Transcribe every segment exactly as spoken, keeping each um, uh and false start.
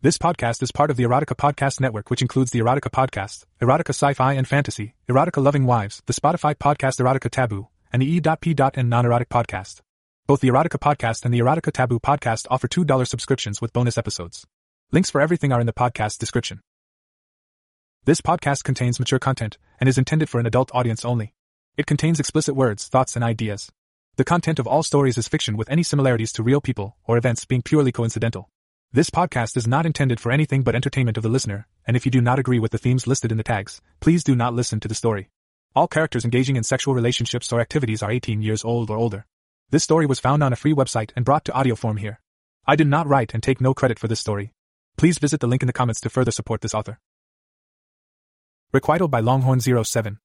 This podcast is part of the Erotica Podcast Network, which includes the Erotica Podcast, Erotica Sci-Fi and Fantasy, Erotica Loving Wives, the Spotify podcast Erotica Taboo, and the E.P. and Non-Erotic Podcast. Both the Erotica Podcast and the Erotica Taboo Podcast offer two dollars subscriptions with bonus episodes. Links for everything are in the podcast description. This podcast contains mature content and is intended for an adult audience only. It contains explicit words, thoughts, and ideas. The content of all stories is fiction with any similarities to real people or events being purely coincidental. This podcast is not intended for anything but entertainment of the listener, and if you do not agree with the themes listed in the tags, please do not listen to the story. All characters engaging in sexual relationships or activities are eighteen years old or older. This story was found on a free website and brought to audio form here. I did not write and take no credit for this story. Please visit the link in the comments to further support this author. Requital by Longhorn zero seven.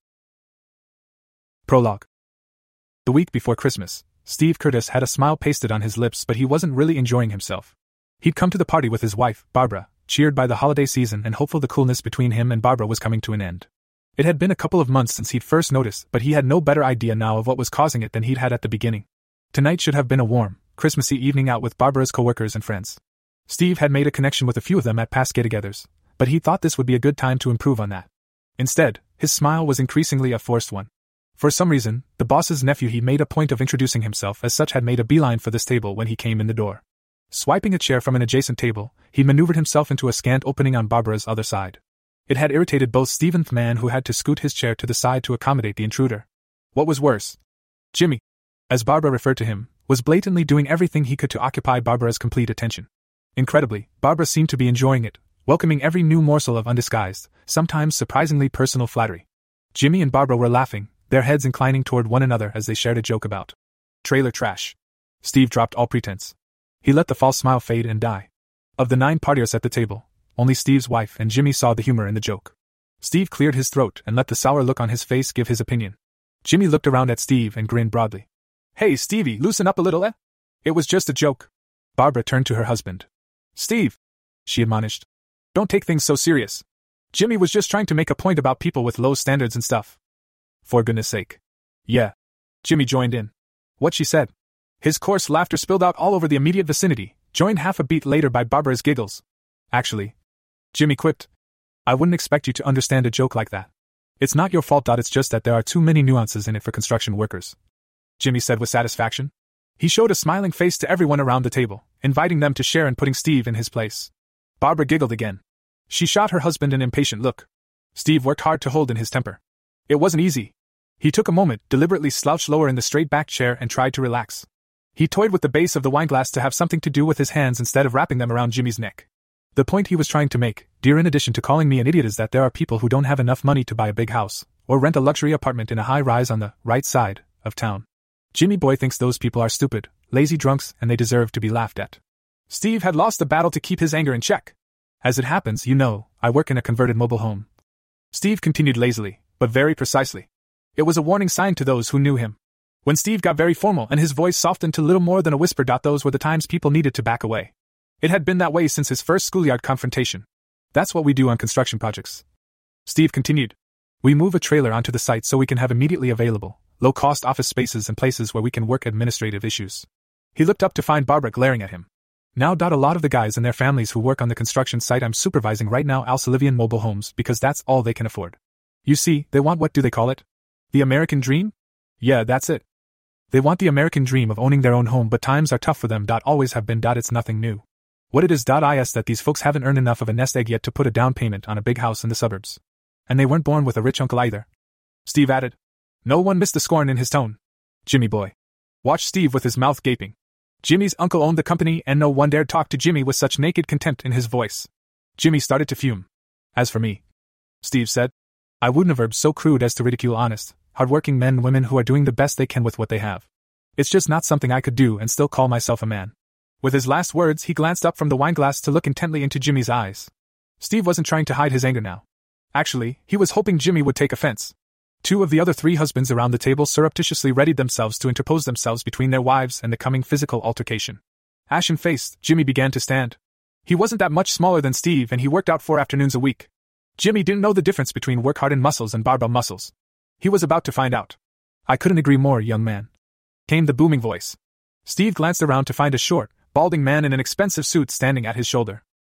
Prologue. The week before Christmas, Steve Curtis had a smile pasted on his lips, but he wasn't really enjoying himself. He'd come to the party with his wife, Barbara, cheered by the holiday season and hopeful the coolness between him and Barbara was coming to an end. It had been a couple of months since he'd first noticed, but he had no better idea now of what was causing it than he'd had at the beginning. Tonight should have been a warm, Christmassy evening out with Barbara's coworkers and friends. Steve had made a connection with a few of them at past get-togethers, but he thought this would be a good time to improve on that. Instead, his smile was increasingly a forced one. For some reason, the boss's nephew he made a point of introducing himself as such had made a beeline for this table when he came in the door. Swiping a chair from an adjacent table, he maneuvered himself into a scant opening on Barbara's other side. It had irritated both Steve and the man who had to scoot his chair to the side to accommodate the intruder. What was worse, Jimmy, as Barbara referred to him, was blatantly doing everything he could to occupy Barbara's complete attention. Incredibly, Barbara seemed to be enjoying it, welcoming every new morsel of undisguised, sometimes surprisingly personal flattery. Jimmy and Barbara were laughing, their heads inclining toward one another as they shared a joke about trailer trash. Steve dropped all pretense. He let the false smile fade and die. Of the nine partiers at the table, only Steve's wife and Jimmy saw the humor in the joke. Steve cleared his throat and let the sour look on his face give his opinion. Jimmy looked around at Steve and grinned broadly. "Hey, Stevie, loosen up a little, eh? It was just a joke." Barbara turned to her husband. "Steve," she admonished, "don't take things so serious. Jimmy was just trying to make a point about people with low standards and stuff." "For goodness sake." "Yeah." Jimmy joined in. What she said. His coarse laughter spilled out all over the immediate vicinity, joined half a beat later by Barbara's giggles. "Actually," Jimmy quipped, "I wouldn't expect you to understand a joke like that. It's not your fault. It's just that there are too many nuances in it for construction workers," Jimmy said with satisfaction. He showed a smiling face to everyone around the table, inviting them to share in putting Steve in his place. Barbara giggled again. She shot her husband an impatient look. Steve worked hard to hold in his temper. It wasn't easy. He took a moment, deliberately slouched lower in the straight-backed chair and tried to relax. He toyed with the base of the wineglass to have something to do with his hands instead of wrapping them around Jimmy's neck. The point he was trying to make, dear, in addition to calling me an idiot, is that there are people who don't have enough money to buy a big house, or rent a luxury apartment in a high-rise on the right side of town. Jimmy Boy thinks those people are stupid, lazy drunks, and they deserve to be laughed at. Steve had lost the battle to keep his anger in check. "As it happens, you know, I work in a converted mobile home," Steve continued lazily, but very precisely. It was a warning sign to those who knew him. When Steve got very formal and his voice softened to little more than a whisper, those were the times people needed to back away. It had been that way since his first schoolyard confrontation. "That's what we do on construction projects," Steve continued. "We move a trailer onto the site so we can have immediately available, low-cost office spaces and places where we can work administrative issues." He looked up to find Barbara glaring at him. "Now, a lot of the guys and their families who work on the construction site I'm supervising right now also live in mobile homes because that's all they can afford. You see, they want, what do they call it? The American dream? Yeah, that's it. They want the American dream of owning their own home, but times are tough for them. Always have been. It's nothing new. What it is is that these folks haven't earned enough of a nest egg yet to put a down payment on a big house in the suburbs. And they weren't born with a rich uncle either," Steve added. No one missed the scorn in his tone. Jimmy Boy watched Steve with his mouth gaping. Jimmy's uncle owned the company, and no one dared talk to Jimmy with such naked contempt in his voice. Jimmy started to fume. "As for me," Steve said, "I wouldn't have been so crude as to ridicule honest, hard-working men and women who are doing the best they can with what they have. It's just not something I could do and still call myself a man." With his last words, he glanced up from the wineglass to look intently into Jimmy's eyes. Steve wasn't trying to hide his anger now. Actually, he was hoping Jimmy would take offense. Two of the other three husbands around the table surreptitiously readied themselves to interpose themselves between their wives and the coming physical altercation. Ashen-faced, Jimmy began to stand. He wasn't that much smaller than Steve, and he worked out four afternoons a week. Jimmy didn't know the difference between work-hardened muscles and barbell muscles. He was about to find out. "I couldn't agree more, young man," came the booming voice. Steve glanced around to find a short, balding man in an expensive suit standing at his shoulder.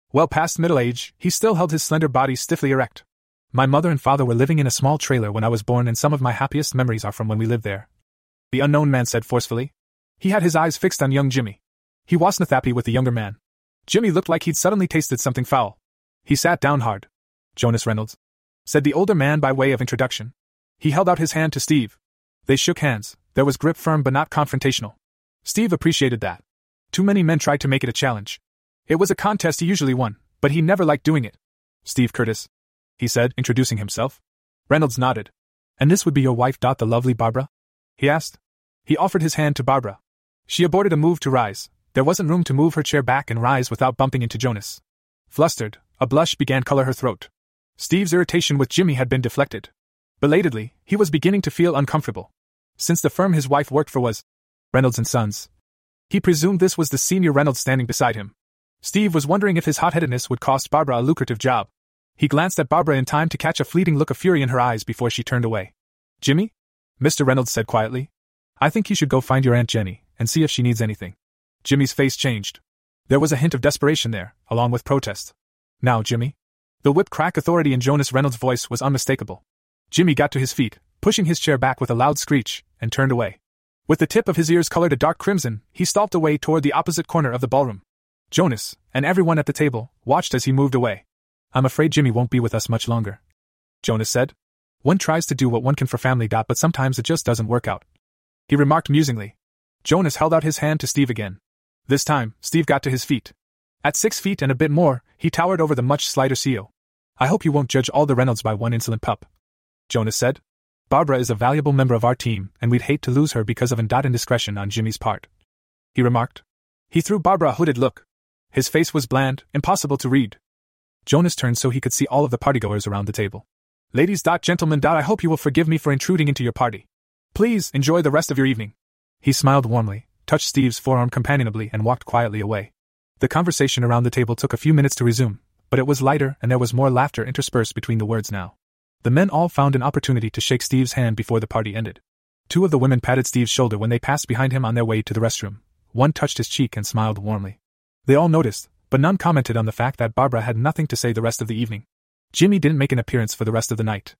Well past middle age, he still held his slender body stiffly erect. My mother and father were living in a small trailer when I was born, and some of my happiest memories are from when we lived there, the unknown man said forcefully. He had his eyes fixed on young Jimmy. He wasn't happy with the younger man. Jimmy looked like he'd suddenly tasted something foul. He sat down hard. Jonas Reynolds, said the older man by way of introduction. He held out his hand to Steve. They shook hands. There was grip, firm but not confrontational. Steve appreciated that. Too many men tried to make it a challenge. It was a contest he usually won, but he never liked doing it. Steve Curtis, he said, introducing himself. Reynolds nodded. And this would be your wife, the lovely Barbara? He asked. He offered his hand to Barbara. She aborted a move to rise. There wasn't room to move her chair back and rise without bumping into Jonas. Flustered, a blush began color her throat. Steve's irritation with Jimmy had been deflected. Belatedly, he was beginning to feel uncomfortable. Since the firm his wife worked for was Reynolds and Sons, he presumed this was the senior Reynolds standing beside him. Steve was wondering if his hot-headedness would cost Barbara a lucrative job. He glanced at Barbara in time to catch a fleeting look of fury in her eyes before she turned away. Jimmy? Mister Reynolds said quietly. I think you should go find your Aunt Jenny and see if she needs anything. Jimmy's face changed. There was a hint of desperation there, along with protest. Now, Jimmy? The whip-crack authority in Jonas Reynolds' voice was unmistakable. Jimmy got to his feet, pushing his chair back with a loud screech, and turned away. With the tip of his ears colored a dark crimson, he stalked away toward the opposite corner of the ballroom. Jonas, and everyone at the table, watched as he moved away. I'm afraid Jimmy won't be with us much longer, Jonas said. One tries to do what one can for family, but sometimes it just doesn't work out, he remarked musingly. Jonas held out his hand to Steve again. This time, Steve got to his feet. At six feet and a bit more, he towered over the much slighter C E O. I hope you won't judge all the Reynolds by one insolent pup, Jonas said. Barbara is a valuable member of our team, and we'd hate to lose her because of an indiscretion on Jimmy's part, he remarked. He threw Barbara a hooded look. His face was bland, impossible to read. Jonas turned so he could see all of the partygoers around the table. Ladies, gentlemen, I hope you will forgive me for intruding into your party. Please enjoy the rest of your evening. He smiled warmly, touched Steve's forearm companionably, and walked quietly away. The conversation around the table took a few minutes to resume, but it was lighter and there was more laughter interspersed between the words now. The men all found an opportunity to shake Steve's hand before the party ended. Two of the women patted Steve's shoulder when they passed behind him on their way to the restroom. One touched his cheek and smiled warmly. They all noticed, but none commented on the fact that Barbara had nothing to say the rest of the evening. Jimmy didn't make an appearance for the rest of the night.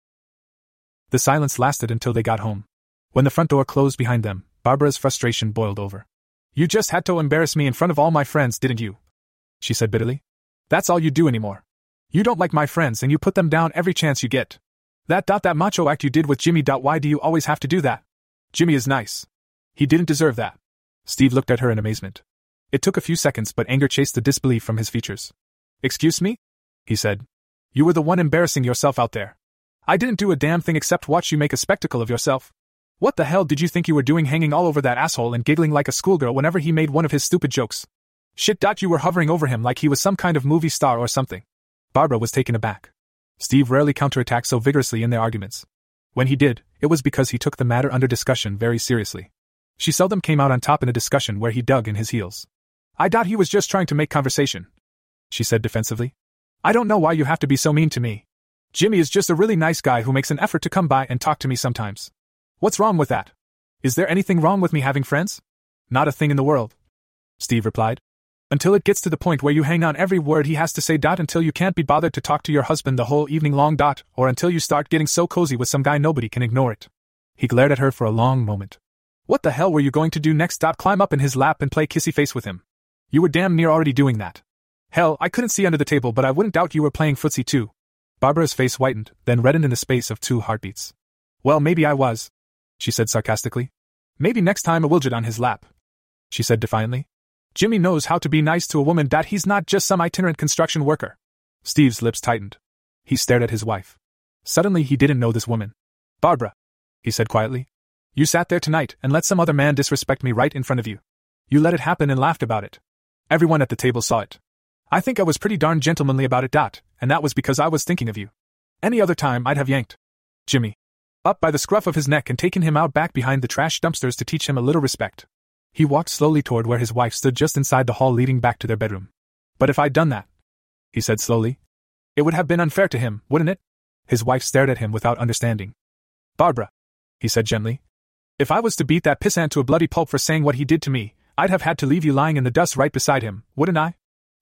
The silence lasted until they got home. When the front door closed behind them, Barbara's frustration boiled over. You just had to embarrass me in front of all my friends, didn't you? She said bitterly. That's all you do anymore. You don't like my friends and you put them down every chance you get. That dot that macho act you did with Jimmy dot why do you always have to do that? Jimmy is nice. He didn't deserve that. Steve looked at her in amazement. It took a few seconds, but anger chased the disbelief from his features. Excuse me? He said. You were the one embarrassing yourself out there. I didn't do a damn thing except watch you make a spectacle of yourself. What the hell did you think you were doing hanging all over that asshole and giggling like a schoolgirl whenever he made one of his stupid jokes? Shit. You were hovering over him like he was some kind of movie star or something. Barbara was taken aback. Steve rarely counterattacked so vigorously in their arguments. When he did, it was because he took the matter under discussion very seriously. She seldom came out on top in a discussion where he dug in his heels. I thought he was just trying to make conversation, she said defensively. I don't know why you have to be so mean to me. Jimmy is just a really nice guy who makes an effort to come by and talk to me sometimes. What's wrong with that? Is there anything wrong with me having friends? Not a thing in the world, Steve replied. Until it gets to the point where you hang on every word he has to say. Dot, until you can't be bothered to talk to your husband the whole evening long. Dot, or until you start getting so cozy with some guy nobody can ignore it. He glared at her for a long moment. What the hell were you going to do next? Dot, climb up in his lap and play kissy face with him. You were damn near already doing that. Hell, I couldn't see under the table, but I wouldn't doubt you were playing footsie too. Barbara's face whitened, then reddened in the space of two heartbeats. Well, maybe I was, she said sarcastically. Maybe next time I will jet on his lap, she said defiantly. Jimmy knows how to be nice to a woman. That he's not just some itinerant construction worker. Steve's lips tightened. He stared at his wife. Suddenly he didn't know this woman. Barbara, he said quietly. You sat there tonight and let some other man disrespect me right in front of you. You let it happen and laughed about it. Everyone at the table saw it. I think I was pretty darn gentlemanly about it. Dot, and that was because I was thinking of you. Any other time I'd have yanked Jimmy up by the scruff of his neck and taken him out back behind the trash dumpsters to teach him a little respect. He walked slowly toward where his wife stood just inside the hall leading back to their bedroom. But if I'd done that, he said slowly, it would have been unfair to him, wouldn't it? His wife stared at him without understanding. Barbara, he said gently, if I was to beat that pissant to a bloody pulp for saying what he did to me, I'd have had to leave you lying in the dust right beside him, wouldn't I?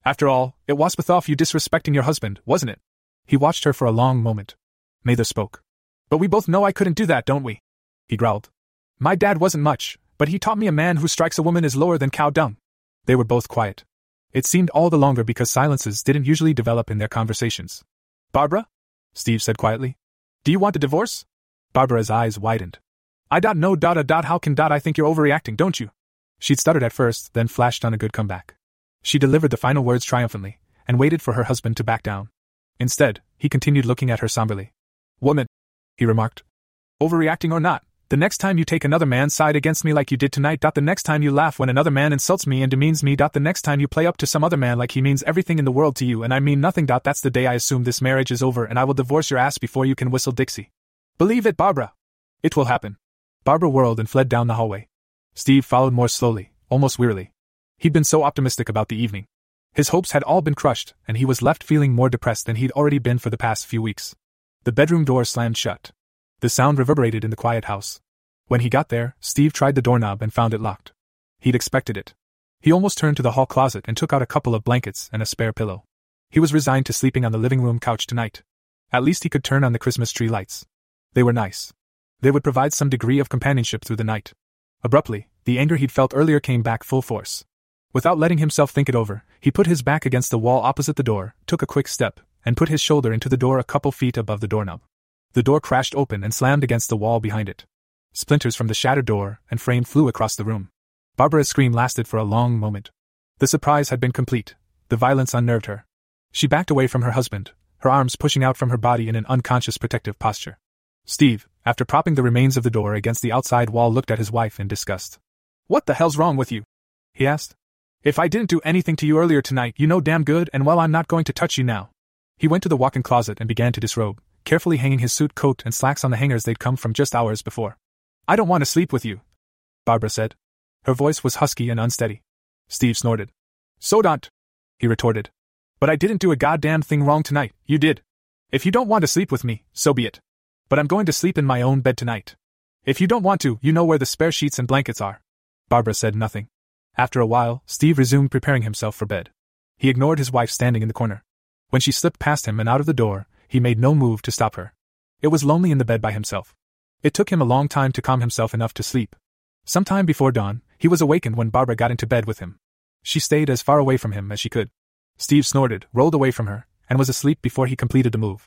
After all, it was off you disrespecting your husband, wasn't it? He watched her for a long moment. Neither spoke. But we both know I couldn't do that, don't we? He growled. My dad wasn't much, but he taught me a man who strikes a woman is lower than cow dung. They were both quiet. It seemed all the longer because silences didn't usually develop in their conversations. Barbara? Steve said quietly. Do you want a divorce? Barbara's eyes widened. I don't know dot a dot how can dot I think you're overreacting, don't you? She'd stuttered at first, then flashed on a good comeback. She delivered the final words triumphantly, and waited for her husband to back down. Instead, he continued looking at her somberly. Woman, he remarked. Overreacting or not, the next time you take another man's side against me like you did tonight, the next time you laugh when another man insults me and demeans me, the next time you play up to some other man like he means everything in the world to you and I mean nothing, that's the day I assume this marriage is over and I will divorce your ass before you can whistle Dixie. Believe it, Barbara. It will happen. Barbara whirled and fled down the hallway. Steve followed more slowly, almost wearily. He'd been so optimistic about the evening. His hopes had all been crushed, and he was left feeling more depressed than he'd already been for the past few weeks. The bedroom door slammed shut. The sound reverberated in the quiet house. When he got there, Steve tried the doorknob and found it locked. He'd expected it. He almost turned to the hall closet and took out a couple of blankets and a spare pillow. He was resigned to sleeping on the living room couch tonight. At least he could turn on the Christmas tree lights. They were nice. They would provide some degree of companionship through the night. Abruptly, the anger he'd felt earlier came back full force. Without letting himself think it over, he put his back against the wall opposite the door, took a quick step, and put his shoulder into the door a couple feet above the doorknob. The door crashed open and slammed against the wall behind it. Splinters from the shattered door and frame flew across the room. Barbara's scream lasted for a long moment. The surprise had been complete. The violence unnerved her. She backed away from her husband, her arms pushing out from her body in an unconscious protective posture. Steve, after propping the remains of the door against the outside wall, looked at his wife in disgust. What the hell's wrong with you? He asked. If I didn't do anything to you earlier tonight, you know damn good and well I'm not going to touch you now. He went to the walk-in closet and began to disrobe, carefully hanging his suit coat and slacks on the hangers they'd come from just hours before. I don't want to sleep with you, Barbara said. Her voice was husky and unsteady. Steve snorted. So don't, he retorted. But I didn't do a goddamn thing wrong tonight, you did. If you don't want to sleep with me, so be it. But I'm going to sleep in my own bed tonight. If you don't want to, you know where the spare sheets and blankets are. Barbara said nothing. After a while, Steve resumed preparing himself for bed. He ignored his wife standing in the corner. When she slipped past him and out of the door, he made no move to stop her. It was lonely in the bed by himself. It took him a long time to calm himself enough to sleep. Sometime before dawn, he was awakened when Barbara got into bed with him. She stayed as far away from him as she could. Steve snorted, rolled away from her, and was asleep before he completed the move.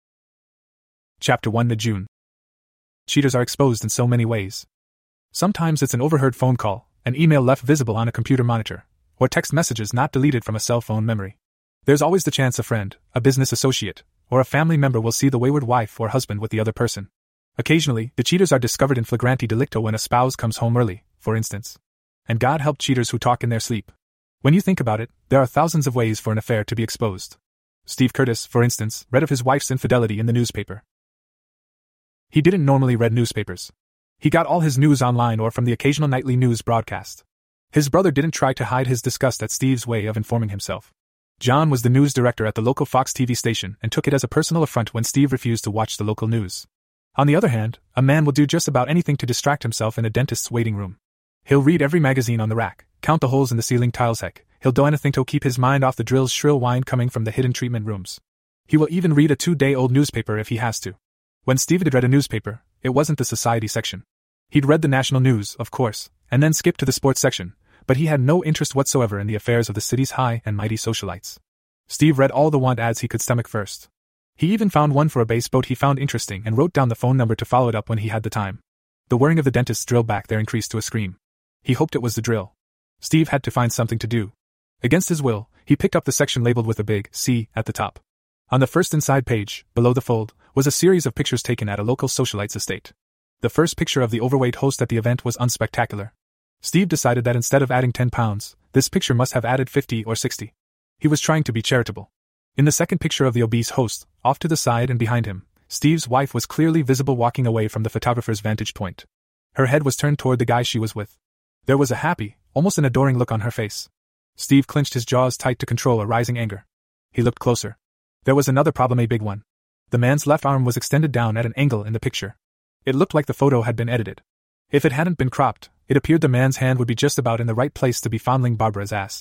Chapter one to June. Cheaters are exposed in so many ways. Sometimes it's an overheard phone call, an email left visible on a computer monitor, or text messages not deleted from a cell phone memory. There's always the chance a friend, a business associate, or a family member will see the wayward wife or husband with the other person. Occasionally, the cheaters are discovered in flagrante delicto when a spouse comes home early, for instance. And God help cheaters who talk in their sleep. When you think about it, there are thousands of ways for an affair to be exposed. Steve Curtis, for instance, read of his wife's infidelity in the newspaper. He didn't normally read newspapers. He got all his news online or from the occasional nightly news broadcast. His brother didn't try to hide his disgust at Steve's way of informing himself. John was the news director at the local Fox T V station and took it as a personal affront when Steve refused to watch the local news. On the other hand, a man will do just about anything to distract himself in a dentist's waiting room. He'll read every magazine on the rack, count the holes in the ceiling tiles, heck, he'll do anything to keep his mind off the drill's shrill whine coming from the hidden treatment rooms. He will even read a two-day-old newspaper if he has to. When Steve had read a newspaper, it wasn't the society section. He'd read the national news, of course, and then skipped to the sports section, but he had no interest whatsoever in the affairs of the city's high and mighty socialites. Steve read all the want ads he could stomach first. He even found one for a bass boat he found interesting and wrote down the phone number to follow it up when he had the time. The whirring of the dentist's drill back there increased to a scream. He hoped it was the drill. Steve had to find something to do. Against his will, he picked up the section labeled with a big C at the top. On the first inside page, below the fold, was a series of pictures taken at a local socialite's estate. The first picture of the overweight host at the event was unspectacular. Steve decided that instead of adding ten pounds, this picture must have added fifty or sixty. He was trying to be charitable. In the second picture of the obese host, off to the side and behind him, Steve's wife was clearly visible walking away from the photographer's vantage point. Her head was turned toward the guy she was with. There was a happy, almost an adoring look on her face. Steve clenched his jaws tight to control a rising anger. He looked closer. There was another problem, a big one. The man's left arm was extended down at an angle in the picture. It looked like the photo had been edited. If it hadn't been cropped, it appeared the man's hand would be just about in the right place to be fondling Barbara's ass.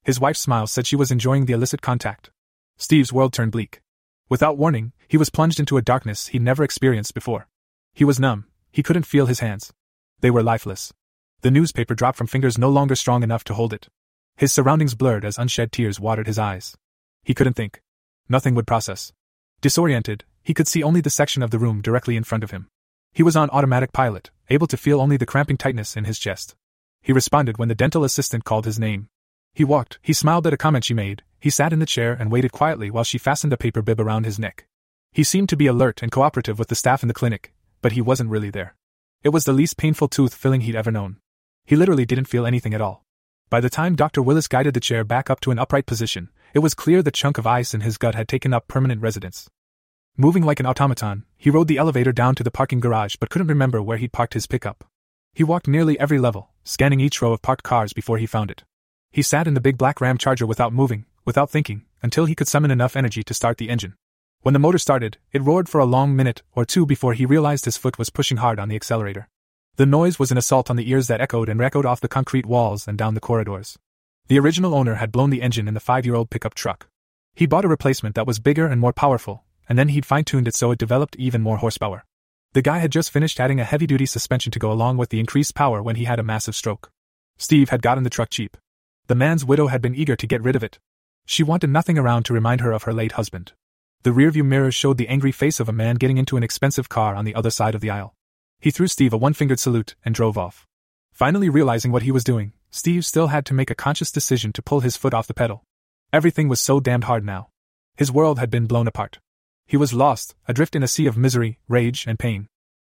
His wife's smile said she was enjoying the illicit contact. Steve's world turned bleak. Without warning, he was plunged into a darkness he'd never experienced before. He was numb. He couldn't feel his hands. They were lifeless. The newspaper dropped from fingers no longer strong enough to hold it. His surroundings blurred as unshed tears watered his eyes. He couldn't think. Nothing would process. Disoriented, he could see only the section of the room directly in front of him. He was on automatic pilot, able to feel only the cramping tightness in his chest. He responded when the dental assistant called his name. He walked, he smiled at a comment she made, he sat in the chair and waited quietly while she fastened a paper bib around his neck. He seemed to be alert and cooperative with the staff in the clinic, but he wasn't really there. It was the least painful tooth filling he'd ever known. He literally didn't feel anything at all. By the time Doctor Willis guided the chair back up to an upright position, it was clear the chunk of ice in his gut had taken up permanent residence. Moving like an automaton, he rode the elevator down to the parking garage but couldn't remember where he'd parked his pickup. He walked nearly every level, scanning each row of parked cars before he found it. He sat in the big black Ram Charger without moving, without thinking, until he could summon enough energy to start the engine. When the motor started, it roared for a long minute or two before he realized his foot was pushing hard on the accelerator. The noise was an assault on the ears that echoed and echoed off the concrete walls and down the corridors. The original owner had blown the engine in the five-year-old pickup truck. He bought a replacement that was bigger and more powerful, and then he'd fine-tuned it so it developed even more horsepower. The guy had just finished adding a heavy-duty suspension to go along with the increased power when he had a massive stroke. Steve had gotten the truck cheap. The man's widow had been eager to get rid of it. She wanted nothing around to remind her of her late husband. The rearview mirror showed the angry face of a man getting into an expensive car on the other side of the aisle. He threw Steve a one-fingered salute and drove off. Finally realizing what he was doing, Steve still had to make a conscious decision to pull his foot off the pedal. Everything was so damned hard now. His world had been blown apart. He was lost, adrift in a sea of misery, rage, and pain.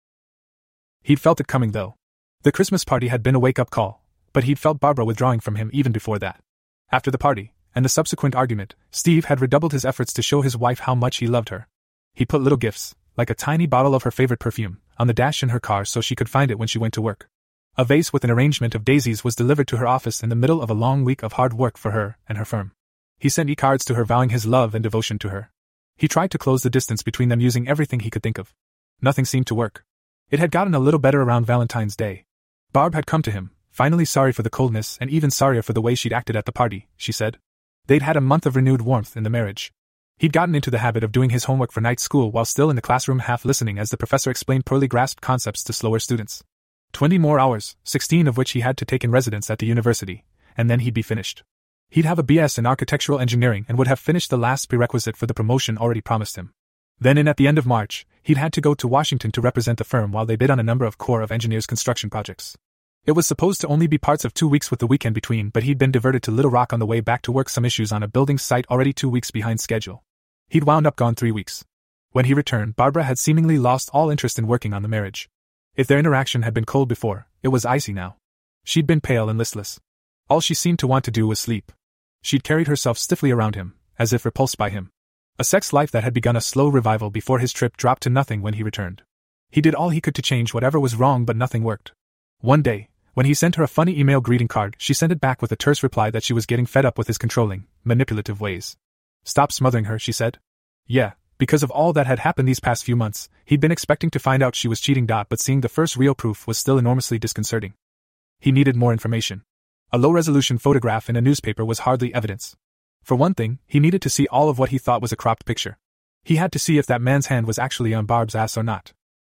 He'd felt it coming though. The Christmas party had been a wake-up call, but he'd felt Barbara withdrawing from him even before that. After the party, and the subsequent argument, Steve had redoubled his efforts to show his wife how much he loved her. He put little gifts, like a tiny bottle of her favorite perfume, on the dash in her car so she could find it when she went to work. A vase with an arrangement of daisies was delivered to her office in the middle of a long week of hard work for her and her firm. He sent e-cards to her vowing his love and devotion to her. He tried to close the distance between them using everything he could think of. Nothing seemed to work. It had gotten a little better around Valentine's Day. Barb had come to him, finally sorry for the coldness and even sorrier for the way she'd acted at the party, she said. They'd had a month of renewed warmth in the marriage. He'd gotten into the habit of doing his homework for night school while still in the classroom half listening as the professor explained poorly grasped concepts to slower students. Twenty more hours, sixteen of which he had to take in residence at the university, and then he'd be finished. He'd have a B S in architectural engineering and would have finished the last prerequisite for the promotion already promised him. Then in at the end of March, he'd had to go to Washington to represent the firm while they bid on a number of Corps of Engineers construction projects. It was supposed to only be parts of two weeks with the weekend between, but he'd been diverted to Little Rock on the way back to work some issues on a building site already two weeks behind schedule. He'd wound up gone three weeks. When he returned, Barbara had seemingly lost all interest in working on the marriage. If their interaction had been cold before, it was icy now. She'd been pale and listless. All she seemed to want to do was sleep. She'd carried herself stiffly around him, as if repulsed by him. A sex life that had begun a slow revival before his trip dropped to nothing when he returned. He did all he could to change whatever was wrong, but nothing worked. One day, when he sent her a funny email greeting card, she sent it back with a terse reply that she was getting fed up with his controlling, manipulative ways. Stop smothering her, she said. Yeah, because of all that had happened these past few months, he'd been expecting to find out she was cheating. But seeing the first real proof was still enormously disconcerting. He needed more information. A low-resolution photograph in a newspaper was hardly evidence. For one thing, he needed to see all of what he thought was a cropped picture. He had to see if that man's hand was actually on Barb's ass or not.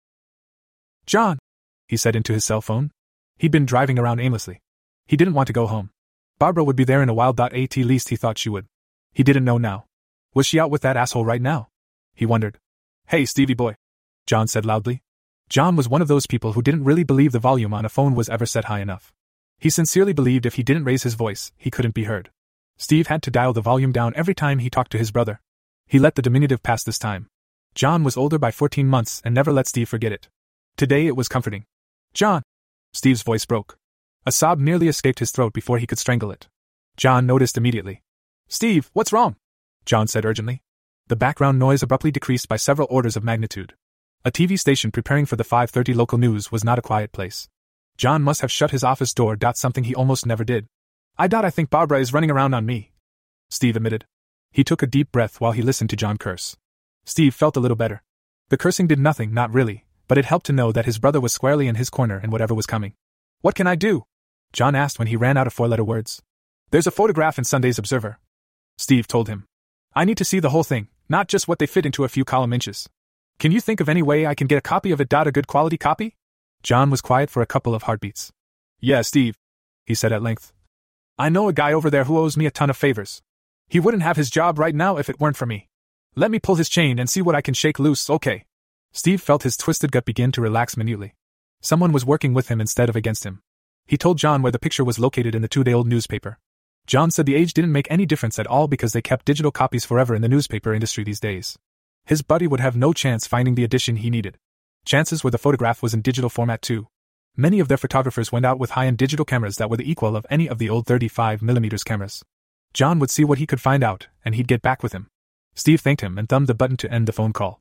John, he said into his cell phone. He'd been driving around aimlessly. He didn't want to go home. Barbara would be there in a while. At least he thought she would. He didn't know now. Was she out with that asshole right now? He wondered. Hey, Stevie boy, John said loudly. John was one of those people who didn't really believe the volume on a phone was ever set high enough. He sincerely believed if he didn't raise his voice, he couldn't be heard. Steve had to dial the volume down every time he talked to his brother. He let the diminutive pass this time. John was older by fourteen months and never let Steve forget it. Today it was comforting. John! Steve's voice broke. A sob nearly escaped his throat before he could strangle it. John noticed immediately. Steve, what's wrong? John said urgently. The background noise abruptly decreased by several orders of magnitude. A T V station preparing for the five thirty local news was not a quiet place. John must have shut his office door. Something he almost never did. I doubt I think Barbara is running around on me, Steve admitted. He took a deep breath while he listened to John curse. Steve felt a little better. The cursing did nothing, not really, but it helped to know that his brother was squarely in his corner in whatever was coming. What can I do? John asked when he ran out of four-letter words. There's a photograph in Sunday's Observer, Steve told him. I need to see the whole thing, not just what they fit into a few column inches. Can you think of any way I can get a copy of it? A good quality copy? John was quiet for a couple of heartbeats. Yeah, Steve, he said at length. I know a guy over there who owes me a ton of favors. He wouldn't have his job right now if it weren't for me. Let me pull his chain and see what I can shake loose, okay? Steve felt his twisted gut begin to relax minutely. Someone was working with him instead of against him. He told John where the picture was located in the two-day-old newspaper. John said the age didn't make any difference at all because they kept digital copies forever in the newspaper industry these days. His buddy would have no chance finding the edition he needed. Chances were the photograph was in digital format too. Many of their photographers went out with high-end digital cameras that were the equal of any of the old thirty-five millimeter cameras. John would see what he could find out, and he'd get back with him. Steve thanked him and thumbed the button to end the phone call.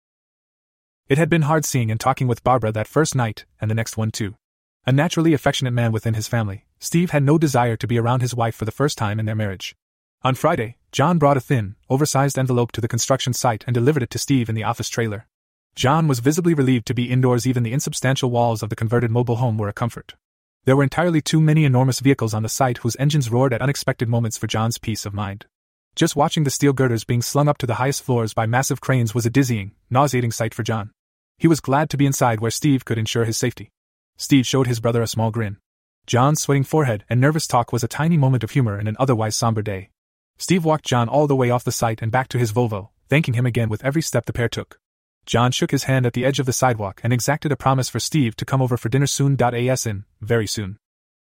It had been hard seeing and talking with Barbara that first night, and the next one too. A naturally affectionate man within his family, Steve had no desire to be around his wife for the first time in their marriage. On Friday, John brought a thin, oversized envelope to the construction site and delivered it to Steve in the office trailer. John was visibly relieved to be indoors. Even the insubstantial walls of the converted mobile home were a comfort. There were entirely too many enormous vehicles on the site whose engines roared at unexpected moments for John's peace of mind. Just watching the steel girders being slung up to the highest floors by massive cranes was a dizzying, nauseating sight for John. He was glad to be inside where Steve could ensure his safety. Steve showed his brother a small grin. John's sweating forehead and nervous talk was a tiny moment of humor in an otherwise somber day. Steve walked John all the way off the site and back to his Volvo, thanking him again with every step the pair took. John shook his hand at the edge of the sidewalk and exacted a promise for Steve to come over for dinner soon. As in, very soon.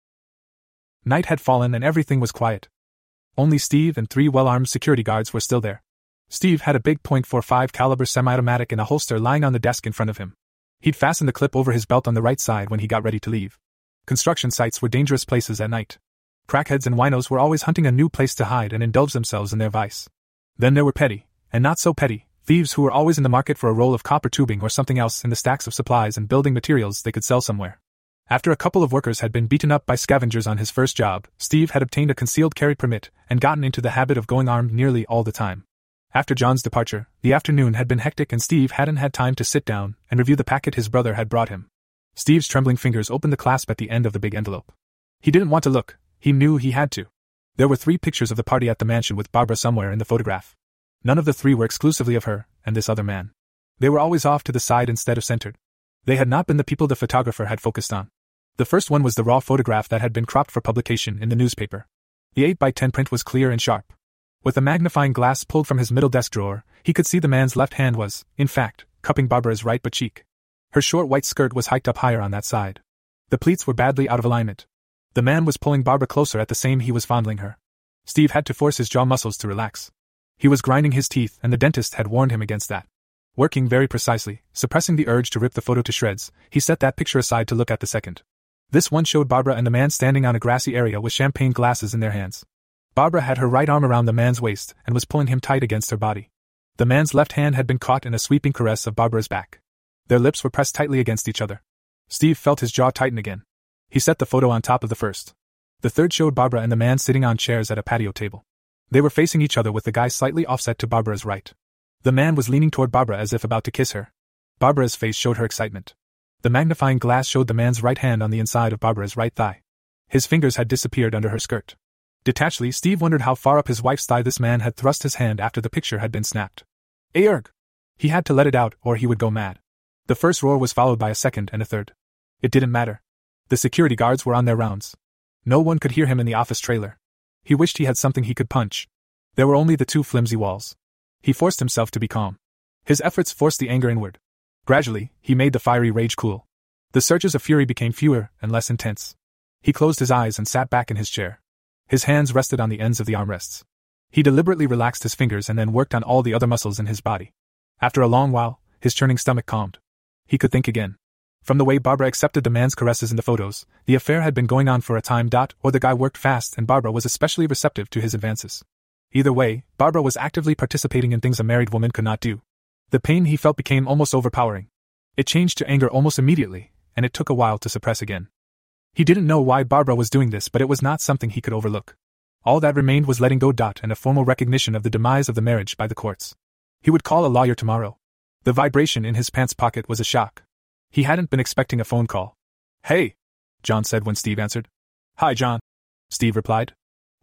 Night had fallen and everything was quiet. Only Steve and three well-armed security guards were still there. Steve had a big point forty-five caliber semi-automatic in a holster lying on the desk in front of him. He'd fastened the clip over his belt on the right side when he got ready to leave. Construction sites were dangerous places at night. Crackheads and winos were always hunting a new place to hide and indulge themselves in their vice. Then there were petty, and not so petty, thieves who were always in the market for a roll of copper tubing or something else in the stacks of supplies and building materials they could sell somewhere. After a couple of workers had been beaten up by scavengers on his first job, Steve had obtained a concealed carry permit and gotten into the habit of going armed nearly all the time. After John's departure, the afternoon had been hectic and Steve hadn't had time to sit down and review the packet his brother had brought him. Steve's trembling fingers opened the clasp at the end of the big envelope. He didn't want to look, he knew he had to. There were three pictures of the party at the mansion with Barbara somewhere in the photograph. None of the three were exclusively of her and this other man. They were always off to the side instead of centered. They had not been the people the photographer had focused on. The first one was the raw photograph that had been cropped for publication in the newspaper. The eight by ten print was clear and sharp. With a magnifying glass pulled from his middle desk drawer, he could see the man's left hand was, in fact, cupping Barbara's right butt cheek. Her short white skirt was hiked up higher on that side. The pleats were badly out of alignment. The man was pulling Barbara closer at the same time he was fondling her. Steve had to force his jaw muscles to relax. He was grinding his teeth and the dentist had warned him against that. Working very precisely, suppressing the urge to rip the photo to shreds, he set that picture aside to look at the second. This one showed Barbara and the man standing on a grassy area with champagne glasses in their hands. Barbara had her right arm around the man's waist and was pulling him tight against her body. The man's left hand had been caught in a sweeping caress of Barbara's back. Their lips were pressed tightly against each other. Steve felt his jaw tighten again. He set the photo on top of the first. The third showed Barbara and the man sitting on chairs at a patio table. They were facing each other with the guy slightly offset to Barbara's right. The man was leaning toward Barbara as if about to kiss her. Barbara's face showed her excitement. The magnifying glass showed the man's right hand on the inside of Barbara's right thigh. His fingers had disappeared under her skirt. Detachedly, Steve wondered how far up his wife's thigh this man had thrust his hand after the picture had been snapped. Erg! He had to let it out or he would go mad. The first roar was followed by a second and a third. It didn't matter. The security guards were on their rounds. No one could hear him in the office trailer. He wished he had something he could punch. There were only the two flimsy walls. He forced himself to be calm. His efforts forced the anger inward. Gradually, he made the fiery rage cool. The surges of fury became fewer and less intense. He closed his eyes and sat back in his chair. His hands rested on the ends of the armrests. He deliberately relaxed his fingers and then worked on all the other muscles in his body. After a long while, his churning stomach calmed. He could think again. From the way Barbara accepted the man's caresses in the photos, the affair had been going on for a time. Or the guy worked fast and Barbara was especially receptive to his advances. Either way, Barbara was actively participating in things a married woman could not do. The pain he felt became almost overpowering. It changed to anger almost immediately, and it took a while to suppress again. He didn't know why Barbara was doing this, but it was not something he could overlook. All that remained was letting go. And a formal recognition of the demise of the marriage by the courts. He would call a lawyer tomorrow. The vibration in his pants pocket was a shock. He hadn't been expecting a phone call. Hey, John said when Steve answered. Hi, John, Steve replied.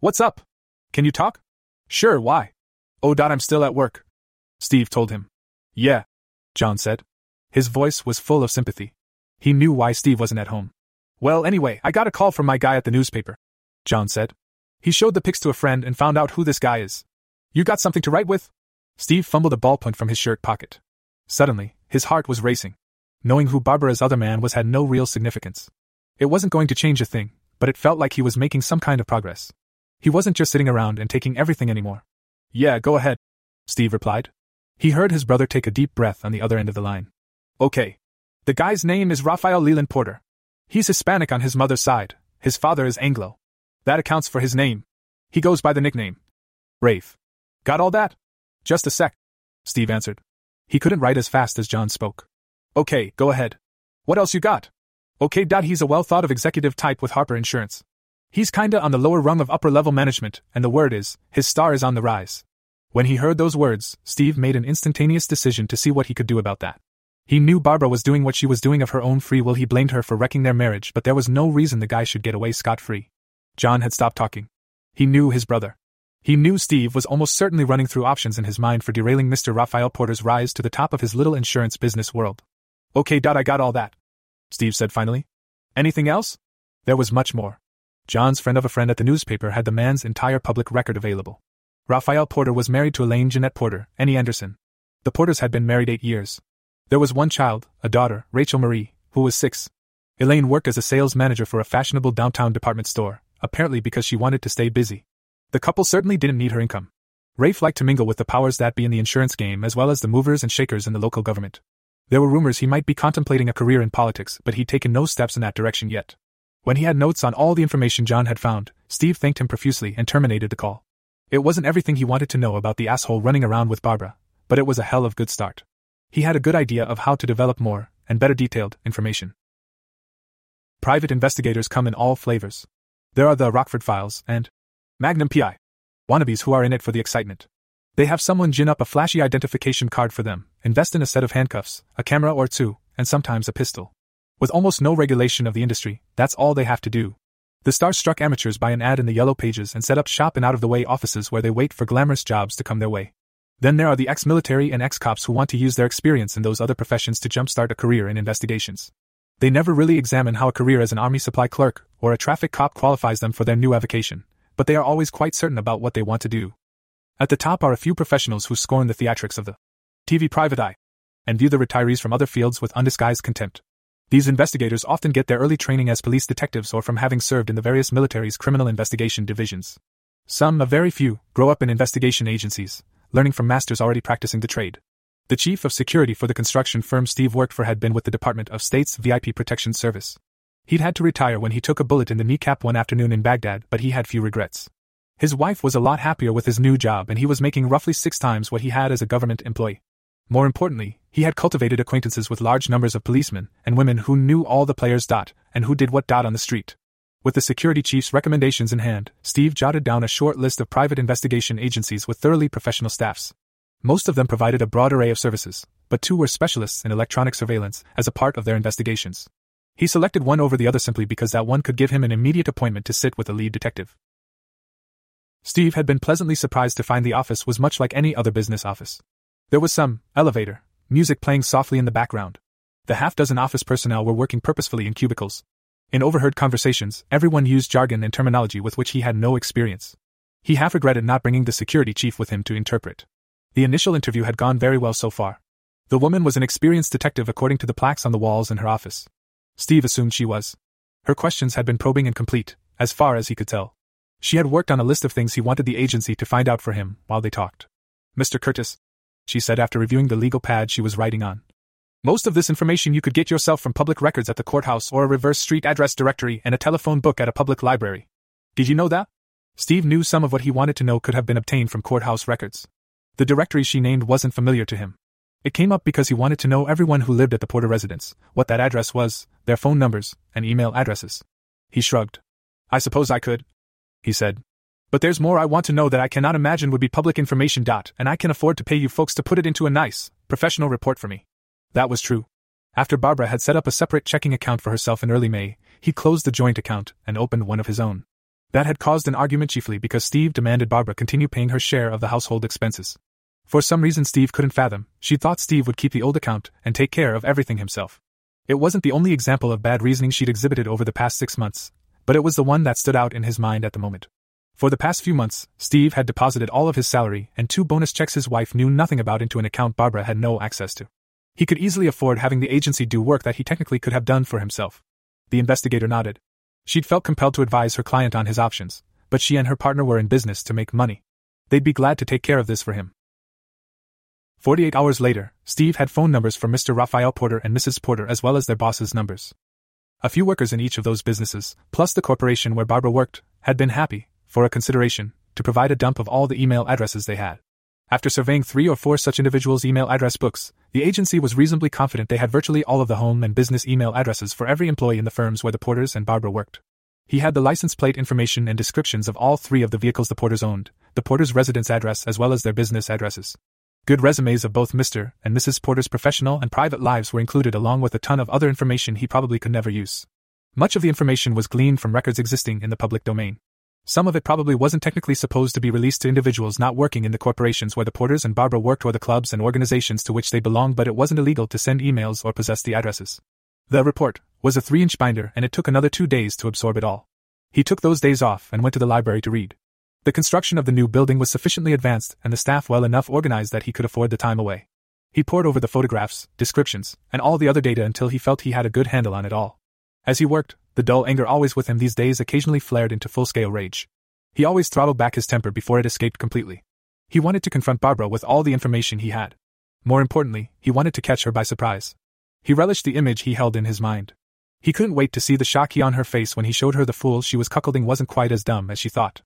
What's up? Can you talk? Sure, why? Oh, Dot, I'm still at work, Steve told him. Yeah, John said. His voice was full of sympathy. He knew why Steve wasn't at home. Well, anyway, I got a call from my guy at the newspaper, John said. He showed the pics to a friend and found out who this guy is. You got something to write with? Steve fumbled a ballpoint from his shirt pocket. Suddenly, his heart was racing. Knowing who Barbara's other man was had no real significance. It wasn't going to change a thing, but it felt like he was making some kind of progress. He wasn't just sitting around and taking everything anymore. Yeah, go ahead, Steve replied. He heard his brother take a deep breath on the other end of the line. Okay. The guy's name is Raphael Leland Porter. He's Hispanic on his mother's side. His father is Anglo. That accounts for his name. He goes by the nickname Rafe. Got all that? Just a sec, Steve answered. He couldn't write as fast as John spoke. Okay, go ahead. What else you got? Okay, Dad, he's a well-thought-of executive type with Harper Insurance. He's kinda on the lower rung of upper-level management, and the word is, his star is on the rise. When he heard those words, Steve made an instantaneous decision to see what he could do about that. He knew Barbara was doing what she was doing of her own free will. He blamed her for wrecking their marriage, but there was no reason the guy should get away scot-free. John had stopped talking. He knew his brother. He knew Steve was almost certainly running through options in his mind for derailing Mister Raphael Porter's rise to the top of his little insurance business world. Okay, Dad, I got all that, Steve said finally. Anything else? There was much more. John's friend of a friend at the newspaper had the man's entire public record available. Raphael Porter was married to Elaine Jeanette Porter, Annie Anderson. The Porters had been married eight years. There was one child, a daughter, Rachel Marie, who was six. Elaine worked as a sales manager for a fashionable downtown department store, apparently because she wanted to stay busy. The couple certainly didn't need her income. Rafe liked to mingle with the powers that be in the insurance game as well as the movers and shakers in the local government. There were rumors he might be contemplating a career in politics, but he'd taken no steps in that direction yet. When he had notes on all the information John had found, Steve thanked him profusely and terminated the call. It wasn't everything he wanted to know about the asshole running around with Barbara, but it was a hell of a good start. He had a good idea of how to develop more, and better detailed, information. Private investigators come in all flavors. There are the Rockford Files and Magnum P I wannabes who are in it for the excitement. They have someone gin up a flashy identification card for them, invest in a set of handcuffs, a camera or two, and sometimes a pistol. With almost no regulation of the industry, that's all they have to do. The star-struck amateurs buy an ad in the yellow pages and set up shop in out-of-the-way offices where they wait for glamorous jobs to come their way. Then there are the ex-military and ex-cops who want to use their experience in those other professions to jumpstart a career in investigations. They never really examine how a career as an army supply clerk or a traffic cop qualifies them for their new avocation, but they are always quite certain about what they want to do. At the top are a few professionals who scorn the theatrics of the T V private eye and view the retirees from other fields with undisguised contempt. These investigators often get their early training as police detectives or from having served in the various military's criminal investigation divisions. Some, a very few, grow up in investigation agencies, learning from masters already practicing the trade. The chief of security for the construction firm Steve worked for had been with the Department of State's V I P Protection Service. He'd had to retire when he took a bullet in the kneecap one afternoon in Baghdad, but he had few regrets. His wife was a lot happier with his new job and he was making roughly six times what he had as a government employee. More importantly, he had cultivated acquaintances with large numbers of policemen and women who knew all the players dot and who did what dot on the street. With the security chief's recommendations in hand, Steve jotted down a short list of private investigation agencies with thoroughly professional staffs. Most of them provided a broad array of services, but two were specialists in electronic surveillance as a part of their investigations. He selected one over the other simply because that one could give him an immediate appointment to sit with a lead detective. Steve had been pleasantly surprised to find the office was much like any other business office. There was some elevator music playing softly in the background. The half-dozen office personnel were working purposefully in cubicles. In overheard conversations, everyone used jargon and terminology with which he had no experience. He half regretted not bringing the security chief with him to interpret. The initial interview had gone very well so far. The woman was an experienced detective according to the plaques on the walls in her office. Steve assumed she was. Her questions had been probing and complete, as far as he could tell. She had worked on a list of things he wanted the agency to find out for him while they talked. Mister Curtis, she said after reviewing the legal pad she was writing on. Most of this information you could get yourself from public records at the courthouse or a reverse street address directory and a telephone book at a public library. Did you know that? Steve knew some of what he wanted to know could have been obtained from courthouse records. The directory she named wasn't familiar to him. It came up because he wanted to know everyone who lived at the Porter residence, what that address was, their phone numbers, and email addresses. He shrugged. I suppose I could, he said. But there's more I want to know that I cannot imagine would be public information. And I can afford to pay you folks to put it into a nice, professional report for me. That was true. After Barbara had set up a separate checking account for herself in early May, he closed the joint account and opened one of his own. That had caused an argument chiefly because Steve demanded Barbara continue paying her share of the household expenses. For some reason Steve couldn't fathom, she thought Steve would keep the old account and take care of everything himself. It wasn't the only example of bad reasoning she'd exhibited over the past six months, but it was the one that stood out in his mind at the moment. For the past few months, Steve had deposited all of his salary and two bonus checks his wife knew nothing about into an account Barbara had no access to. He could easily afford having the agency do work that he technically could have done for himself. The investigator nodded. She'd felt compelled to advise her client on his options, but she and her partner were in business to make money. They'd be glad to take care of this for him. Forty-eight hours later, Steve had phone numbers from Mister Raphael Porter and Missus Porter as well as their bosses' numbers. A few workers in each of those businesses, plus the corporation where Barbara worked, had been happy, for a consideration, to provide a dump of all the email addresses they had. After surveying three or four such individuals' email address books, the agency was reasonably confident they had virtually all of the home and business email addresses for every employee in the firms where the Porters and Barbara worked. He had the license plate information and descriptions of all three of the vehicles the Porters owned, the Porters' residence address as well as their business addresses. Good resumes of both Mister and Missus Porter's professional and private lives were included along with a ton of other information he probably could never use. Much of the information was gleaned from records existing in the public domain. Some of it probably wasn't technically supposed to be released to individuals not working in the corporations where the Porters and Barbara worked or the clubs and organizations to which they belonged, but it wasn't illegal to send emails or possess the addresses. The report was a three-inch binder and it took another two days to absorb it all. He took those days off and went to the library to read. The construction of the new building was sufficiently advanced and the staff well enough organized that he could afford the time away. He pored over the photographs, descriptions, and all the other data until he felt he had a good handle on it all. As he worked, the dull anger always with him these days occasionally flared into full-scale rage. He always throttled back his temper before it escaped completely. He wanted to confront Barbara with all the information he had. More importantly, he wanted to catch her by surprise. He relished the image he held in his mind. He couldn't wait to see the shock on her face when he showed her the fool she was cuckolding wasn't quite as dumb as she thought.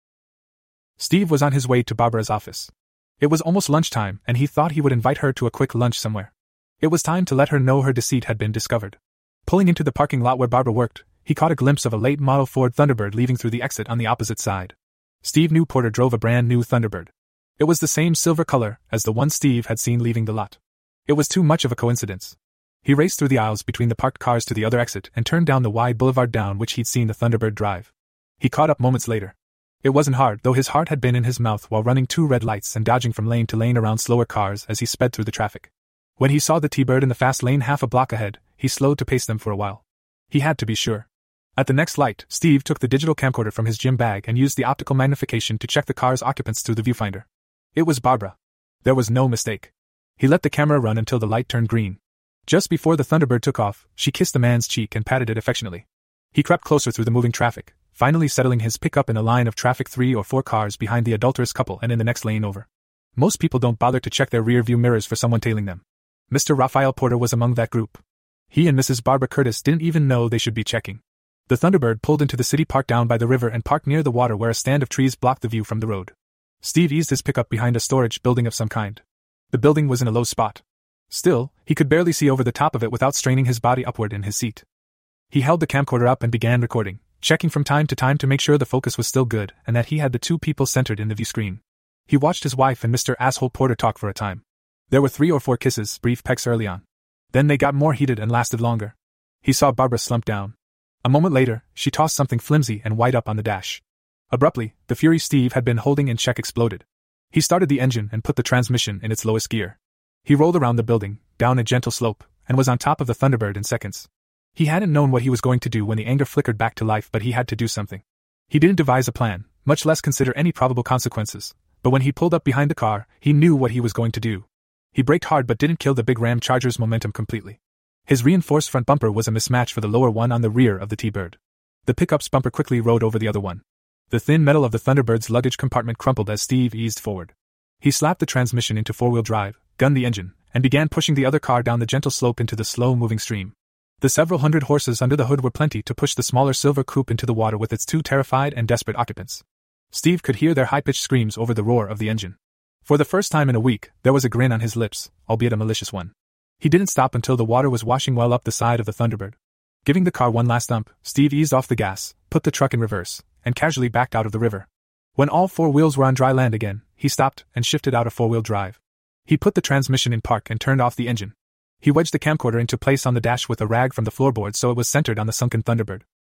Steve was on his way to Barbara's office. It was almost lunchtime and he thought he would invite her to a quick lunch somewhere. It was time to let her know her deceit had been discovered. Pulling into the parking lot where Barbara worked, he caught a glimpse of a late-model Ford Thunderbird leaving through the exit on the opposite side. Steve knew Porter drove a brand-new Thunderbird. It was the same silver color as the one Steve had seen leaving the lot. It was too much of a coincidence. He raced through the aisles between the parked cars to the other exit and turned down the wide boulevard down which he'd seen the Thunderbird drive. He caught up moments later. It wasn't hard, though his heart had been in his mouth while running two red lights and dodging from lane to lane around slower cars as he sped through the traffic. When he saw the T-Bird in the fast lane half a block ahead, he slowed to pace them for a while. He had to be sure. At the next light, Steve took the digital camcorder from his gym bag and used the optical magnification to check the car's occupants through the viewfinder. It was Barbara. There was no mistake. He let the camera run until the light turned green. Just before the Thunderbird took off, she kissed the man's cheek and patted it affectionately. He crept closer through the moving traffic, finally settling his pickup in a line of traffic three or four cars behind the adulterous couple and in the next lane over. Most people don't bother to check their rear-view mirrors for someone tailing them. Mister Raphael Porter was among that group. He and Missus Barbara Curtis didn't even know they should be checking. The Thunderbird pulled into the city park down by the river and parked near the water where a stand of trees blocked the view from the road. Steve eased his pickup behind a storage building of some kind. The building was in a low spot. Still, he could barely see over the top of it without straining his body upward in his seat. He held the camcorder up and began recording, checking from time to time to make sure the focus was still good and that he had the two people centered in the view screen. He watched his wife and Mister Asshole Porter talk for a time. There were three or four kisses, brief pecks early on. Then they got more heated and lasted longer. He saw Barbara slump down. A moment later, she tossed something flimsy and white up on the dash. Abruptly, the fury Steve had been holding in check exploded. He started the engine and put the transmission in its lowest gear. He rolled around the building, down a gentle slope, and was on top of the Thunderbird in seconds. He hadn't known what he was going to do when the anger flickered back to life, but he had to do something. He didn't devise a plan, much less consider any probable consequences, but when he pulled up behind the car, he knew what he was going to do. He braked hard but didn't kill the big Ram Charger's momentum completely. His reinforced front bumper was a mismatch for the lower one on the rear of the T-Bird. The pickup's bumper quickly rode over the other one. The thin metal of the Thunderbird's luggage compartment crumpled as Steve eased forward. He slapped the transmission into four-wheel drive, gunned the engine, and began pushing the other car down the gentle slope into the slow-moving stream. The several hundred horses under the hood were plenty to push the smaller silver coupe into the water with its two terrified and desperate occupants. Steve could hear their high-pitched screams over the roar of the engine. For the first time in a week, there was a grin on his lips, albeit a malicious one. He didn't stop until the water was washing well up the side of the Thunderbird. Giving the car one last thump, Steve eased off the gas, put the truck in reverse, and casually backed out of the river. When all four wheels were on dry land again, he stopped and shifted out of four-wheel drive. He put the transmission in park and turned off the engine. He wedged the camcorder into place on the dash with a rag from the floorboard so it was centered on the sunken Thunderbird.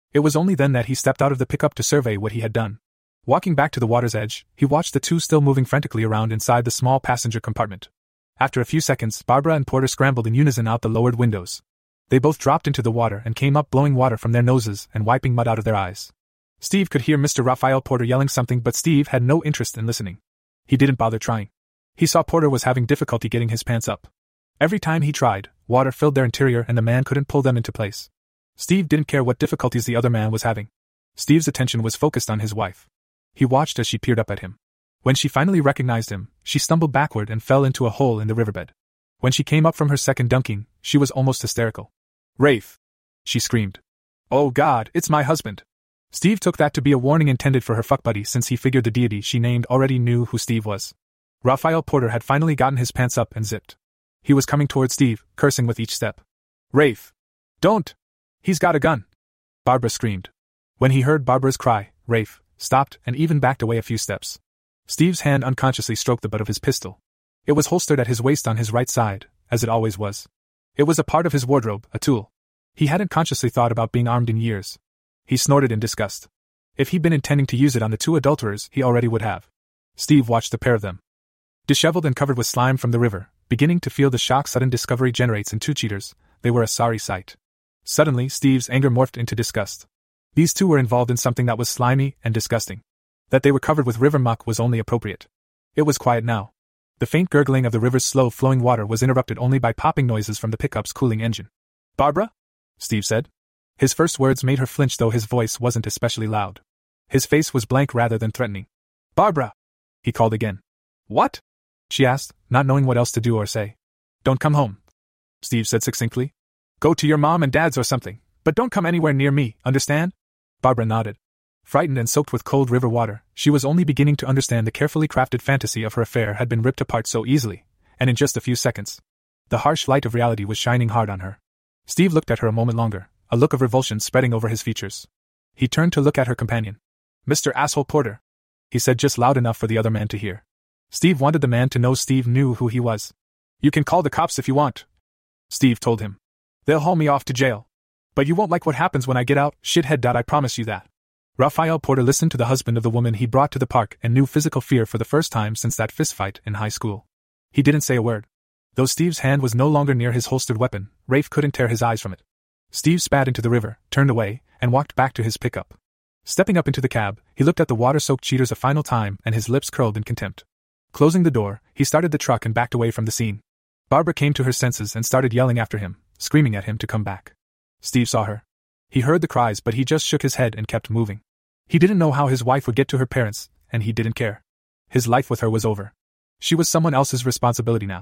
It was only then that he stepped out of the pickup to survey what he had done. Walking back to the water's edge, he watched the two still moving frantically around inside the small passenger compartment. After a few seconds, Barbara and Porter scrambled in unison out the lowered windows. They both dropped into the water and came up blowing water from their noses and wiping mud out of their eyes. Steve could hear Mister Raphael Porter yelling something, but Steve had no interest in listening. He didn't bother trying. He saw Porter was having difficulty getting his pants up. Every time he tried, water filled their interior and the man couldn't pull them into place. Steve didn't care what difficulties the other man was having. Steve's attention was focused on his wife. He watched as she peered up at him. When she finally recognized him, she stumbled backward and fell into a hole in the riverbed. When she came up from her second dunking, she was almost hysterical. "Rafe!" she screamed. "Oh God, it's my husband!" Steve took that to be a warning intended for her fuck buddy, since he figured the deity she named already knew who Steve was. Raphael Porter had finally gotten his pants up and zipped. He was coming toward Steve, cursing with each step. "Rafe! Don't! He's got a gun!" Barbara screamed. When he heard Barbara's cry, Rafe stopped and even backed away a few steps. Steve's hand unconsciously stroked the butt of his pistol. It was holstered at his waist on his right side, as it always was. It was a part of his wardrobe, a tool. He hadn't consciously thought about being armed in years. He snorted in disgust. If he'd been intending to use it on the two adulterers, he already would have. Steve watched the pair of them. Disheveled and covered with slime from the river, beginning to feel the shock sudden discovery generates in two cheaters, they were a sorry sight. Suddenly, Steve's anger morphed into disgust. These two were involved in something that was slimy and disgusting. That they were covered with river muck was only appropriate. It was quiet now. The faint gurgling of the river's slow-flowing water was interrupted only by popping noises from the pickup's cooling engine. "Barbara?" Steve said. His first words made her flinch, though his voice wasn't especially loud. His face was blank rather than threatening. "Barbara!" he called again. "What?" she asked, not knowing what else to do or say. "Don't come home," Steve said succinctly. "Go to your mom and dad's or something, but don't come anywhere near me, understand?" Barbara nodded. Frightened and soaked with cold river water, she was only beginning to understand the carefully crafted fantasy of her affair had been ripped apart so easily, and in just a few seconds. The harsh light of reality was shining hard on her. Steve looked at her a moment longer, a look of revulsion spreading over his features. He turned to look at her companion. "Mister Asshole Porter," he said just loud enough for the other man to hear. Steve wanted the man to know Steve knew who he was. "You can call the cops if you want," Steve told him. "They'll haul me off to jail. But you won't like what happens when I get out, shithead. I promise you that." Raphael Porter listened to the husband of the woman he brought to the park and knew physical fear for the first time since that fistfight in high school. He didn't say a word. Though Steve's hand was no longer near his holstered weapon, Rafe couldn't tear his eyes from it. Steve spat into the river, turned away, and walked back to his pickup. Stepping up into the cab, he looked at the water-soaked cheaters a final time and his lips curled in contempt. Closing the door, he started the truck and backed away from the scene. Barbara came to her senses and started yelling after him, screaming at him to come back. Steve saw her. He heard the cries, but he just shook his head and kept moving. He didn't know how his wife would get to her parents, and he didn't care. His life with her was over. She was someone else's responsibility now.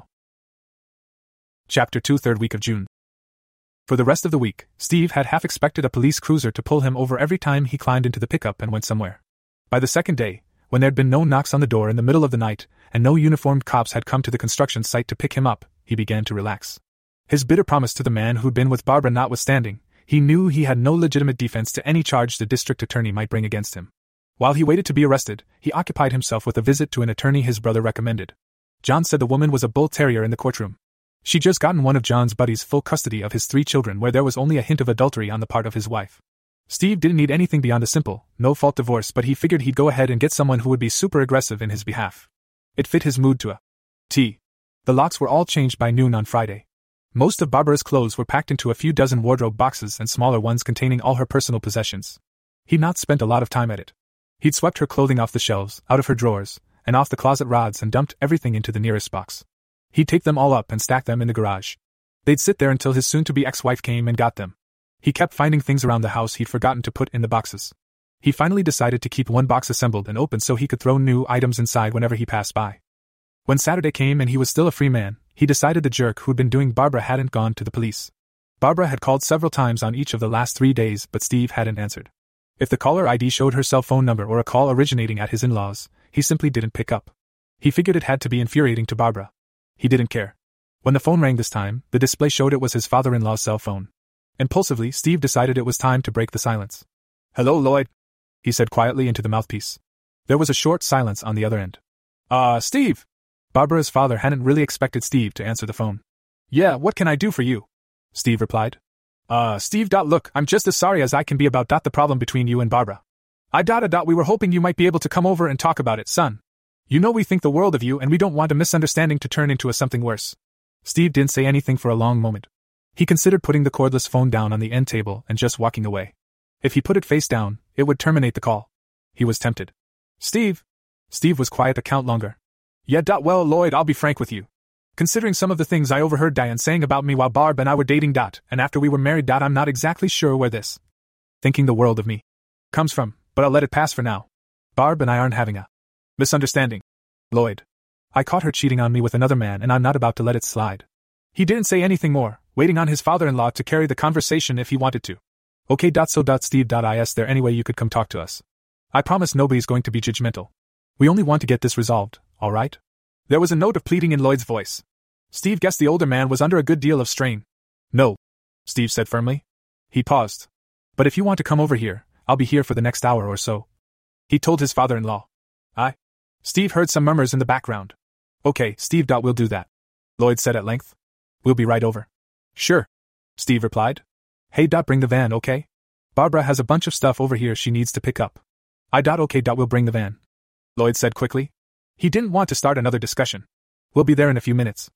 Chapter two, third week of June. For the rest of the week, Steve had half expected a police cruiser to pull him over every time he climbed into the pickup and went somewhere. By the second day, when there'd been no knocks on the door in the middle of the night, and no uniformed cops had come to the construction site to pick him up, he began to relax. His bitter promise to the man who'd been with Barbara notwithstanding, he knew he had no legitimate defense to any charge the district attorney might bring against him. While he waited to be arrested, he occupied himself with a visit to an attorney his brother recommended. John said the woman was a bull terrier in the courtroom. She'd just gotten one of John's buddies full custody of his three children, where there was only a hint of adultery on the part of his wife. Steve didn't need anything beyond a simple, no-fault divorce, but he figured he'd go ahead and get someone who would be super aggressive in his behalf. It fit his mood to a T. The locks were all changed by noon on Friday. Most of Barbara's clothes were packed into a few dozen wardrobe boxes and smaller ones containing all her personal possessions. He'd not spent a lot of time at it. He'd swept her clothing off the shelves, out of her drawers, and off the closet rods and dumped everything into the nearest box. He'd take them all up and stack them in the garage. They'd sit there until his soon-to-be ex-wife came and got them. He kept finding things around the house he'd forgotten to put in the boxes. He finally decided to keep one box assembled and open so he could throw new items inside whenever he passed by. When Saturday came and he was still a free man, he decided the jerk who'd been doing Barbara hadn't gone to the police. Barbara had called several times on each of the last three days, but Steve hadn't answered. If the caller I D showed her cell phone number or a call originating at his in-laws, he simply didn't pick up. He figured it had to be infuriating to Barbara. He didn't care. When the phone rang this time, the display showed it was his father-in-law's cell phone. Impulsively, Steve decided it was time to break the silence. "Hello, Lloyd," he said quietly into the mouthpiece. There was a short silence on the other end. Uh, Steve!" Barbara's father hadn't really expected Steve to answer the phone. "Yeah, what can I do for you?" Steve replied. Uh, Steve. Look, I'm just as sorry as I can be about the problem between you and Barbara. I dot dot we were hoping you might be able to come over and talk about it, son. You know we think the world of you and we don't want a misunderstanding to turn into a something worse. Steve didn't say anything for a long moment. He considered putting the cordless phone down on the end table and just walking away. If he put it face down, it would terminate the call. He was tempted. Steve. Steve was quiet a count longer. Yeah. Well, Lloyd, I'll be frank with you. Considering some of the things I overheard Diane saying about me while Barb and I were dating. And after we were married. I'm not exactly sure where this thinking the world of me comes from, but I'll let it pass for now. Barb and I aren't having a misunderstanding. Lloyd. I caught her cheating on me with another man and I'm not about to let it slide. He didn't say anything more, waiting on his father-in-law to carry the conversation if he wanted to. Okay. So. Steve. Is there any way you could come talk to us? I promise nobody's going to be judgmental. We only want to get this resolved, all right? There was a note of pleading in Lloyd's voice. Steve guessed the older man was under a good deal of strain. No, Steve said firmly. He paused. But if you want to come over here, I'll be here for the next hour or so. He told his father-in-law. I? Steve heard some murmurs in the background. Okay, Steve. We'll do that, Lloyd said at length. We'll be right over. Sure, Steve replied. Hey. Bring the van, okay? Barbara has a bunch of stuff over here she needs to pick up. I. Okay. We'll bring the van, Lloyd said quickly. He didn't want to start another discussion. We'll be there in a few minutes.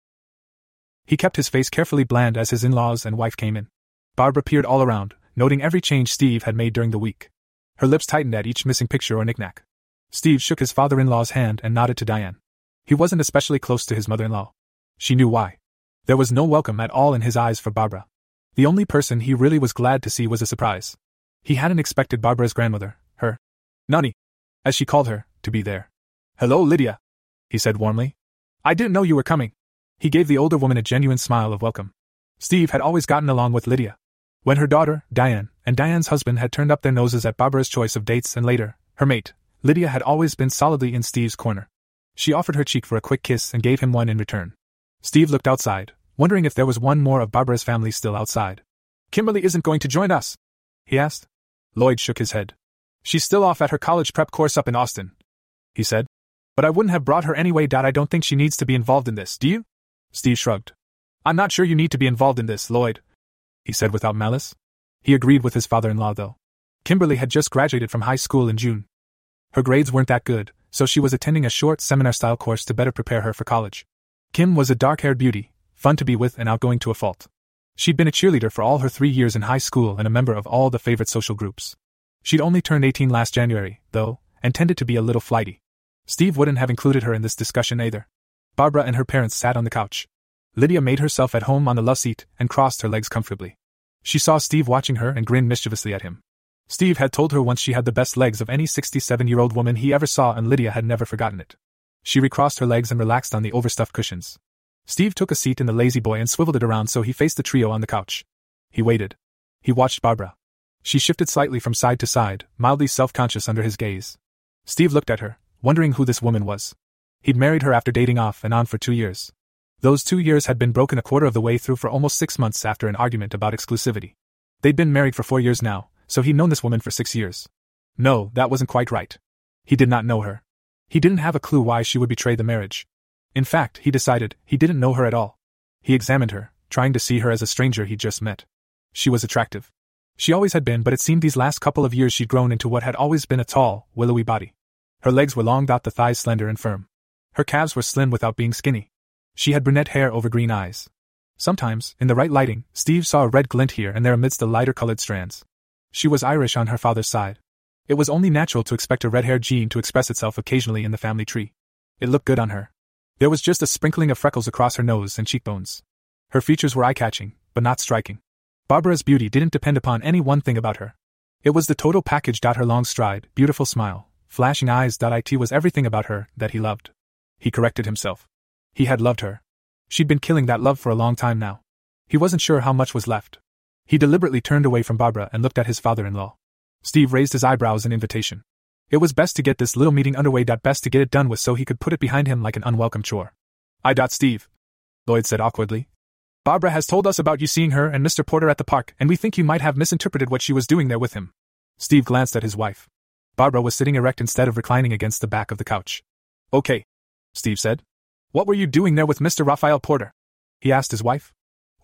He kept his face carefully bland as his in-laws and wife came in. Barbara peered all around, noting every change Steve had made during the week. Her lips tightened at each missing picture or knickknack. Steve shook his father-in-law's hand and nodded to Diane. He wasn't especially close to his mother-in-law. She knew why. There was no welcome at all in his eyes for Barbara. The only person he really was glad to see was a surprise. He hadn't expected Barbara's grandmother, her Nani, as she called her, to be there. Hello, Lydia, he said warmly. I didn't know you were coming. He gave the older woman a genuine smile of welcome. Steve had always gotten along with Lydia. When her daughter, Diane, and Diane's husband had turned up their noses at Barbara's choice of dates and later, her mate, Lydia had always been solidly in Steve's corner. She offered her cheek for a quick kiss and gave him one in return. Steve looked outside, wondering if there was one more of Barbara's family still outside. Kimberly isn't going to join us? He asked. Lloyd shook his head. She's still off at her college prep course up in Austin, he said. But I wouldn't have brought her anyway. I don't think she needs to be involved in this, do you? Steve shrugged. I'm not sure you need to be involved in this, Lloyd, he said without malice. He agreed with his father-in-law, though. Kimberly had just graduated from high school in June. Her grades weren't that good, so she was attending a short seminar-style course to better prepare her for college. Kim was a dark-haired beauty, fun to be with and outgoing to a fault. She'd been a cheerleader for all her three years in high school and a member of all the favorite social groups. She'd only turned eighteen last January, though, and tended to be a little flighty. Steve wouldn't have included her in this discussion either. Barbara and her parents sat on the couch. Lydia made herself at home on the love seat and crossed her legs comfortably. She saw Steve watching her and grinned mischievously at him. Steve had told her once she had the best legs of any sixty-seven-year-old woman he ever saw, and Lydia had never forgotten it. She recrossed her legs and relaxed on the overstuffed cushions. Steve took a seat in the lazy boy and swiveled it around so he faced the trio on the couch. He waited. He watched Barbara. She shifted slightly from side to side, mildly self-conscious under his gaze. Steve looked at her, wondering who this woman was. He'd married her after dating off and on for two years. Those two years had been broken a quarter of the way through for almost six months after an argument about exclusivity. They'd been married for four years now, so he'd known this woman for six years. No, that wasn't quite right. He did not know her. He didn't have a clue why she would betray the marriage. In fact, he decided he didn't know her at all. He examined her, trying to see her as a stranger he'd just met. She was attractive. She always had been, but it seemed these last couple of years she'd grown into what had always been a tall, willowy body. Her legs were long, the thighs slender and firm. Her calves were slim without being skinny. She had brunette hair over green eyes. Sometimes, in the right lighting, Steve saw a red glint here and there amidst the lighter-colored strands. She was Irish on her father's side. It was only natural to expect a red-haired gene to express itself occasionally in the family tree. It looked good on her. There was just a sprinkling of freckles across her nose and cheekbones. Her features were eye-catching, but not striking. Barbara's beauty didn't depend upon any one thing about her. It was the total package. Her long stride, beautiful smile, flashing eyes. It was everything about her that he loved. He corrected himself. He had loved her. She'd been killing that love for a long time now. He wasn't sure how much was left. He deliberately turned away from Barbara and looked at his father-in-law. Steve raised his eyebrows in invitation. It was best to get this little meeting underway. Best to get it done with so he could put it behind him like an unwelcome chore. I. Steve, Lloyd said awkwardly. Barbara has told us about you seeing her and Mister Porter at the park, and we think you might have misinterpreted what she was doing there with him. Steve glanced at his wife. Barbara was sitting erect instead of reclining against the back of the couch. Okay, Steve said. What were you doing there with Mister Raphael Porter? He asked his wife.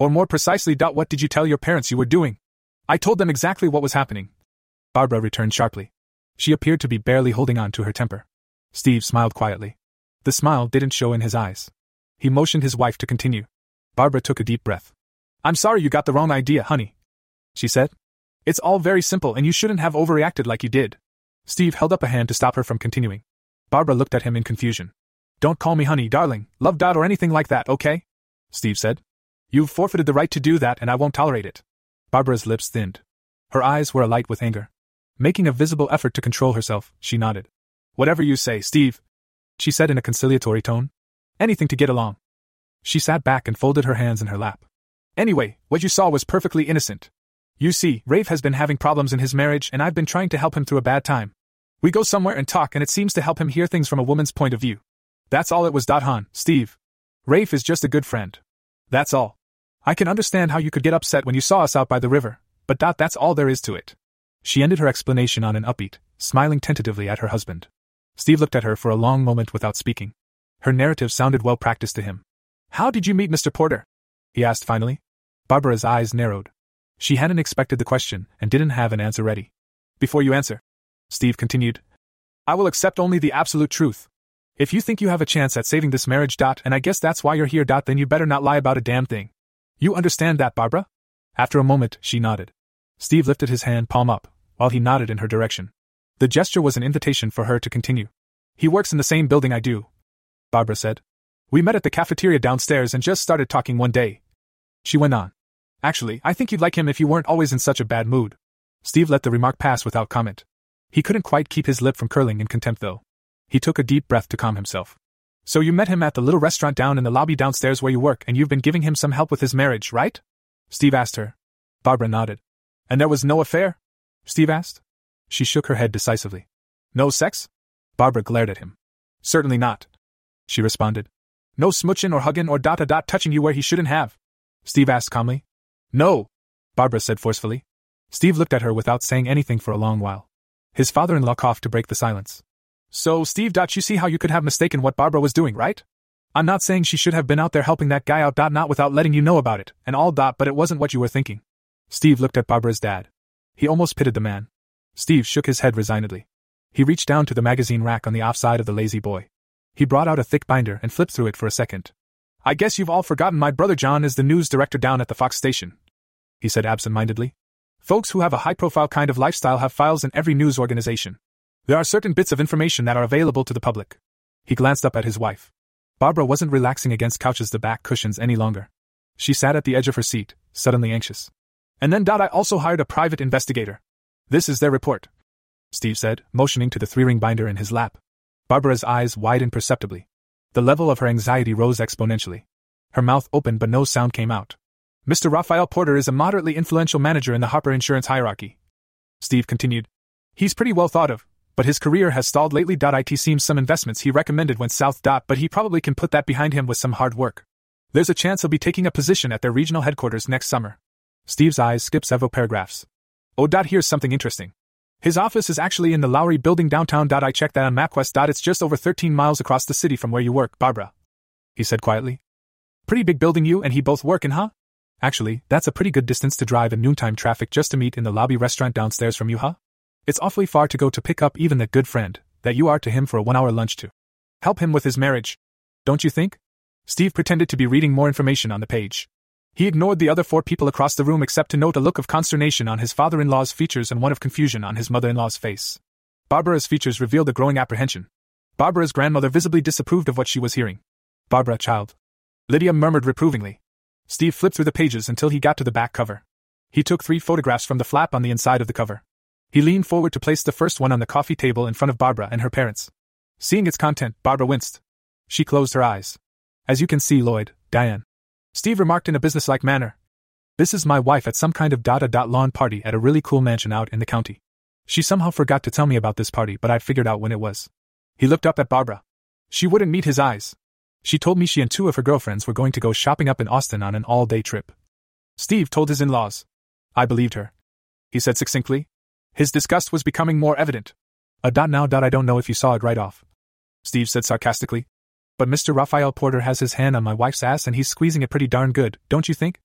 Or more precisely, what did you tell your parents you were doing? I told them exactly what was happening. Barbara returned sharply. She appeared to be barely holding on to her temper. Steve smiled quietly. The smile didn't show in his eyes. He motioned his wife to continue. Barbara took a deep breath. I'm sorry you got the wrong idea, honey, she said. It's all very simple and you shouldn't have overreacted like you did. Steve held up a hand to stop her from continuing. Barbara looked at him in confusion. Don't call me honey, darling, love dot or anything like that, okay? Steve said. You've forfeited the right to do that and I won't tolerate it. Barbara's lips thinned. Her eyes were alight with anger. Making a visible effort to control herself, she nodded. Whatever you say, Steve, she said in a conciliatory tone. Anything to get along. She sat back and folded her hands in her lap. Anyway, what you saw was perfectly innocent. You see, Rafe has been having problems in his marriage and I've been trying to help him through a bad time. We go somewhere and talk and it seems to help him hear things from a woman's point of view. That's all it was. Hon, Steve. Rafe is just a good friend. That's all. I can understand how you could get upset when you saw us out by the river, but dot that's all there is to it. She ended her explanation on an upbeat, smiling tentatively at her husband. Steve looked at her for a long moment without speaking. Her narrative sounded well practiced to him. How did you meet Mister Porter? He asked finally. Barbara's eyes narrowed. She hadn't expected the question and didn't have an answer ready. Before you answer, Steve continued, I will accept only the absolute truth. If you think you have a chance at saving this marriage, dot, and I guess that's why you're here, dot, then you better not lie about a damn thing. You understand that, Barbara? After a moment, she nodded. Steve lifted his hand palm up, while he nodded in her direction. The gesture was an invitation for her to continue. He works in the same building I do, Barbara said. We met at the cafeteria downstairs and just started talking one day. She went on. Actually, I think you'd like him if you weren't always in such a bad mood. Steve let the remark pass without comment. He couldn't quite keep his lip from curling in contempt though. He took a deep breath to calm himself. So you met him at the little restaurant down in the lobby downstairs where you work and you've been giving him some help with his marriage, right? Steve asked her. Barbara nodded. And there was no affair? Steve asked. She shook her head decisively. No sex? Barbara glared at him. Certainly not, she responded. No smooching or hugging or dot a dot touching you where he shouldn't have? Steve asked calmly. No, Barbara said forcefully. Steve looked at her without saying anything for a long while. His father-in-law coughed to break the silence. So, Steve, dot, you see how you could have mistaken what Barbara was doing, right? I'm not saying she should have been out there helping that guy out, dot, not without letting you know about it, and all, dot, but it wasn't what you were thinking. Steve looked at Barbara's dad. He almost pitied the man. Steve shook his head resignedly. He reached down to the magazine rack on the offside of the lazy boy. He brought out a thick binder and flipped through it for a second. I guess you've all forgotten my brother John is the news director down at the Fox station, he said absent-mindedly. Folks who have a high-profile kind of lifestyle have files in every news organization. There are certain bits of information that are available to the public. He glanced up at his wife. Barbara wasn't relaxing against couches the back cushions any longer. She sat at the edge of her seat, suddenly anxious. And then, dot, I also hired a private investigator. This is their report, Steve said, motioning to the three-ring binder in his lap. Barbara's eyes widened perceptibly. The level of her anxiety rose exponentially. Her mouth opened but no sound came out. Mister Raphael Porter is a moderately influential manager in the Harper Insurance hierarchy, Steve continued. He's pretty well thought of, but his career has stalled lately. It seems some investments he recommended went south. But he probably can put that behind him with some hard work. There's a chance he'll be taking a position at their regional headquarters next summer. Steve's eyes skipped several paragraphs. Oh, here's something interesting. His office is actually in the Lowry building downtown. I checked that on MapQuest. It's just over thirteen miles across the city from where you work, Barbara, he said quietly. Pretty big building you and he both work in, huh? Actually, that's a pretty good distance to drive in noontime traffic just to meet in the lobby restaurant downstairs from you, huh? It's awfully far to go to pick up even that good friend that you are to him for a one-hour lunch to help him with his marriage. Don't you think? Steve pretended to be reading more information on the page. He ignored the other four people across the room except to note a look of consternation on his father-in-law's features and one of confusion on his mother-in-law's face. Barbara's features revealed a growing apprehension. Barbara's grandmother visibly disapproved of what she was hearing. Barbara, child. Lydia murmured reprovingly. Steve flipped through the pages until he got to the back cover. He took three photographs from the flap on the inside of the cover. He leaned forward to place the first one on the coffee table in front of Barbara and her parents. Seeing its content, Barbara winced. She closed her eyes. As you can see, Lloyd, Diane, Steve remarked in a businesslike manner. This is my wife at some kind of dot-a-dot lawn party at a really cool mansion out in the county. She somehow forgot to tell me about this party, but I figured out when it was. He looked up at Barbara. She wouldn't meet his eyes. She told me she and two of her girlfriends were going to go shopping up in Austin on an all-day trip. Steve told his in-laws. I believed her, he said succinctly. His disgust was becoming more evident. A dot now dot I don't know if you saw it right off, Steve said sarcastically. But Mister Raphael Porter has his hand on my wife's ass and he's squeezing it pretty darn good, don't you think?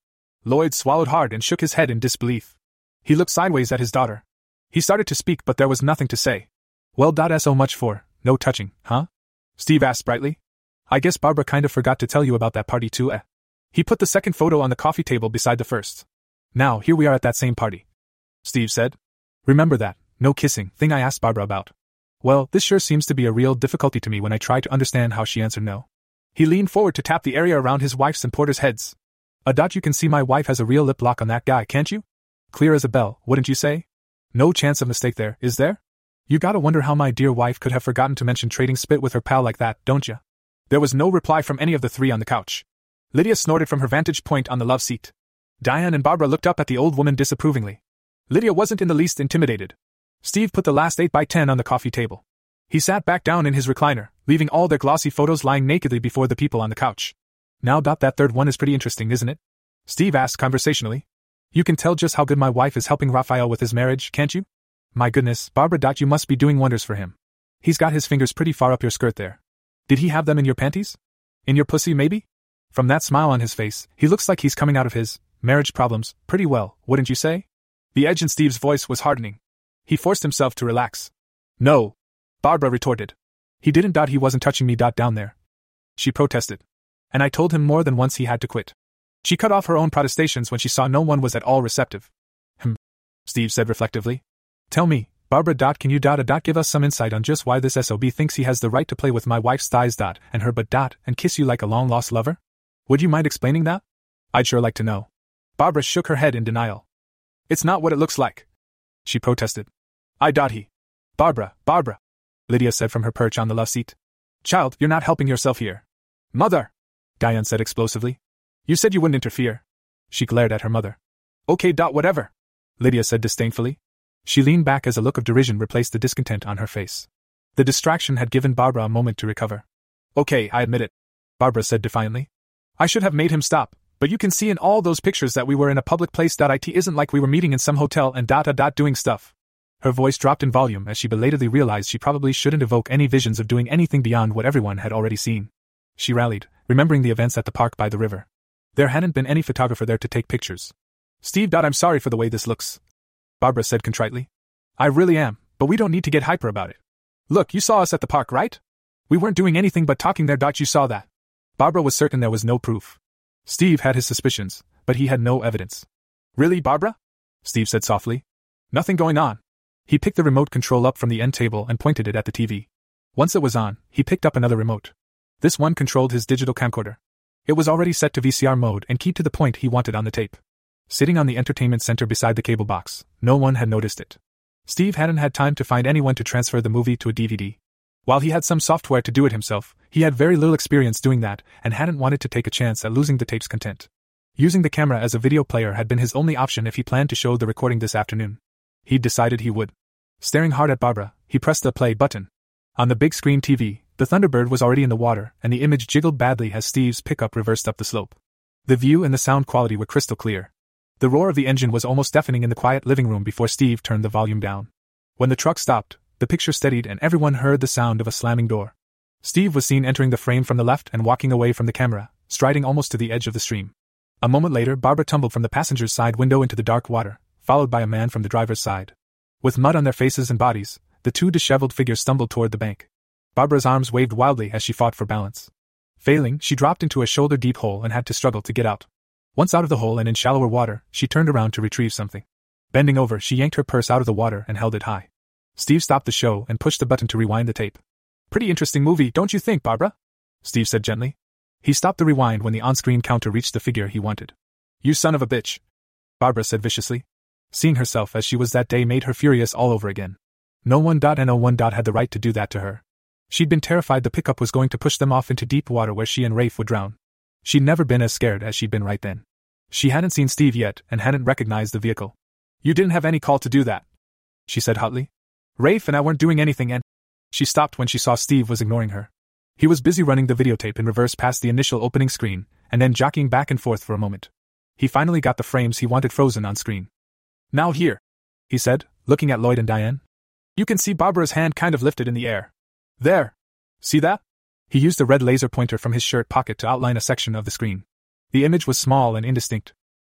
Lloyd swallowed hard and shook his head in disbelief. He looked sideways at his daughter. He started to speak, but there was nothing to say. Well, so much for no touching, huh? Steve asked brightly. I guess Barbara kind of forgot to tell you about that party too, eh? He put the second photo on the coffee table beside the first. Now, here we are at that same party, Steve said. Remember that no kissing thing I asked Barbara about? Well, this sure seems to be a real difficulty to me when I try to understand how she answered no. He leaned forward to tap the area around his wife's and Porter's heads. A dot you can see my wife has a real lip lock on that guy, can't you? Clear as a bell, wouldn't you say? No chance of mistake there, is there? You gotta wonder how my dear wife could have forgotten to mention trading spit with her pal like that, don't ya? There was no reply from any of the three on the couch. Lydia snorted from her vantage point on the love seat. Diane and Barbara looked up at the old woman disapprovingly. Lydia wasn't in the least intimidated. Steve put the last eight by ten on the coffee table. He sat back down in his recliner, leaving all their glossy photos lying nakedly before the people on the couch. Now, Dot, that third one is pretty interesting, isn't it? Steve asked conversationally. You can tell just how good my wife is helping Raphael with his marriage, can't you? My goodness, Barbara, Dot, you must be doing wonders for him. He's got his fingers pretty far up your skirt there. Did he have them in your panties? In your pussy, maybe? From that smile on his face, he looks like he's coming out of his marriage problems pretty well, wouldn't you say? The edge in Steve's voice was hardening. He forced himself to relax. No, Barbara retorted. He didn't. Dot, he wasn't touching me. Dot, down there. She protested. And I told him more than once he had to quit. She cut off her own protestations when she saw no one was at all receptive. Hmm, Steve said reflectively. Tell me, Barbara. Dot, can you dot a dot give us some insight on just why this S O B thinks he has the right to play with my wife's thighs, Dot, and her butt, Dot, and kiss you like a long-lost lover? Would you mind explaining that? I'd sure like to know. Barbara shook her head in denial. It's not what it looks like, she protested. I dot he. Barbara, Barbara, Lydia said from her perch on the love seat. Child, you're not helping yourself here. Mother, Diane said explosively. You said you wouldn't interfere. She glared at her mother. Okay, Dot, whatever, Lydia said disdainfully. She leaned back as a look of derision replaced the discontent on her face. The distraction had given Barbara a moment to recover. Okay, I admit it, Barbara said defiantly. I should have made him stop, but you can see in all those pictures that we were in a public place. It isn't like we were meeting in some hotel and dot a dot doing stuff. Her voice dropped in volume as she belatedly realized she probably shouldn't evoke any visions of doing anything beyond what everyone had already seen. She rallied, remembering the events at the park by the river. There hadn't been any photographer there to take pictures. Steve, I'm sorry for the way this looks, Barbara said contritely. I really am, but we don't need to get hyper about it. Look, you saw us at the park, right? We weren't doing anything but talking there. You saw that. Barbara was certain there was no proof. Steve had his suspicions, but he had no evidence. Really, Barbara? Steve said softly. Nothing going on. He picked the remote control up from the end table and pointed it at the T V. Once it was on, he picked up another remote. This one controlled his digital camcorder. It was already set to V C R mode and keyed to the point he wanted on the tape. Sitting on the entertainment center beside the cable box, no one had noticed it. Steve hadn't had time to find anyone to transfer the movie to a D V D. While he had some software to do it himself, he had very little experience doing that and hadn't wanted to take a chance at losing the tape's content. Using the camera as a video player had been his only option if he planned to show the recording this afternoon. He'd decided he would. Staring hard at Barbara, he pressed the play button. On the big screen T V, the Thunderbird was already in the water and the image jiggled badly as Steve's pickup reversed up the slope. The view and the sound quality were crystal clear. The roar of the engine was almost deafening in the quiet living room before Steve turned the volume down. When the truck stopped, the picture steadied and everyone heard the sound of a slamming door. Steve was seen entering the frame from the left and walking away from the camera, striding almost to the edge of the stream. A moment later, Barbara tumbled from the passenger's side window into the dark water, followed by a man from the driver's side. With mud on their faces and bodies, the two disheveled figures stumbled toward the bank. Barbara's arms waved wildly as she fought for balance. Failing, she dropped into a shoulder-deep hole and had to struggle to get out. Once out of the hole and in shallower water, she turned around to retrieve something. Bending over, she yanked her purse out of the water and held it high. Steve stopped the show and pushed the button to rewind the tape. Pretty interesting movie, don't you think, Barbara? Steve said gently. He stopped the rewind when the on-screen counter reached the figure he wanted. You son of a bitch, Barbara said viciously. Seeing herself as she was that day made her furious all over again. No one and no one had the right to do that to her. She'd been terrified the pickup was going to push them off into deep water where she and Rafe would drown. She'd never been as scared as she'd been right then. She hadn't seen Steve yet and hadn't recognized the vehicle. You didn't have any call to do that, she said hotly. Rafe and I weren't doing anything and... She stopped when she saw Steve was ignoring her. He was busy running the videotape in reverse past the initial opening screen, and then jockeying back and forth for a moment. He finally got the frames he wanted frozen on screen. Now here, he said, looking at Lloyd and Diane. You can see Barbara's hand kind of lifted in the air. There. See that? He used a red laser pointer from his shirt pocket to outline a section of the screen. The image was small and indistinct.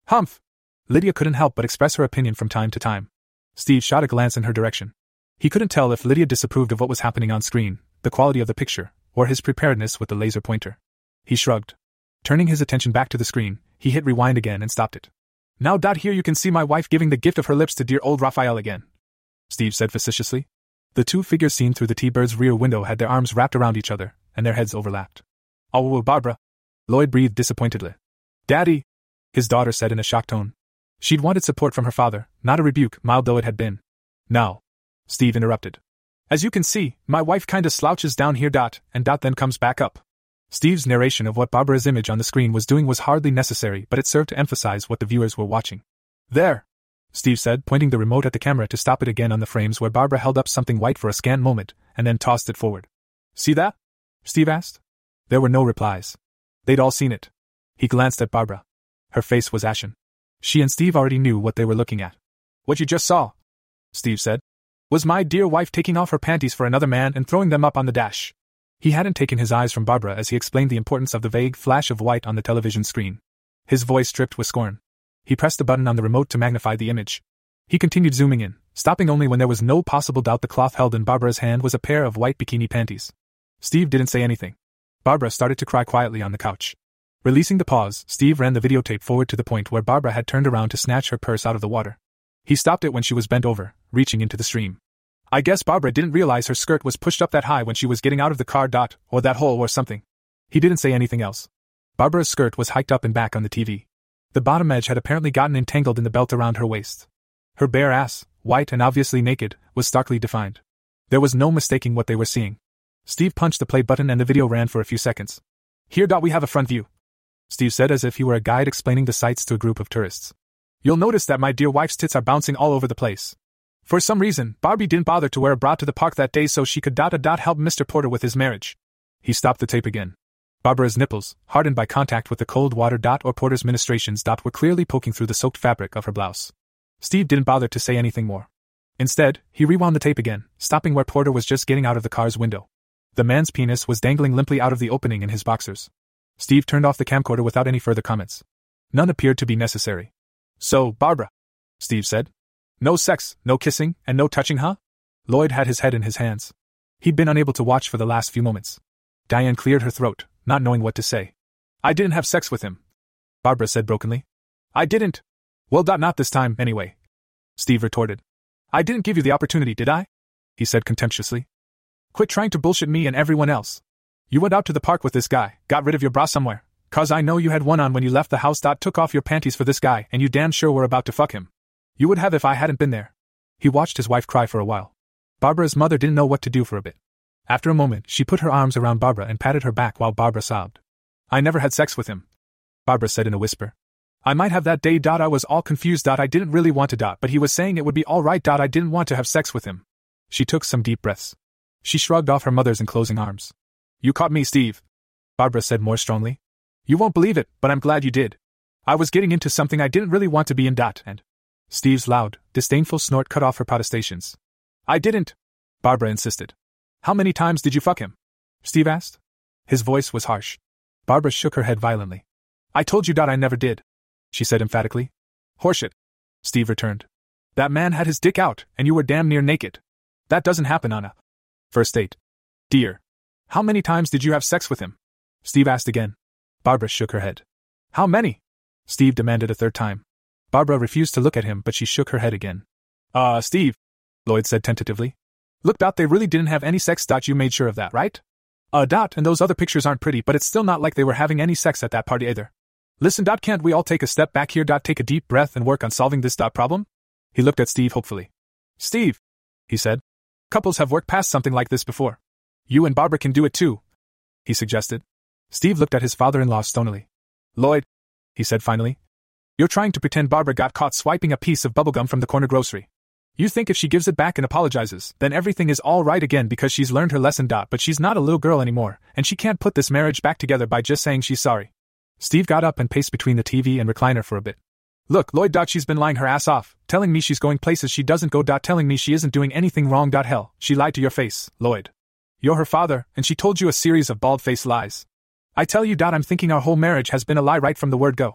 Humph! Lydia couldn't help but express her opinion from time to time. Steve shot a glance in her direction. He couldn't tell if Lydia disapproved of what was happening on screen, the quality of the picture, or his preparedness with the laser pointer. He shrugged. Turning his attention back to the screen, he hit rewind again and stopped it. Now, Dot, here you can see my wife giving the gift of her lips to dear old Raphael again, Steve said facetiously. The two figures seen through the T-Bird's rear window had their arms wrapped around each other, and their heads overlapped. Oh, Barbara. Lloyd breathed disappointedly. Daddy, his daughter said in a shocked tone. She'd wanted support from her father, not a rebuke, mild though it had been. Now, Steve interrupted. As you can see, my wife kinda slouches down here, Dot, and Dot then comes back up. Steve's narration of what Barbara's image on the screen was doing was hardly necessary, but it served to emphasize what the viewers were watching. There, Steve said, pointing the remote at the camera to stop it again on the frames where Barbara held up something white for a scant moment, and then tossed it forward. See that? Steve asked. There were no replies. They'd all seen it. He glanced at Barbara. Her face was ashen. She and Steve already knew what they were looking at. What you just saw, Steve said, was my dear wife taking off her panties for another man and throwing them up on the dash. He hadn't taken his eyes from Barbara as he explained the importance of the vague flash of white on the television screen. His voice dripped with scorn. He pressed the button on the remote to magnify the image. He continued zooming in, stopping only when there was no possible doubt the cloth held in Barbara's hand was a pair of white bikini panties. Steve didn't say anything. Barbara started to cry quietly on the couch. Releasing the pause, Steve ran the videotape forward to the point where Barbara had turned around to snatch her purse out of the water. He stopped it when she was bent over, reaching into the stream. I guess Barbara didn't realize her skirt was pushed up that high when she was getting out of the car, Dot, or that hole or something. He didn't say anything else. Barbara's skirt was hiked up and back on the T V. The bottom edge had apparently gotten entangled in the belt around her waist. Her bare ass, white and obviously naked, was starkly defined. There was no mistaking what they were seeing. Steve punched the play button and the video ran for a few seconds. Here, Dot, we have a front view, Steve said as if he were a guide explaining the sights to a group of tourists. You'll notice that my dear wife's tits are bouncing all over the place. For some reason, Barbie didn't bother to wear a bra to the park that day so she could dot a dot help Mister Porter with his marriage. He stopped the tape again. Barbara's nipples, hardened by contact with the cold water dot or Porter's ministrations dot were clearly poking through the soaked fabric of her blouse. Steve didn't bother to say anything more. Instead, he rewound the tape again, stopping where Porter was just getting out of the car's window. The man's penis was dangling limply out of the opening in his boxers. Steve turned off the camcorder without any further comments. None appeared to be necessary. So, Barbara, Steve said. No sex, no kissing, and no touching, huh? Lloyd had his head in his hands. He'd been unable to watch for the last few moments. Diane cleared her throat, not knowing what to say. I didn't have sex with him, Barbara said brokenly. I didn't. Well, not this time, anyway, Steve retorted. I didn't give you the opportunity, did I? He said contemptuously. Quit trying to bullshit me and everyone else. You went out to the park with this guy, got rid of your bra somewhere, cause I know you had one on when you left the house. Took off your panties for this guy, and you damn sure were about to fuck him. You would have if I hadn't been there. He watched his wife cry for a while. Barbara's mother didn't know what to do for a bit. After a moment, she put her arms around Barbara and patted her back while Barbara sobbed. I never had sex with him, Barbara said in a whisper. I might have that day. I was all confused. I didn't really want to. But he was saying it would be all right. I didn't want to have sex with him. She took some deep breaths. She shrugged off her mother's enclosing arms. You caught me, Steve, Barbara said more strongly. You won't believe it, but I'm glad you did. I was getting into something I didn't really want to be in. And Steve's loud, disdainful snort cut off her protestations. I didn't, Barbara insisted. How many times did you fuck him? Steve asked. His voice was harsh. Barbara shook her head violently. I told you. I never did, she said emphatically. Horseshit, Steve returned. That man had his dick out, and you were damn near naked. That doesn't happen on a first date. Dear. How many times did you have sex with him? Steve asked again. Barbara shook her head. How many? Steve demanded a third time. Barbara refused to look at him, but she shook her head again. Uh, Steve, Lloyd said tentatively. Look, Dot, they really didn't have any sex. Dot, you made sure of that, right? Uh, Dot, and those other pictures aren't pretty, but it's still not like they were having any sex at that party either. Listen, Dot, can't we all take a step back here? Dot, take a deep breath and work on solving this dot problem? He looked at Steve hopefully. Steve, he said. Couples have worked past something like this before. You and Barbara can do it too, he suggested. Steve looked at his father-in-law stonily. Lloyd, he said finally. You're trying to pretend Barbara got caught swiping a piece of bubblegum from the corner grocery. You think if she gives it back and apologizes, then everything is all right again because she's learned her lesson. Dot, but she's not a little girl anymore, and she can't put this marriage back together by just saying she's sorry. Steve got up and paced between the T V and recliner for a bit. Look, Lloyd, Dot, she's been lying her ass off, telling me she's going places she doesn't go. Dot, telling me she isn't doing anything wrong. Dot, hell, she lied to your face, Lloyd. You're her father, and she told you a series of bald-faced lies. I tell you, Dot, I'm thinking our whole marriage has been a lie right from the word go.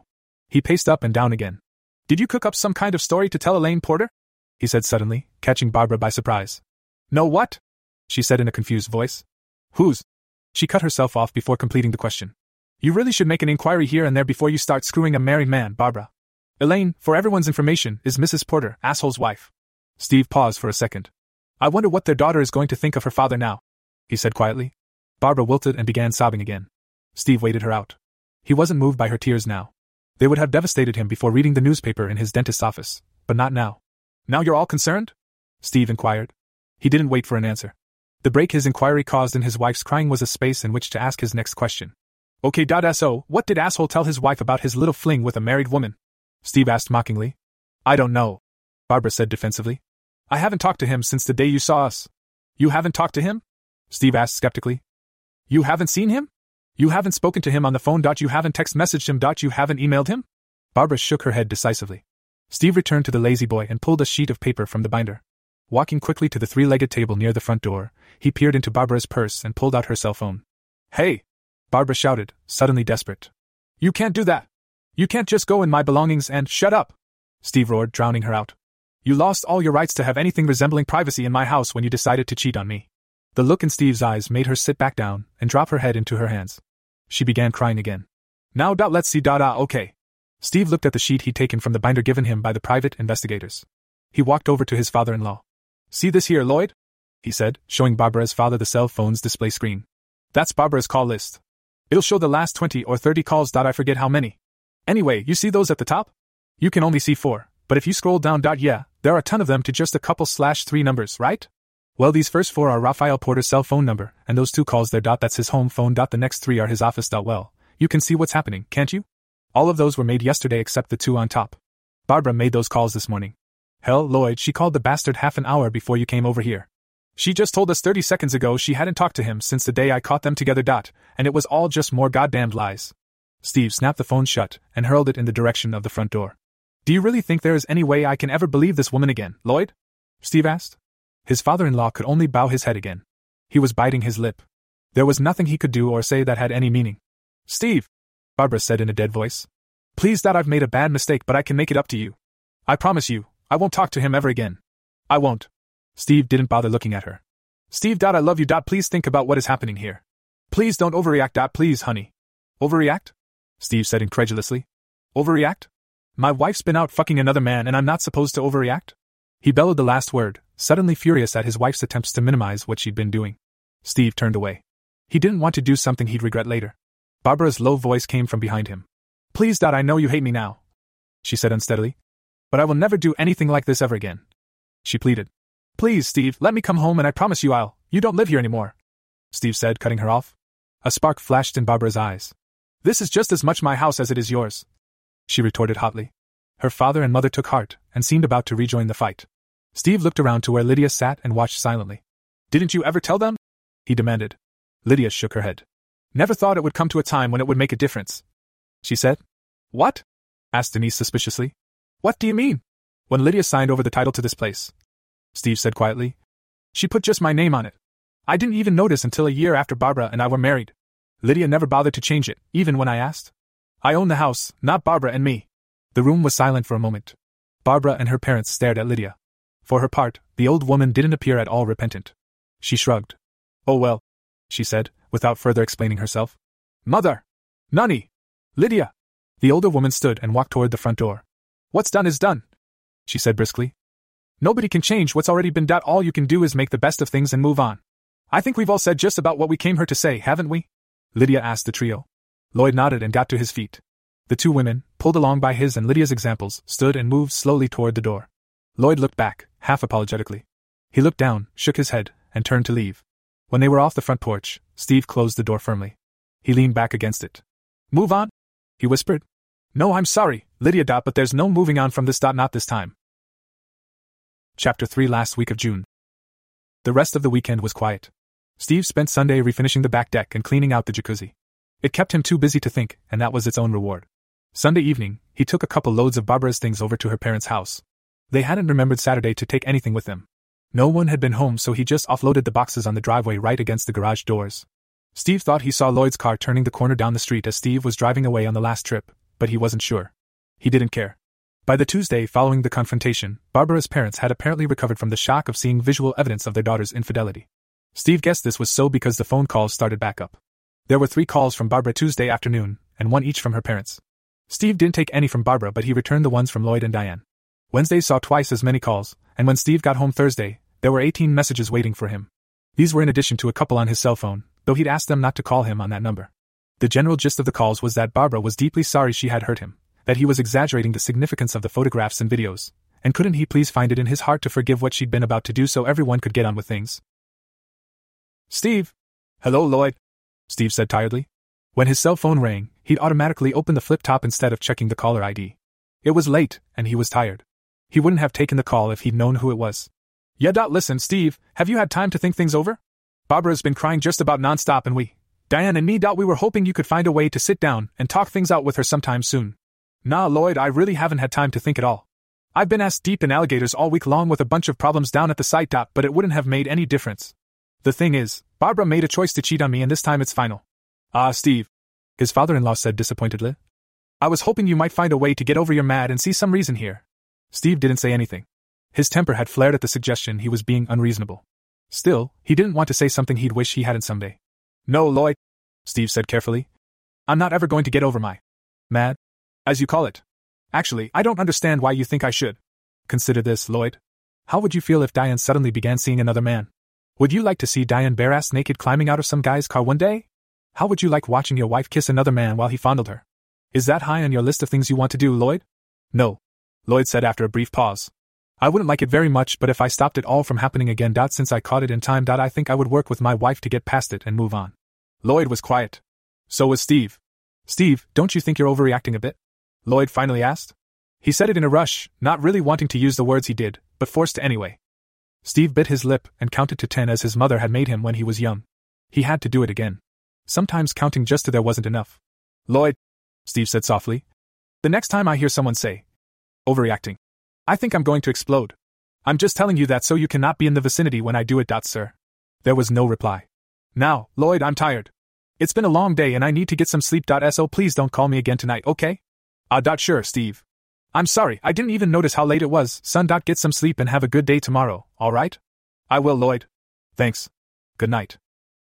He paced up and down again. Did you cook up some kind of story to tell Elaine Porter? He said suddenly, catching Barbara by surprise. No what? She said in a confused voice. Whose? She cut herself off before completing the question. You really should make an inquiry here and there before you start screwing a married man, Barbara. Elaine, for everyone's information, is Missus Porter, asshole's wife. Steve paused for a second. I wonder what their daughter is going to think of her father now, he said quietly. Barbara wilted and began sobbing again. Steve waited her out. He wasn't moved by her tears now. They would have devastated him before reading the newspaper in his dentist's office, but not now. Now you're all concerned? Steve inquired. He didn't wait for an answer. The break his inquiry caused in his wife's crying was a space in which to ask his next question. Okay, so, what did asshole tell his wife about his little fling with a married woman? Steve asked mockingly. I don't know, Barbara said defensively. I haven't talked to him since the day you saw us. You haven't talked to him? Steve asked skeptically. You haven't seen him? You haven't spoken to him on the phone. You haven't text messaged him. You haven't emailed him? Barbara shook her head decisively. Steve returned to the lazy boy and pulled a sheet of paper from the binder. Walking quickly to the three-legged table near the front door, he peered into Barbara's purse and pulled out her cell phone. Hey! Barbara shouted, suddenly desperate. You can't do that! You can't just go in my belongings and shut up! Steve roared, drowning her out. You lost all your rights to have anything resembling privacy in my house when you decided to cheat on me. The look in Steve's eyes made her sit back down and drop her head into her hands. She began crying again. Now let's see ah okay. Steve looked at the sheet he'd taken from the binder given him by the private investigators. He walked over to his father-in-law. See this here, Lloyd? He said, showing Barbara's father the cell phone's display screen. That's Barbara's call list. It'll show the last twenty or thirty calls. I forget how many. Anyway, you see those at the top? You can only see four, but if you scroll down, yeah, there are a ton of them to just a couple slash three numbers, right? Well, these first four are Raphael Porter's cell phone number, and those two calls there. That's his home phone. The next three are his office. Well, you can see what's happening, can't you? All of those were made yesterday except the two on top. Barbara made those calls this morning. Hell, Lloyd, she called the bastard half an hour before you came over here. She just told us thirty seconds ago she hadn't talked to him since the day I caught them together. And it was all just more goddamned lies. Steve snapped the phone shut and hurled it in the direction of the front door. Do you really think there is any way I can ever believe this woman again, Lloyd? Steve asked. His father-in-law could only bow his head again. He was biting his lip. There was nothing he could do or say that had any meaning. Steve, Barbara said in a dead voice. Please, Dad, I've made a bad mistake, but I can make it up to you. I promise you, I won't talk to him ever again. I won't. Steve didn't bother looking at her. Steve, Dad, I love you. Dad, please think about what is happening here. Please don't overreact. Dad, please, honey. Overreact? Steve said incredulously. Overreact? My wife's been out fucking another man and I'm not supposed to overreact? He bellowed the last word, suddenly furious at his wife's attempts to minimize what she'd been doing. Steve turned away. He didn't want to do something he'd regret later. Barbara's low voice came from behind him. Please, Dad, I know you hate me now, she said unsteadily. But I will never do anything like this ever again. She pleaded. Please, Steve, let me come home and I promise you I'll. You don't live here anymore, Steve said, cutting her off. A spark flashed in Barbara's eyes. This is just as much my house as it is yours, she retorted hotly. Her father and mother took heart and seemed about to rejoin the fight. Steve looked around to where Lydia sat and watched silently. Didn't you ever tell them? He demanded. Lydia shook her head. Never thought it would come to a time when it would make a difference, she said. What? Asked Denise suspiciously. What do you mean? When Lydia signed over the title to this place, Steve said quietly. She put just my name on it. I didn't even notice until a year after Barbara and I were married. Lydia never bothered to change it, even when I asked. I own the house, not Barbara and me. The room was silent for a moment. Barbara and her parents stared at Lydia. For her part, the old woman didn't appear at all repentant. She shrugged. Oh well, she said, without further explaining herself. Mother! Nani! Lydia! The older woman stood and walked toward the front door. What's done is done, she said briskly. Nobody can change what's already been done. All you can do is make the best of things and move on. I think we've all said just about what we came here to say, haven't we? Lydia asked the trio. Lloyd nodded and got to his feet. The two women, pulled along by his and Lydia's examples, stood and moved slowly toward the door. Lloyd looked back, half apologetically. He looked down, shook his head, and turned to leave. When they were off the front porch, Steve closed the door firmly. He leaned back against it. Move on? He whispered. No, I'm sorry, Lydia. But there's no moving on from this. Not this time. Chapter three. Last week of June. The rest of the weekend was quiet. Steve spent Sunday refinishing the back deck and cleaning out the jacuzzi. It kept him too busy to think, and that was its own reward. Sunday evening, he took a couple loads of Barbara's things over to her parents' house. They hadn't remembered Saturday to take anything with them. No one had been home, so he just offloaded the boxes on the driveway right against the garage doors. Steve thought he saw Lloyd's car turning the corner down the street as Steve was driving away on the last trip, but he wasn't sure. He didn't care. By the Tuesday following the confrontation, Barbara's parents had apparently recovered from the shock of seeing visual evidence of their daughter's infidelity. Steve guessed this was so because the phone calls started back up. There were three calls from Barbara Tuesday afternoon, and one each from her parents. Steve didn't take any from Barbara, but he returned the ones from Lloyd and Diane. Wednesday saw twice as many calls, and when Steve got home Thursday, there were eighteen messages waiting for him. These were in addition to a couple on his cell phone, though he'd asked them not to call him on that number. The general gist of the calls was that Barbara was deeply sorry she had hurt him, that he was exaggerating the significance of the photographs and videos, and couldn't he please find it in his heart to forgive what she'd been about to do so everyone could get on with things. Steve! Hello, Lloyd, Steve said tiredly. When his cell phone rang, he'd automatically open the flip top instead of checking the caller I D. It was late, and he was tired. He wouldn't have taken the call if he'd known who it was. Yeah. Listen, Steve, have you had time to think things over? Barbara's been crying just about nonstop, and we, Diane and me, we were hoping you could find a way to sit down and talk things out with her sometime soon. Nah, Lloyd, I really haven't had time to think at all. I've been ass deep in alligators all week long with a bunch of problems down at the site. But it wouldn't have made any difference. The thing is, Barbara made a choice to cheat on me, and this time it's final. Ah, Steve, his father-in-law said disappointedly. I was hoping you might find a way to get over your mad and see some reason here. Steve didn't say anything. His temper had flared at the suggestion he was being unreasonable. Still, he didn't want to say something he'd wish he hadn't someday. No, Lloyd, Steve said carefully. I'm not ever going to get over my mad, as you call it. Actually, I don't understand why you think I should. Consider this, Lloyd. How would you feel if Diane suddenly began seeing another man? Would you like to see Diane bare-ass naked climbing out of some guy's car one day? How would you like watching your wife kiss another man while he fondled her? Is that high on your list of things you want to do, Lloyd? No, Lloyd said after a brief pause. I wouldn't like it very much, but if I stopped it all from happening again, since I caught it in time, I think I would work with my wife to get past it and move on. Lloyd was quiet. So was Steve. Steve, don't you think you're overreacting a bit? Lloyd finally asked. He said it in a rush, not really wanting to use the words he did, but forced to anyway. Steve bit his lip and counted to ten as his mother had made him when he was young. He had to do it again. Sometimes counting just to there wasn't enough. Lloyd, Steve said softly, the next time I hear someone say, overreacting, I think I'm going to explode. I'm just telling you that so you cannot be in the vicinity when I do it, sir. There was no reply. Now, Lloyd, I'm tired. It's been a long day and I need to get some sleep. So please don't call me again tonight, okay? Ah, uh, sure, Steve. I'm sorry, I didn't even notice how late it was. Son, get some sleep and have a good day tomorrow, alright? I will, Lloyd. Thanks. Good night.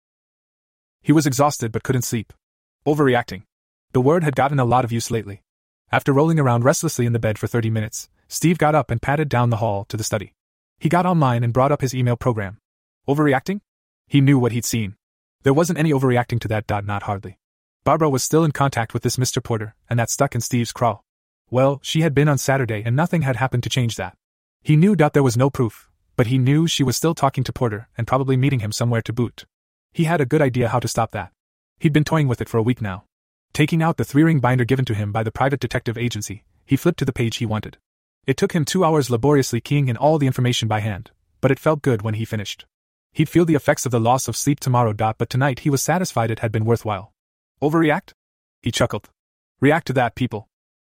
He was exhausted but couldn't sleep. Overreacting. The word had gotten a lot of use lately. After rolling around restlessly in the bed for thirty minutes, Steve got up and padded down the hall to the study. He got online and brought up his email program. Overreacting? He knew what he'd seen. There wasn't any overreacting to that. Not hardly. Barbara was still in contact with this Mister Porter, and that stuck in Steve's craw. Well, she had been on Saturday and nothing had happened to change that. He knew that there was no proof, but he knew she was still talking to Porter and probably meeting him somewhere to boot. He had a good idea how to stop that. He'd been toying with it for a week now. Taking out the three-ring binder given to him by the private detective agency, he flipped to the page he wanted. It took him two hours laboriously keying in all the information by hand, but it felt good when he finished. He'd feel the effects of the loss of sleep tomorrow. But tonight he was satisfied it had been worthwhile. Overreact? He chuckled. React to that, people.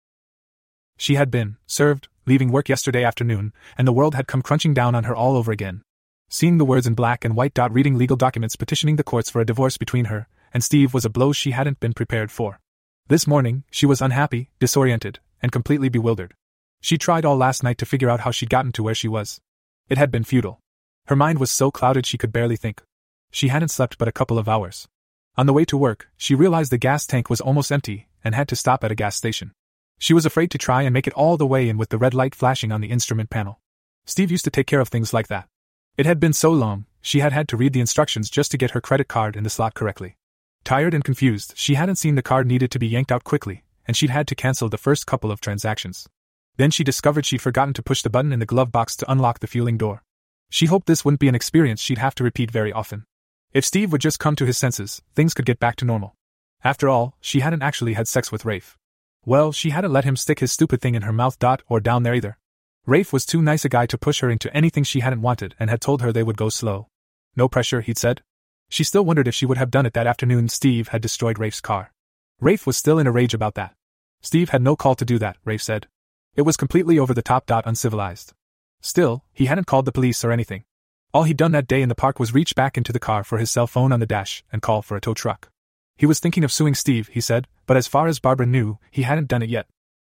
She had been served, leaving work yesterday afternoon, and the world had come crunching down on her all over again. Seeing the words in black and white. Reading legal documents petitioning the courts for a divorce between her and Steve was a blow she hadn't been prepared for. This morning, she was unhappy, disoriented, and completely bewildered. She tried all last night to figure out how she'd gotten to where she was. It had been futile. Her mind was so clouded she could barely think. She hadn't slept but a couple of hours. On the way to work, she realized the gas tank was almost empty and had to stop at a gas station. She was afraid to try and make it all the way in with the red light flashing on the instrument panel. Steve used to take care of things like that. It had been so long, she had had to read the instructions just to get her credit card in the slot correctly. Tired and confused, she hadn't seen the card needed to be yanked out quickly, and she'd had to cancel the first couple of transactions. Then she discovered she'd forgotten to push the button in the glove box to unlock the fueling door. She hoped this wouldn't be an experience she'd have to repeat very often. If Steve would just come to his senses, things could get back to normal. After all, she hadn't actually had sex with Rafe. Well, she hadn't let him stick his stupid thing in her mouth. Or down there either. Rafe was too nice a guy to push her into anything she hadn't wanted and had told her they would go slow. No pressure, he'd said. She still wondered if she would have done it that afternoon Steve had destroyed Rafe's car. Rafe was still in a rage about that. Steve had no call to do that, Rafe said. It was completely over the top. Uncivilized. Still, he hadn't called the police or anything. All he'd done that day in the park was reach back into the car for his cell phone on the dash and call for a tow truck. He was thinking of suing Steve, he said, but as far as Barbara knew, he hadn't done it yet.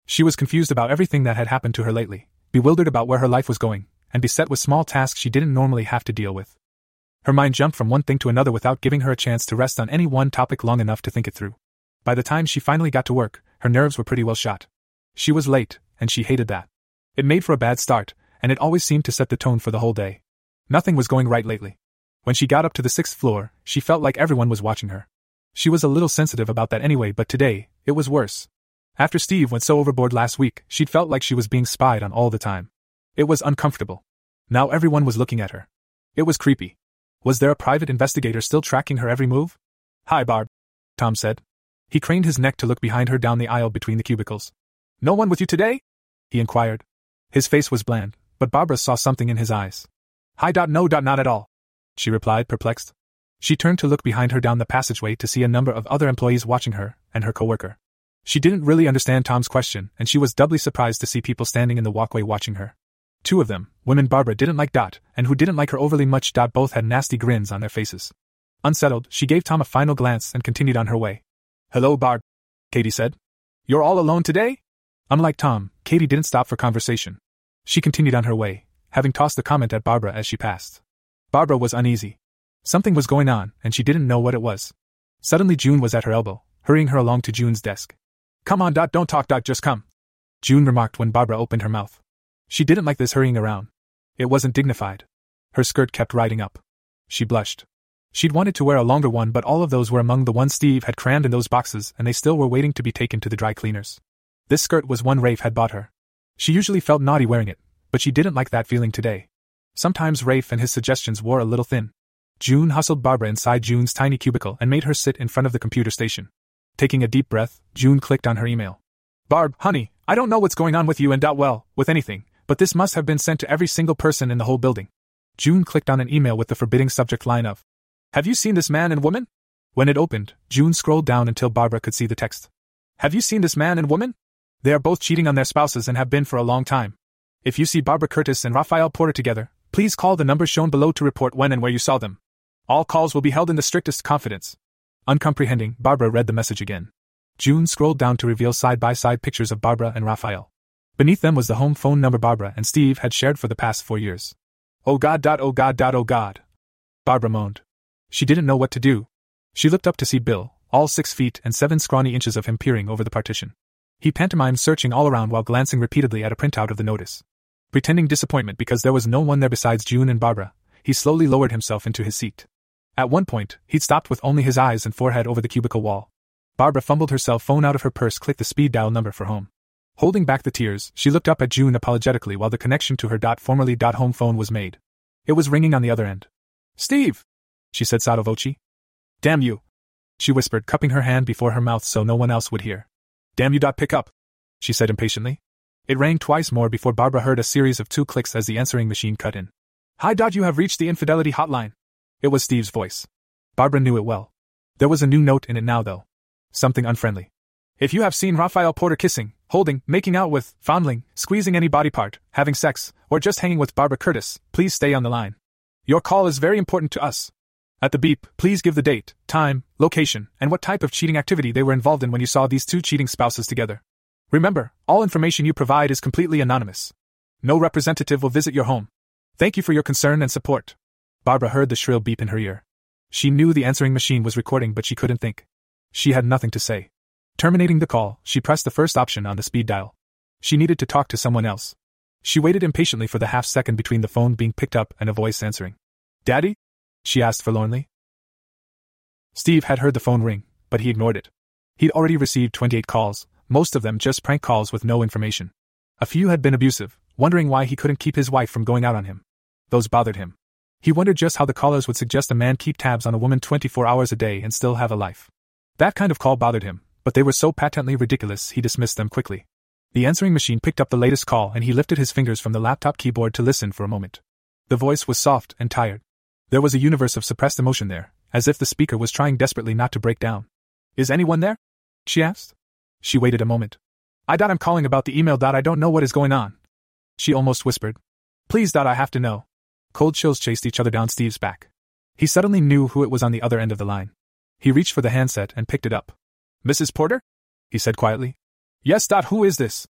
She was confused about everything that had happened to her lately, bewildered about where her life was going, and beset with small tasks she didn't normally have to deal with. Her mind jumped from one thing to another without giving her a chance to rest on any one topic long enough to think it through. By the time she finally got to work, her nerves were pretty well shot. She was late, and she hated that. It made for a bad start, and it always seemed to set the tone for the whole day. Nothing was going right lately. When she got up to the sixth floor, she felt like everyone was watching her. She was a little sensitive about that anyway, but today, it was worse. After Steve went so overboard last week, she'd felt like she was being spied on all the time. It was uncomfortable. Now everyone was looking at her. It was creepy. Was there a private investigator still tracking her every move? "Hi, Barb," Tom said. He craned his neck to look behind her down the aisle between the cubicles. "No one with you today?" he inquired. His face was bland, but Barbara saw something in his eyes. "Hi. No. Not at all," she replied, perplexed. She turned to look behind her down the passageway to see a number of other employees watching her, and her coworker. She didn't really understand Tom's question, and she was doubly surprised to see people standing in the walkway watching her. Two of them, women Barbara didn't like Dot, and who didn't like her overly much. Dot both had nasty grins on their faces. Unsettled, she gave Tom a final glance and continued on her way. "Hello, Barb," Katie said. "You're all alone today?" Unlike Tom, Katie didn't stop for conversation. She continued on her way, having tossed a comment at Barbara as she passed. Barbara was uneasy. Something was going on, and she didn't know what it was. Suddenly June was at her elbow, hurrying her along to June's desk. "Come on, Dot, don't talk, Dot, just come," June remarked when Barbara opened her mouth. She didn't like this hurrying around. It wasn't dignified. Her skirt kept riding up. She blushed. She'd wanted to wear a longer one, but all of those were among the ones Steve had crammed in those boxes, and they still were waiting to be taken to the dry cleaners. This skirt was one Rafe had bought her. She usually felt naughty wearing it, but she didn't like that feeling today. Sometimes Rafe and his suggestions wore a little thin. June hustled Barbara inside June's tiny cubicle and made her sit in front of the computer station. Taking a deep breath, June clicked on her email. "Barb, honey, I don't know what's going on with you and Dot, well, with anything, but this must have been sent to every single person in the whole building." June clicked on an email with the forbidding subject line of, "Have you seen this man and woman?" When it opened, June scrolled down until Barbara could see the text. "Have you seen this man and woman? They are both cheating on their spouses and have been for a long time. If you see Barbara Curtis and Raphael Porter together, please call the number shown below to report when and where you saw them. All calls will be held in the strictest confidence." Uncomprehending, Barbara read the message again. June scrolled down to reveal side-by-side pictures of Barbara and Raphael. Beneath them was the home phone number Barbara and Steve had shared for the past four years. "Oh God, Dot, oh God, Dot, oh God," Barbara moaned. She didn't know what to do. She looked up to see Bill, all six feet and seven scrawny inches of him peering over the partition. He pantomimed searching all around while glancing repeatedly at a printout of the notice. Pretending disappointment because there was no one there besides June and Barbara, he slowly lowered himself into his seat. At one point, he'd stopped with only his eyes and forehead over the cubicle wall. Barbara fumbled her cell phone out of her purse, clicked the speed dial number for home. Holding back the tears, she looked up at June apologetically while the connection to her dot formerly dot home phone was made. It was ringing on the other end. "Steve!" she said sotto voce. "Damn you!" she whispered, cupping her hand before her mouth so no one else would hear. "Damn you, Dot, pick up!" she said impatiently. It rang twice more before Barbara heard a series of two clicks as the answering machine cut in. "Hi, Dot, you have reached the infidelity hotline." It was Steve's voice. Barbara knew it well. There was a new note in it now, though. Something unfriendly. "If you have seen Raphael Porter kissing, holding, making out with, fondling, squeezing any body part, having sex, or just hanging with Barbara Curtis, please stay on the line. Your call is very important to us. At the beep, please give the date, time, location, and what type of cheating activity they were involved in when you saw these two cheating spouses together. Remember, all information you provide is completely anonymous. No representative will visit your home. Thank you for your concern and support." Barbara heard the shrill beep in her ear. She knew the answering machine was recording, but she couldn't think. She had nothing to say. Terminating the call, she pressed the first option on the speed dial. She needed to talk to someone else. She waited impatiently for the half second between the phone being picked up and a voice answering. "Daddy?" she asked forlornly. Steve had heard the phone ring, but he ignored it. He'd already received twenty-eight calls, most of them just prank calls with no information. A few had been abusive, wondering why he couldn't keep his wife from going out on him. Those bothered him. He wondered just how the callers would suggest a man keep tabs on a woman twenty-four hours a day and still have a life. That kind of call bothered him, but they were so patently ridiculous he dismissed them quickly. The answering machine picked up the latest call and he lifted his fingers from the laptop keyboard to listen for a moment. The voice was soft and tired. There was a universe of suppressed emotion there, as if the speaker was trying desperately not to break down. "Is anyone there?" she asked. She waited a moment. I dot I'm calling about the email dot I don't know what is going on," she almost whispered. "Please dot I have to know." Cold chills chased each other down Steve's back. He suddenly knew who it was on the other end of the line. He reached for the handset and picked it up. "Missus Porter?" he said quietly. "Yes dot who is this?"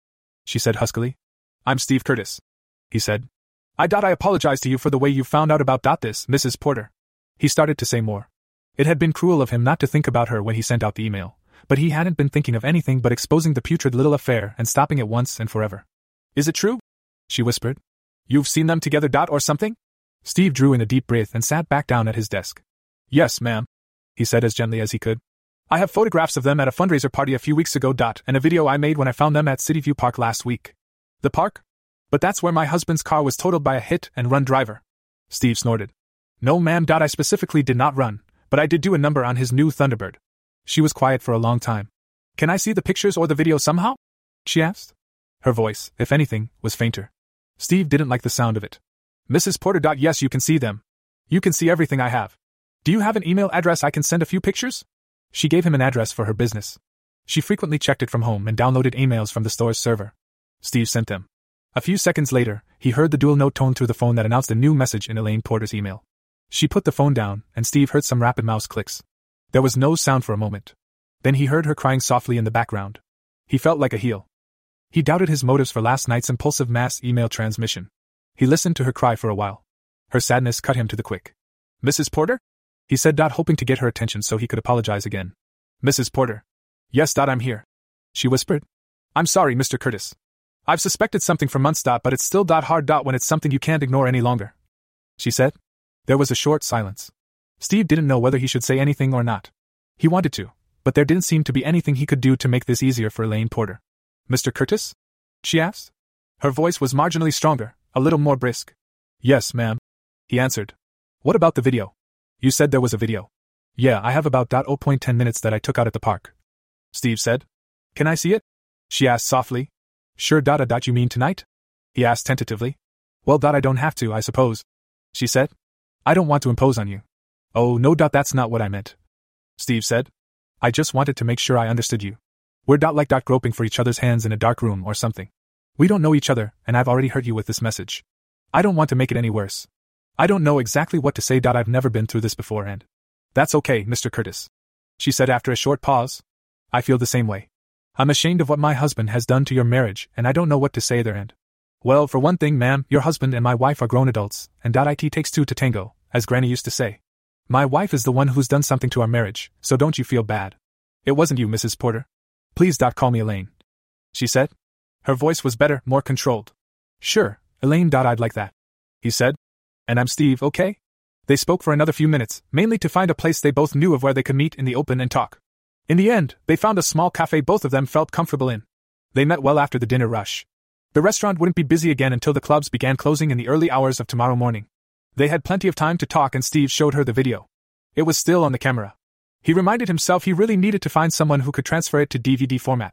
she said huskily. I'm Steve Curtis, he said. I dot I apologize to you for the way you found out about dot this, Missus Porter. He started to say more. It had been cruel of him not to think about her when he sent out the email, but he hadn't been thinking of anything but exposing the putrid little affair and stopping it once and forever. Is it true? She whispered. You've seen them together dot or something? Steve drew in a deep breath and sat back down at his desk. Yes, ma'am, he said as gently as he could. I have photographs of them at a fundraiser party a few weeks ago dot and a video I made when I found them at Cityview Park last week. The park? But that's where my husband's car was totaled by a hit-and-run driver. Steve snorted. No ma'am dot I specifically did not run, but I did do a number on his new Thunderbird. She was quiet for a long time. Can I see the pictures or the video somehow? She asked. Her voice, if anything, was fainter. Steve didn't like the sound of it. Missus Porter. Yes, you can see them. You can see everything I have. Do you have an email address I can send a few pictures? She gave him an address for her business. She frequently checked it from home and downloaded emails from the store's server. Steve sent them. A few seconds later, he heard the dual note tone through the phone that announced a new message in Elaine Porter's email. She put the phone down, and Steve heard some rapid mouse clicks. There was no sound for a moment. Then he heard her crying softly in the background. He felt like a heel. He doubted his motives for last night's impulsive mass email transmission. He listened to her cry for a while. Her sadness cut him to the quick. Missus Porter? He said dot hoping to get her attention so he could apologize again. Missus Porter. Yes dot I'm here. She whispered. I'm sorry, Mister Curtis. I've suspected something for months dot but it's still dot hard dot when it's something you can't ignore any longer. She said. There was a short silence. Steve didn't know whether he should say anything or not. He wanted to, but there didn't seem to be anything he could do to make this easier for Elaine Porter. Mister Curtis? She asked. Her voice was marginally stronger, a little more brisk. Yes, ma'am, he answered. What about the video? You said there was a video. Yeah, I have about zero point ten minutes that I took out at the park. Steve said. Can I see it? She asked softly. Sure dot a dot you mean tonight? He asked tentatively. Well dot I don't have to, I suppose. She said. I don't want to impose on you. Oh, no dot that's not what I meant. Steve said. I just wanted to make sure I understood you. We're dot like dot groping for each other's hands in a dark room or something. We don't know each other, and I've already hurt you with this message. I don't want to make it any worse. I don't know exactly what to say dot I've never been through this before and... That's okay, Mister Curtis. She said after a short pause. I feel the same way. I'm ashamed of what my husband has done to your marriage, and I don't know what to say there and... Well, for one thing, ma'am, your husband and my wife are grown adults, and .it takes two to tango, as Granny used to say. My wife is the one who's done something to our marriage, so don't you feel bad. It wasn't you, Missus Porter. Please call me Elaine. She said. Her voice was better, more controlled. Sure, Elaine. I'd like that. He said. And I'm Steve, okay? They spoke for another few minutes, mainly to find a place they both knew of where they could meet in the open and talk. In the end, they found a small cafe both of them felt comfortable in. They met well after the dinner rush. The restaurant wouldn't be busy again until the clubs began closing in the early hours of tomorrow morning. They had plenty of time to talk and Steve showed her the video. It was still on the camera. He reminded himself he really needed to find someone who could transfer it to D V D format.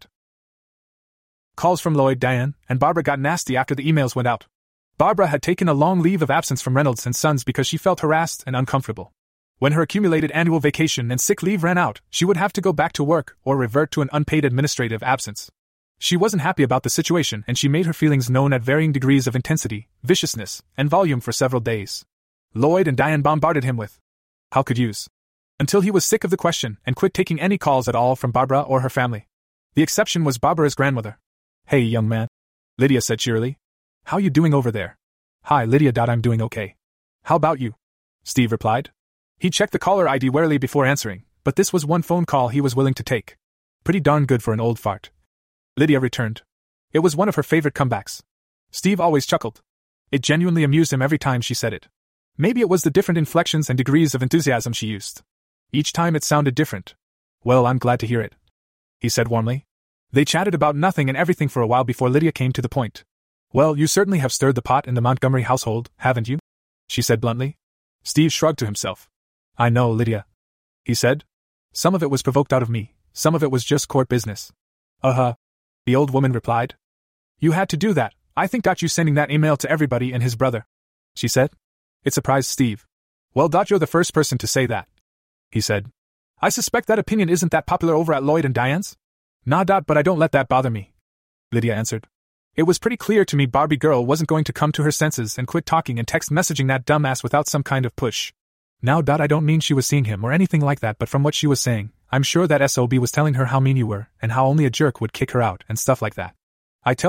Calls from Lloyd, Diane, and Barbara got nasty after the emails went out. Barbara had taken a long leave of absence from Reynolds and Sons because she felt harassed and uncomfortable. When her accumulated annual vacation and sick leave ran out, she would have to go back to work or revert to an unpaid administrative absence. She wasn't happy about the situation and she made her feelings known at varying degrees of intensity, viciousness, and volume for several days. Lloyd and Diane bombarded him with how could yous, until he was sick of the question and quit taking any calls at all from Barbara or her family. The exception was Barbara's grandmother. Hey, young man, Lydia said cheerily. How you doing over there? Hi, Lydia. I'm doing okay. How about you? Steve replied. He checked the caller I D warily before answering, but this was one phone call he was willing to take. Pretty darn good for an old fart. Lydia returned. It was one of her favorite comebacks. Steve always chuckled. It genuinely amused him every time she said it. Maybe it was the different inflections and degrees of enthusiasm she used. Each time it sounded different. Well, I'm glad to hear it, he said warmly. They chatted about nothing and everything for a while before Lydia came to the point. Well, you certainly have stirred the pot in the Montgomery household, haven't you? She said bluntly. Steve shrugged to himself. I know, Lydia, he said. Some of it was provoked out of me, some of it was just court business. Uh-huh, the old woman replied. You had to do that. I think got you sending that email to everybody and his brother, she said. It surprised Steve. Well, you're the first person to say that, he said. I suspect that opinion isn't that popular over at Lloyd and Diane's. Nah, but I don't let that bother me, Lydia answered. It was pretty clear to me Barbie girl wasn't going to come to her senses and quit talking and text messaging that dumbass without some kind of push. Now, I don't mean she was seeing him or anything like that, but from what she was saying, I'm sure that S O B was telling her how mean you were and how only a jerk would kick her out and stuff like that. I tell ya,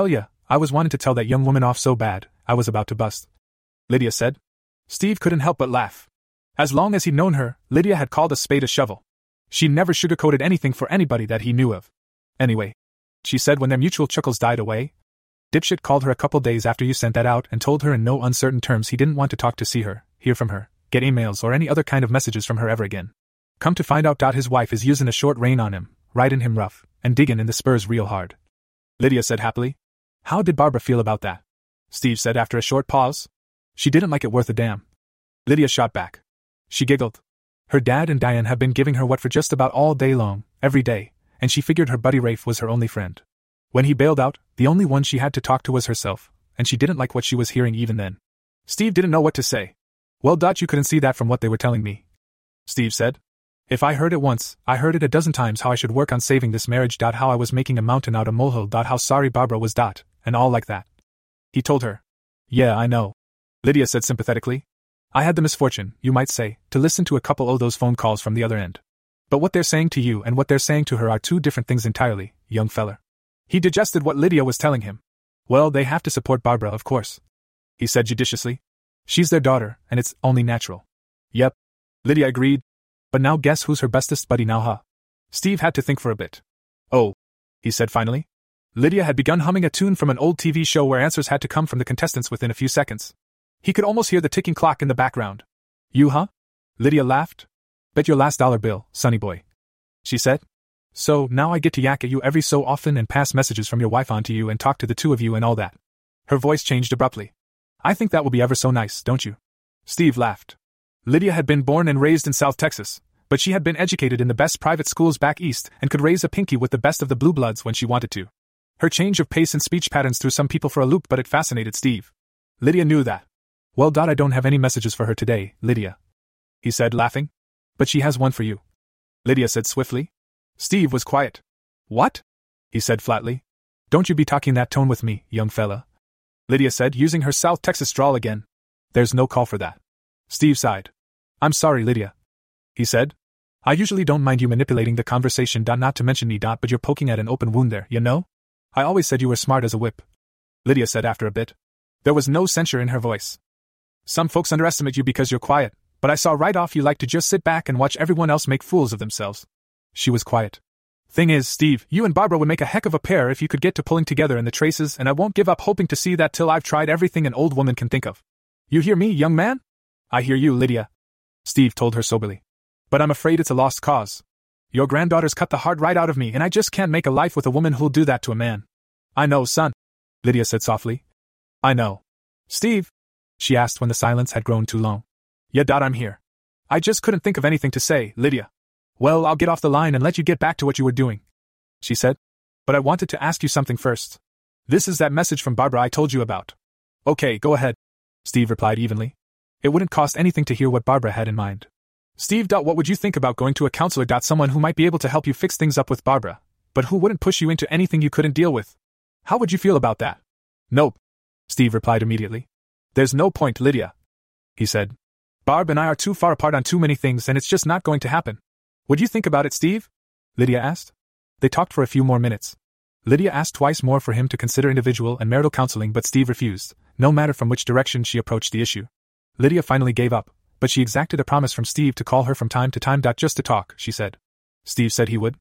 I was wanting to tell that young woman off so bad, I was about to bust," Lydia said. Steve couldn't help but laugh. As long as he'd known her, Lydia had called a spade a shovel. She never sugarcoated anything for anybody that he knew of. "Anyway," she said when their mutual chuckles died away, "Dipshit called her a couple days after you sent that out and told her in no uncertain terms he didn't want to talk to see her, hear from her, get emails or any other kind of messages from her ever again. Come to find out, his wife is using a short rein on him, riding him rough, and digging in the spurs real hard," Lydia said happily. "How did Barbara feel about that?" Steve said after a short pause. "She didn't like it worth a damn," Lydia shot back. She giggled. Her dad and Diane have been giving her what for just about all day long, every day, and she figured her buddy Rafe was her only friend. When he bailed out, the only one she had to talk to was herself, and she didn't like what she was hearing even then. Steve didn't know what to say. "Well, Dot, you couldn't see that from what they were telling me," Steve said. "If I heard it once, I heard it a dozen times how I should work on saving this marriage. Dot, how I was making a mountain out of molehill. Dot, how sorry Barbara was. Dot, and all like that." He told her. "Yeah, I know," Lydia said sympathetically. "I had the misfortune, you might say, to listen to a couple of those phone calls from the other end. But what they're saying to you and what they're saying to her are two different things entirely, young feller." He digested what Lydia was telling him. "Well, they have to support Barbara, of course," he said judiciously. "She's their daughter, and it's only natural." "Yep," Lydia agreed. "But now guess who's her bestest buddy now, huh?" Steve had to think for a bit. "Oh," he said finally. Lydia had begun humming a tune from an old T V show where answers had to come from the contestants within a few seconds. He could almost hear the ticking clock in the background. "You, huh?" Lydia laughed. "Bet your last dollar bill, sonny boy," she said. "So, now I get to yak at you every so often and pass messages from your wife on to you and talk to the two of you and all that." Her voice changed abruptly. "I think that will be ever so nice, don't you?" Steve laughed. Lydia had been born and raised in South Texas, but she had been educated in the best private schools back east and could raise a pinky with the best of the blue bloods when she wanted to. Her change of pace and speech patterns threw some people for a loop, but it fascinated Steve. Lydia knew that. "Well, Dot, I don't have any messages for her today, Lydia," he said, laughing. "But she has one for you," Lydia said swiftly. Steve was quiet. "What?" he said flatly. "Don't you be talking that tone with me, young fella," Lydia said, using her South Texas drawl again. "There's no call for that." Steve sighed. "I'm sorry, Lydia," he said. "I usually don't mind you manipulating the conversation, not to mention me, but you're poking at an open wound there, you know? I always said you were smart as a whip," Lydia said after a bit. There was no censure in her voice. "Some folks underestimate you because you're quiet, but I saw right off you like to just sit back and watch everyone else make fools of themselves." She was quiet. "Thing is, Steve, you and Barbara would make a heck of a pair if you could get to pulling together in the traces, and I won't give up hoping to see that till I've tried everything an old woman can think of." "You hear me, young man?" "I hear you, Lydia," Steve told her soberly. "But I'm afraid it's a lost cause. Your granddaughter's cut the heart right out of me, and I just can't make a life with a woman who'll do that to a man." "I know, son," Lydia said softly. "I know." "Steve?" she asked when the silence had grown too long. "Yeah, Dot, I'm here. I just couldn't think of anything to say, Lydia." "Well, I'll get off the line and let you get back to what you were doing," she said. "But I wanted to ask you something first. This is that message from Barbara I told you about." "Okay, go ahead," Steve replied evenly. It wouldn't cost anything to hear what Barbara had in mind. "Steve, what would you think about going to a counselor? Someone who might be able to help you fix things up with Barbara, but who wouldn't push you into anything you couldn't deal with. How would you feel about that?" "Nope," Steve replied immediately. "There's no point, Lydia," he said. "Barb and I are too far apart on too many things, and it's just not going to happen." "Would you think about it, Steve?" Lydia asked. They talked for a few more minutes. Lydia asked twice more for him to consider individual and marital counseling, but Steve refused, no matter from which direction she approached the issue. Lydia finally gave up, but she exacted a promise from Steve to call her from time to time. "Just to talk," she said. Steve said he would.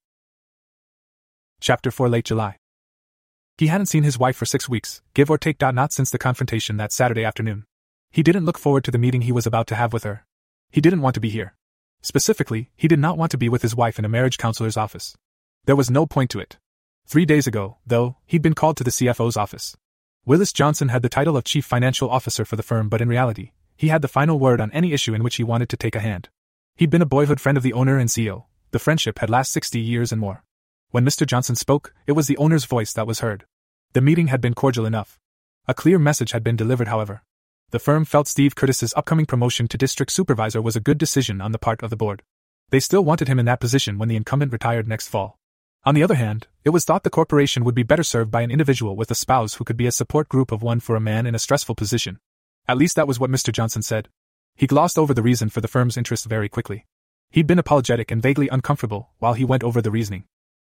Chapter four, Late July. He hadn't seen his wife for six weeks, give or take. Not since the confrontation that Saturday afternoon. He didn't look forward to the meeting he was about to have with her. He didn't want to be here. Specifically, he did not want to be with his wife in a marriage counselor's office. There was no point to it. Three days ago, though, he'd been called to the C F O's office. Willis Johnson had the title of Chief Financial Officer for the firm, but in reality, he had the final word on any issue in which he wanted to take a hand. He'd been a boyhood friend of the owner and C E O. The friendship had lasted sixty years and more. When Mister Johnson spoke, it was the owner's voice that was heard. The meeting had been cordial enough. A clear message had been delivered, however. The firm felt Steve Curtis's upcoming promotion to district supervisor was a good decision on the part of the board. They still wanted him in that position when the incumbent retired next fall. On the other hand, it was thought the corporation would be better served by an individual with a spouse who could be a support group of one for a man in a stressful position. At least that was what Mister Johnson said. He glossed over the reason for the firm's interest very quickly. He'd been apologetic and vaguely uncomfortable while he went over the reasoning.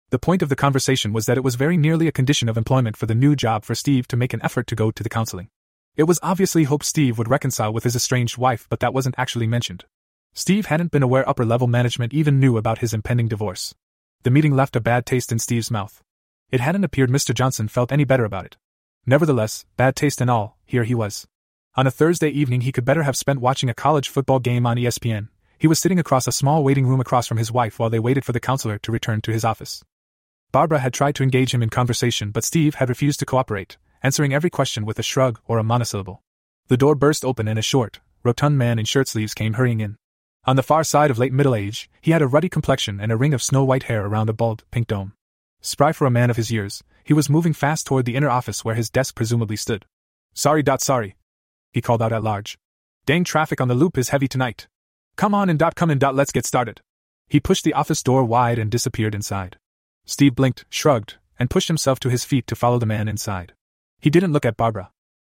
The point of the conversation was that it was very nearly a condition of employment for the new job for Steve to make an effort to go to the counseling. It was obviously hoped Steve would reconcile with his estranged wife, but that wasn't actually mentioned. Steve hadn't been aware upper-level management even knew about his impending divorce. The meeting left a bad taste in Steve's mouth. It hadn't appeared Mister Johnson felt any better about it. Nevertheless, bad taste and all, here he was. On a Thursday evening he could better have spent watching a college football game on E S P N. He was sitting across a small waiting room across from his wife while they waited for the counselor to return to his office. Barbara had tried to engage him in conversation, but Steve had refused to cooperate, answering every question with a shrug or a monosyllable. The door burst open and a short, rotund man in shirt sleeves came hurrying in. On the far side of late middle age, he had a ruddy complexion and a ring of snow-white hair around a bald, pink dome. Spry for a man of his years, he was moving fast toward the inner office where his desk presumably stood. Sorry dot sorry, he called out at large. Dang, traffic on the loop is heavy tonight. Come on in dot come in dot let's get started. He pushed the office door wide and disappeared inside. Steve blinked, shrugged, and pushed himself to his feet to follow the man inside. He didn't look at Barbara.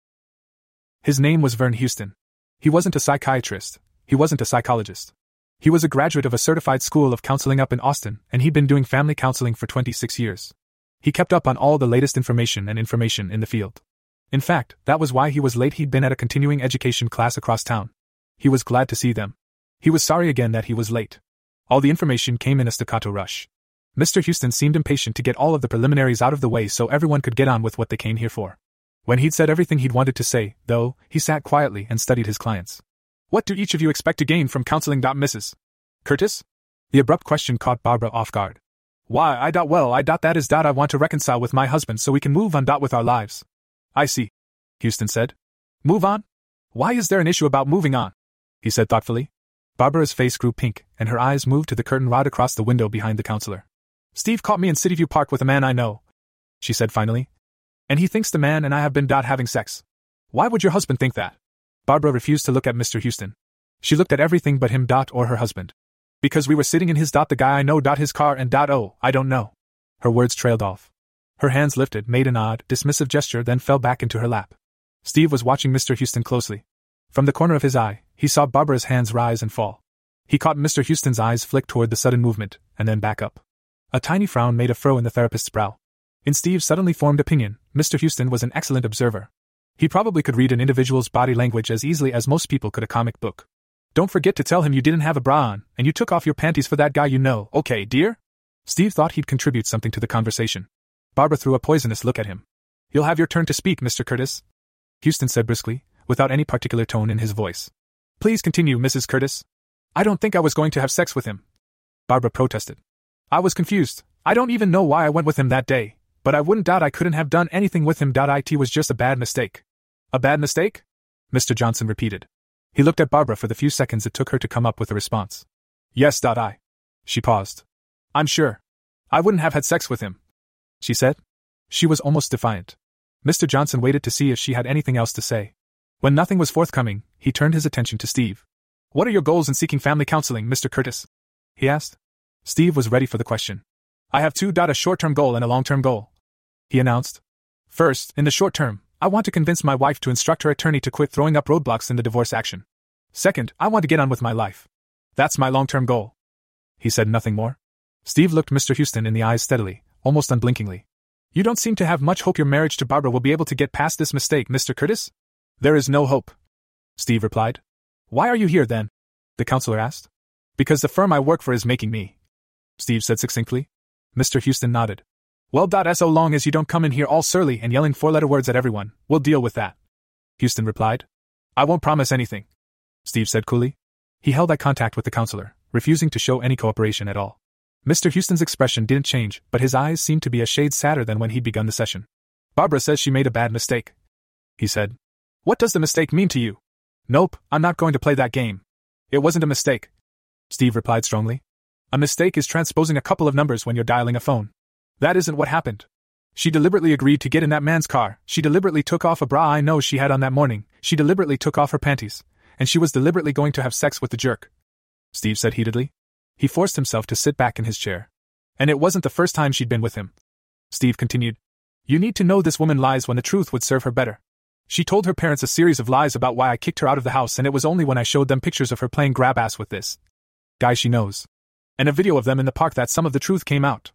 His name was Vern Houston. He wasn't a psychiatrist. He wasn't a psychologist. He was a graduate of a certified school of counseling up in Austin, and he'd been doing family counseling for twenty-six years. He kept up on all the latest information and information in the field. In fact, that was why he was late. He'd been at a continuing education class across town. He was glad to see them. He was sorry again that he was late. All the information came in a staccato rush. Mister Houston seemed impatient to get all of the preliminaries out of the way so everyone could get on with what they came here for. When he'd said everything he'd wanted to say, though, he sat quietly and studied his clients. What do each of you expect to gain from counseling, Missus Curtis? The abrupt question caught Barbara off guard. Why, I doubt well, I doubt that is doubt I want to reconcile with my husband so we can move on dot with our lives. I see, Houston said. Move on? Why is there an issue about moving on? He said thoughtfully. Barbara's face grew pink, and her eyes moved to the curtain rod across the window behind the counselor. Steve caught me in Cityview Park with a man I know, she said finally. And he thinks the man and I have been dot having sex. Why would your husband think that? Barbara refused to look at Mister Houston. She looked at everything but him dot or her husband. Because we were sitting in his dot the guy I know dot his car and dot oh, I don't know. Her words trailed off. Her hands lifted, made an odd, dismissive gesture, then fell back into her lap. Steve was watching Mister Houston closely. From the corner of his eye, he saw Barbara's hands rise and fall. He caught Mister Houston's eyes flick toward the sudden movement, and then back up. A tiny frown made a furrow in the therapist's brow. In Steve's suddenly formed opinion, Mister Houston was an excellent observer. He probably could read an individual's body language as easily as most people could a comic book. Don't forget to tell him you didn't have a bra on, and you took off your panties for that guy you know, okay, dear? Steve thought he'd contribute something to the conversation. Barbara threw a poisonous look at him. You'll have your turn to speak, Mister Curtis, Houston said briskly, without any particular tone in his voice. Please continue, Missus Curtis. I don't think I was going to have sex with him, Barbara protested. I was confused. I don't even know why I went with him that day, but I wouldn't doubt I couldn't have done anything with him. It was just a bad mistake. A bad mistake? Mister Johnson repeated. He looked at Barbara for the few seconds it took her to come up with a response. Yes, I. She paused. I'm sure. I wouldn't have had sex with him, she said. She was almost defiant. Mister Johnson waited to see if she had anything else to say. When nothing was forthcoming, he turned his attention to Steve. What are your goals in seeking family counseling, Mister Curtis? He asked. Steve was ready for the question. I have two. A short-term goal and a long-term goal, he announced. First, in the short term, I want to convince my wife to instruct her attorney to quit throwing up roadblocks in the divorce action. Second, I want to get on with my life. That's my long-term goal. He said nothing more. Steve looked Mister Houston in the eyes steadily, almost unblinkingly. You don't seem to have much hope your marriage to Barbara will be able to get past this mistake, Mister Curtis? There is no hope, Steve replied. Why are you here then? The counselor asked. Because the firm I work for is making me, Steve said succinctly. Mister Houston nodded. Well, so long as you don't come in here all surly and yelling four-letter words at everyone, we'll deal with that, Houston replied. I won't promise anything, Steve said coolly. He held eye contact with the counselor, refusing to show any cooperation at all. Mister Houston's expression didn't change, but his eyes seemed to be a shade sadder than when he'd begun the session. Barbara says she made a bad mistake, he said. What does the mistake mean to you? Nope, I'm not going to play that game. It wasn't a mistake, Steve replied strongly. A mistake is transposing a couple of numbers when you're dialing a phone. That isn't what happened. She deliberately agreed to get in that man's car, she deliberately took off a bra I know she had on that morning, she deliberately took off her panties, and she was deliberately going to have sex with the jerk, Steve said heatedly. He forced himself to sit back in his chair. And it wasn't the first time she'd been with him, Steve continued. You need to know this woman lies when the truth would serve her better. She told her parents a series of lies about why I kicked her out of the house, and it was only when I showed them pictures of her playing grab ass with this guy she knows, and a video of them in the park, that some of the truth came out.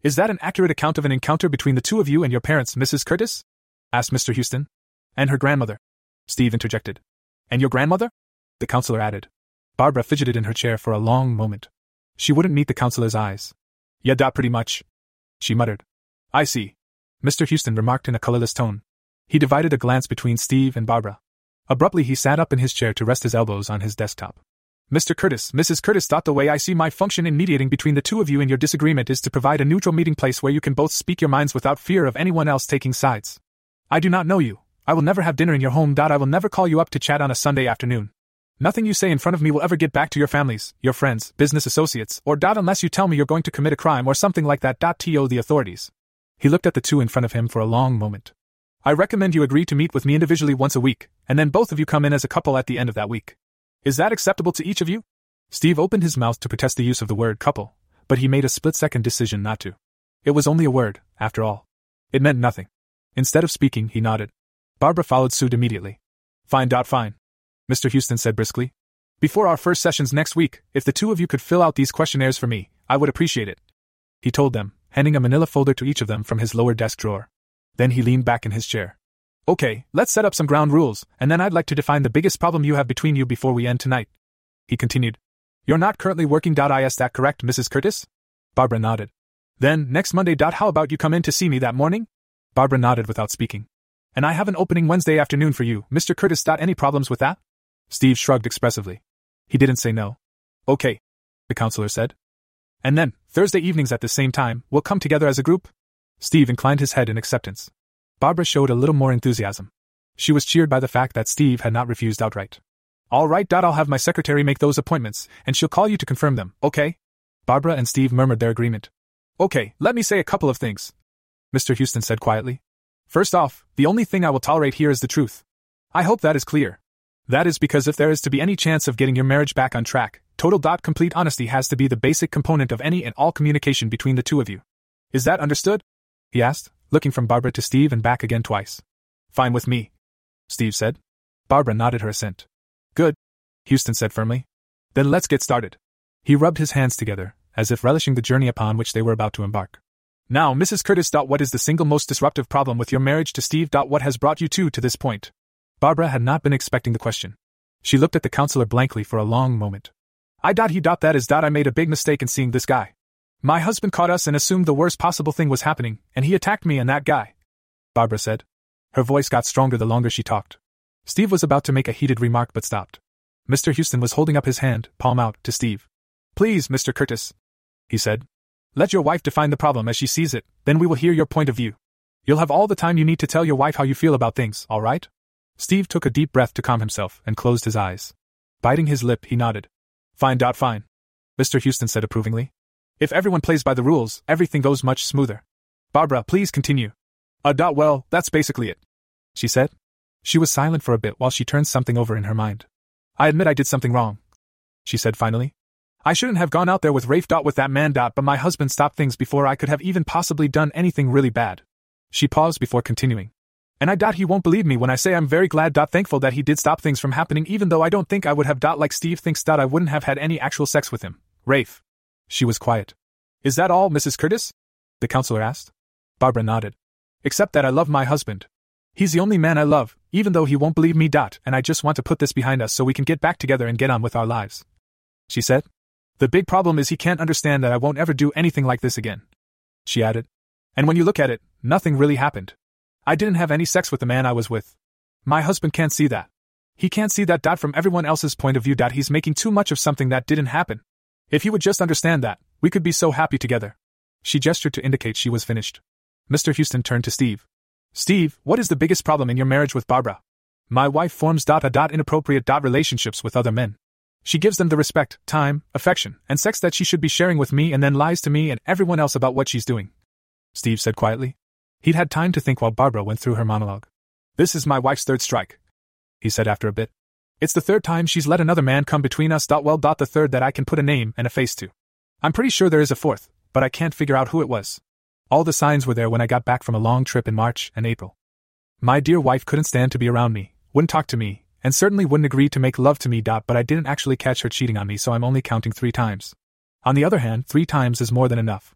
Is that an accurate account of an encounter between the two of you and your parents, Missus Curtis? Asked Mister Houston. And her grandmother, Steve interjected. And your grandmother? The counselor added. Barbara fidgeted in her chair for a long moment. She wouldn't meet the counselor's eyes. Yeah, dot pretty much, she muttered. I see, Mister Houston remarked in a colorless tone. He divided a glance between Steve and Barbara. Abruptly he sat up in his chair to rest his elbows on his desktop. Mister Curtis, Missus Curtis, thought the way I see my function in mediating between the two of you in your disagreement is to provide a neutral meeting place where you can both speak your minds without fear of anyone else taking sides. I do not know you. I will never have dinner in your home. I will never call you up to chat on a Sunday afternoon. Nothing you say in front of me will ever get back to your families, your friends, business associates, or dot unless you tell me you're going to commit a crime or something like that. Dot to the authorities. He looked at the two in front of him for a long moment. I recommend you agree to meet with me individually once a week, and then both of you come in as a couple at the end of that week. Is that acceptable to each of you? Steve opened his mouth to protest the use of the word couple, but he made a split-second decision not to. It was only a word, after all. It meant nothing. Instead of speaking, he nodded. Barbara followed suit immediately. Fine. Fine, Mister Houston said briskly. Before our first sessions next week, if the two of you could fill out these questionnaires for me, I would appreciate it. He told them, handing a manila folder to each of them from his lower desk drawer. Then he leaned back in his chair. Okay, let's set up some ground rules, and then I'd like to define the biggest problem you have between you before we end tonight. He continued. You're not currently working. Is that correct, Missus Curtis? Barbara nodded. Then, next Monday. How about you come in to see me that morning? Barbara nodded without speaking. And I have an opening Wednesday afternoon for you, Mister Curtis. Any problems with that? Steve shrugged expressively. He didn't say no. Okay, the counselor said. And then, Thursday evenings at the same time, we'll come together as a group? Steve inclined his head in acceptance. Barbara showed a little more enthusiasm. She was cheered by the fact that Steve had not refused outright. All right. I'll have my secretary make those appointments, and she'll call you to confirm them, okay? Barbara and Steve murmured their agreement. Okay, let me say a couple of things, Mister Houston said quietly. First off, the only thing I will tolerate here is the truth. I hope that is clear. That is because if there is to be any chance of getting your marriage back on track, total. Complete honesty has to be the basic component of any and all communication between the two of you. Is that understood? He asked, looking from Barbara to Steve and back again twice. Fine with me, Steve said. Barbara nodded her assent. Good, Houston said firmly. Then let's get started. He rubbed his hands together, as if relishing the journey upon which they were about to embark. Now, Missus Curtis. What is the single most disruptive problem with your marriage to Steve? What has brought you two to this point? Barbara had not been expecting the question. She looked at the counselor blankly for a long moment. I. He. That is. I made a big mistake in seeing this guy. My husband caught us and assumed the worst possible thing was happening, and he attacked me and that guy, Barbara said. Her voice got stronger the longer she talked. Steve was about to make a heated remark but stopped. Mister Houston was holding up his hand, palm out, to Steve. Please, Mister Curtis, he said. Let your wife define the problem as she sees it, then we will hear your point of view. You'll have all the time you need to tell your wife how you feel about things, all right? Steve took a deep breath to calm himself and closed his eyes. Biting his lip, he nodded. Fine. Fine, Mister Houston said approvingly. If everyone plays by the rules, everything goes much smoother. Barbara, please continue. Uh. Well, that's basically it, she said. She was silent for a bit while she turned something over in her mind. I admit I did something wrong, she said finally. I shouldn't have gone out there with Rafe. With that man. But my husband stopped things before I could have even possibly done anything really bad. She paused before continuing. And I. He won't believe me when I say I'm very glad. Thankful that he did stop things from happening, even though I don't think I would have. Like Steve thinks. I wouldn't have had any actual sex with him. Rafe. She was quiet. Is that all, Missus Curtis? The counselor asked. Barbara nodded. Except that I love my husband. He's the only man I love, even though he won't believe me. And I just want to put this behind us so we can get back together and get on with our lives, she said. The big problem is he can't understand that I won't ever do anything like this again, she added. And when you look at it, nothing really happened. I didn't have any sex with the man I was with. My husband can't see that. He can't see that. From everyone else's point of view. He's making too much of something that didn't happen. If he would just understand that, we could be so happy together. She gestured to indicate she was finished. Mister Houston turned to Steve. Steve, what is the biggest problem in your marriage with Barbara? My wife forms dot a dot inappropriate dot relationships with other men. She gives them the respect, time, affection, and sex that she should be sharing with me and then lies to me and everyone else about what she's doing, Steve said quietly. He'd had time to think while Barbara went through her monologue. This is my wife's third strike, he said after a bit. It's the third time she's let another man come between us. Well, the third that I can put a name and a face to. I'm pretty sure there is a fourth, but I can't figure out who it was. All the signs were there when I got back from a long trip in March and April. My dear wife couldn't stand to be around me, wouldn't talk to me, and certainly wouldn't agree to make love to me. But I didn't actually catch her cheating on me, so I'm only counting three times. On the other hand, three times is more than enough.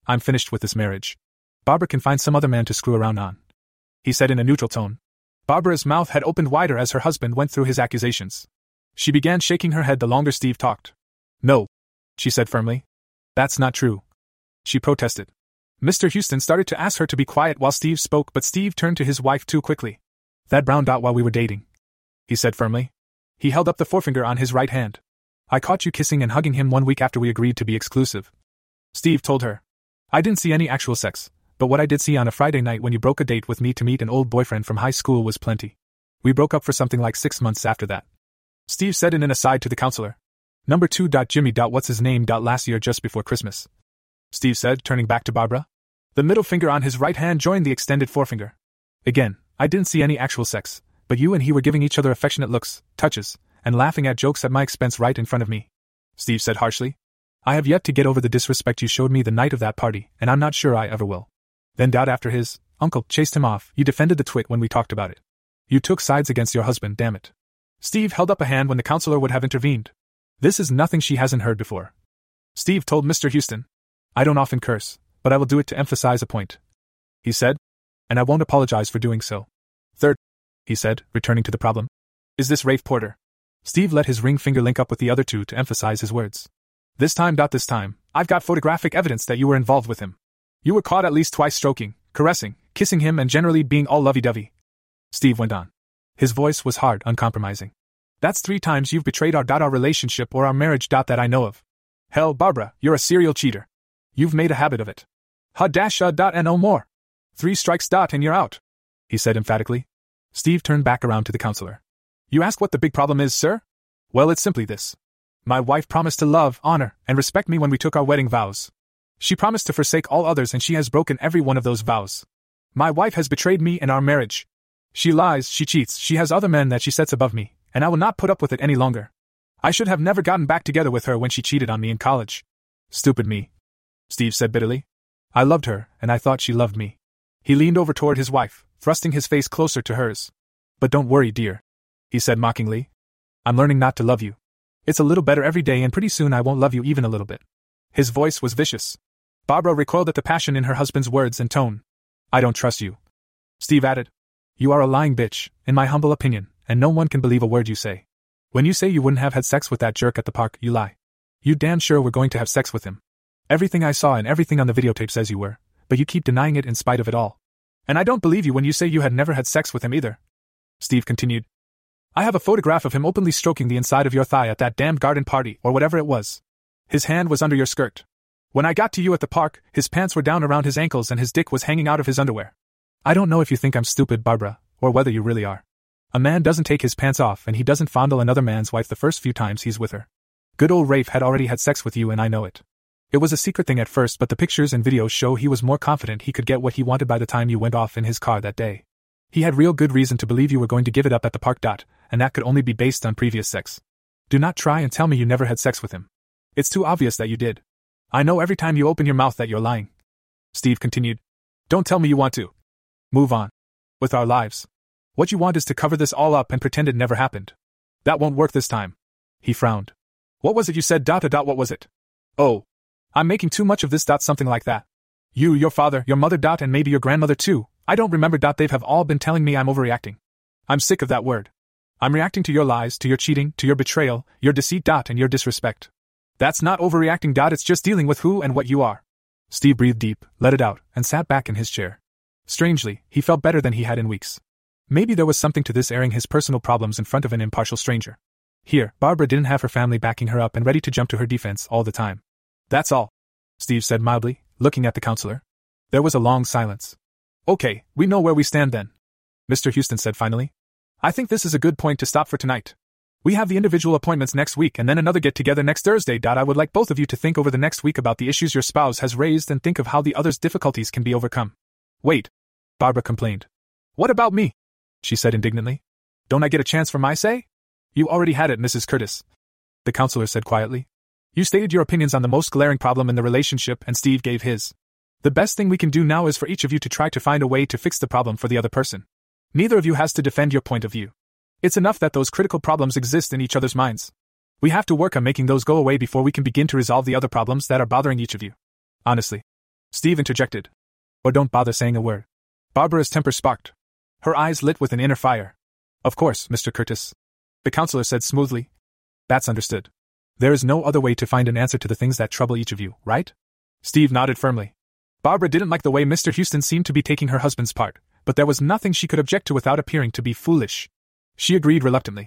I'm finished with this marriage. Barbara can find some other man to screw around on," he said in a neutral tone. Barbara's mouth had opened wider as her husband went through his accusations. She began shaking her head the longer Steve talked. "No," she said firmly. "That's not true," she protested. Mister Houston started to ask her to be quiet while Steve spoke, but Steve turned to his wife too quickly. "That brown dot while we were dating," he said firmly. He held up the forefinger on his right hand. "I caught you kissing and hugging him one week after we agreed to be exclusive," Steve told her. "I didn't see any actual sex, but what I did see on a Friday night when you broke a date with me to meet an old boyfriend from high school was plenty. We broke up for something like six months after that," Steve said in an aside to the counselor. Number two. Jimmy. What's his name? Last year just before Christmas," Steve said, turning back to Barbara. The middle finger on his right hand joined the extended forefinger. "Again, I didn't see any actual sex, but you and he were giving each other affectionate looks, touches, and laughing at jokes at my expense right in front of me," Steve said harshly. "I have yet to get over the disrespect you showed me the night of that party, and I'm not sure I ever will." Then doubt after his uncle chased him off, you defended the twit when we talked about it. You took sides against your husband, damn it. Steve held up a hand when the counselor would have intervened. "This is nothing she hasn't heard before," Steve told Mister Houston. "I don't often curse, but I will do it to emphasize a point," he said. "And I won't apologize for doing so. Third," he said, returning to the problem, "is this Rafe Porter?" Steve let his ring finger link up with the other two to emphasize his words. "This time. This time, I've got photographic evidence that you were involved with him. You were caught at least twice stroking, caressing, kissing him, and generally being all lovey-dovey," Steve went on. His voice was hard, uncompromising. "That's three times you've betrayed our our relationship or our marriage that I know of. Hell, Barbara, you're a serial cheater. You've made a habit of it. Ha dash uh dot and no more. Three strikes dot and you're out," he said emphatically. Steve turned back around to the counselor. "You ask what the big problem is, sir? Well, it's simply this. My wife promised to love, honor, and respect me when we took our wedding vows. She promised to forsake all others, and she has broken every one of those vows. My wife has betrayed me and our marriage. She lies, she cheats, she has other men that she sets above me, and I will not put up with it any longer. I should have never gotten back together with her when she cheated on me in college. Stupid me," Steve said bitterly. "I loved her, and I thought she loved me." He leaned over toward his wife, thrusting his face closer to hers. "But don't worry, dear," he said mockingly. "I'm learning not to love you. It's a little better every day, and pretty soon I won't love you even a little bit." His voice was vicious. Barbara recoiled at the passion in her husband's words and tone. "I don't trust you," Steve added. "You are a lying bitch, in my humble opinion, and no one can believe a word you say. When you say you wouldn't have had sex with that jerk at the park, you lie. You damn sure were going to have sex with him. Everything I saw and everything on the videotape says you were, but you keep denying it in spite of it all. And I don't believe you when you say you had never had sex with him either," Steve continued. "I have a photograph of him openly stroking the inside of your thigh at that damned garden party, or whatever it was. His hand was under your skirt. When I got to you at the park, his pants were down around his ankles and his dick was hanging out of his underwear. I don't know if you think I'm stupid, Barbara, or whether you really are. A man doesn't take his pants off and he doesn't fondle another man's wife the first few times he's with her. Good old Rafe had already had sex with you, and I know it. It was a secret thing at first, but the pictures and videos show he was more confident he could get what he wanted by the time you went off in his car that day. He had real good reason to believe you were going to give it up at the park. And that could only be based on previous sex. Do not try and tell me you never had sex with him. It's too obvious that you did. I know every time you open your mouth that you're lying," Steve continued. "Don't tell me you want to move on with our lives. What you want is to cover this all up and pretend it never happened. That won't work this time." He frowned. "What was it you said? Dot dot what was it? Oh, I'm making too much of this. Dot something like that. You, your father, your mother. Dot and maybe your grandmother too. I don't remember. Dot they've have all been telling me I'm overreacting. I'm sick of that word. I'm reacting to your lies, to your cheating, to your betrayal, your deceit. Dot and your disrespect. That's not overreacting. Dot it's just dealing with who and what you are." Steve breathed deep, let it out, and sat back in his chair. Strangely, he felt better than he had in weeks. Maybe there was something to this, airing his personal problems in front of an impartial stranger. Here, Barbara didn't have her family backing her up and ready to jump to her defense all the time. "That's all," Steve said mildly, looking at the counselor. There was a long silence. "Okay, we know where we stand then," Mister Houston said finally. "I think this is a good point to stop for tonight. We have the individual appointments next week and then another get-together next Thursday. I would like both of you to think over the next week about the issues your spouse has raised and think of how the other's difficulties can be overcome." "Wait," Barbara complained. "What about me?" she said indignantly. "Don't I get a chance for my say?" "You already had it, Missus Curtis," the counselor said quietly. "You stated your opinions on the most glaring problem in the relationship and Steve gave his. The best thing we can do now is for each of you to try to find a way to fix the problem for the other person. Neither of you has to defend your point of view. It's enough that those critical problems exist in each other's minds. We have to work on making those go away before we can begin to resolve the other problems that are bothering each of you. Honestly," Steve interjected. Or don't bother saying a word. Barbara's temper sparked. Her eyes lit with an inner fire. Of course, Mister Curtis. The counselor said smoothly. That's understood. There is no other way to find an answer to the things that trouble each of you, right? Steve nodded firmly. Barbara didn't like the way Mister Houston seemed to be taking her husband's part, but there was nothing she could object to without appearing to be foolish. She agreed reluctantly.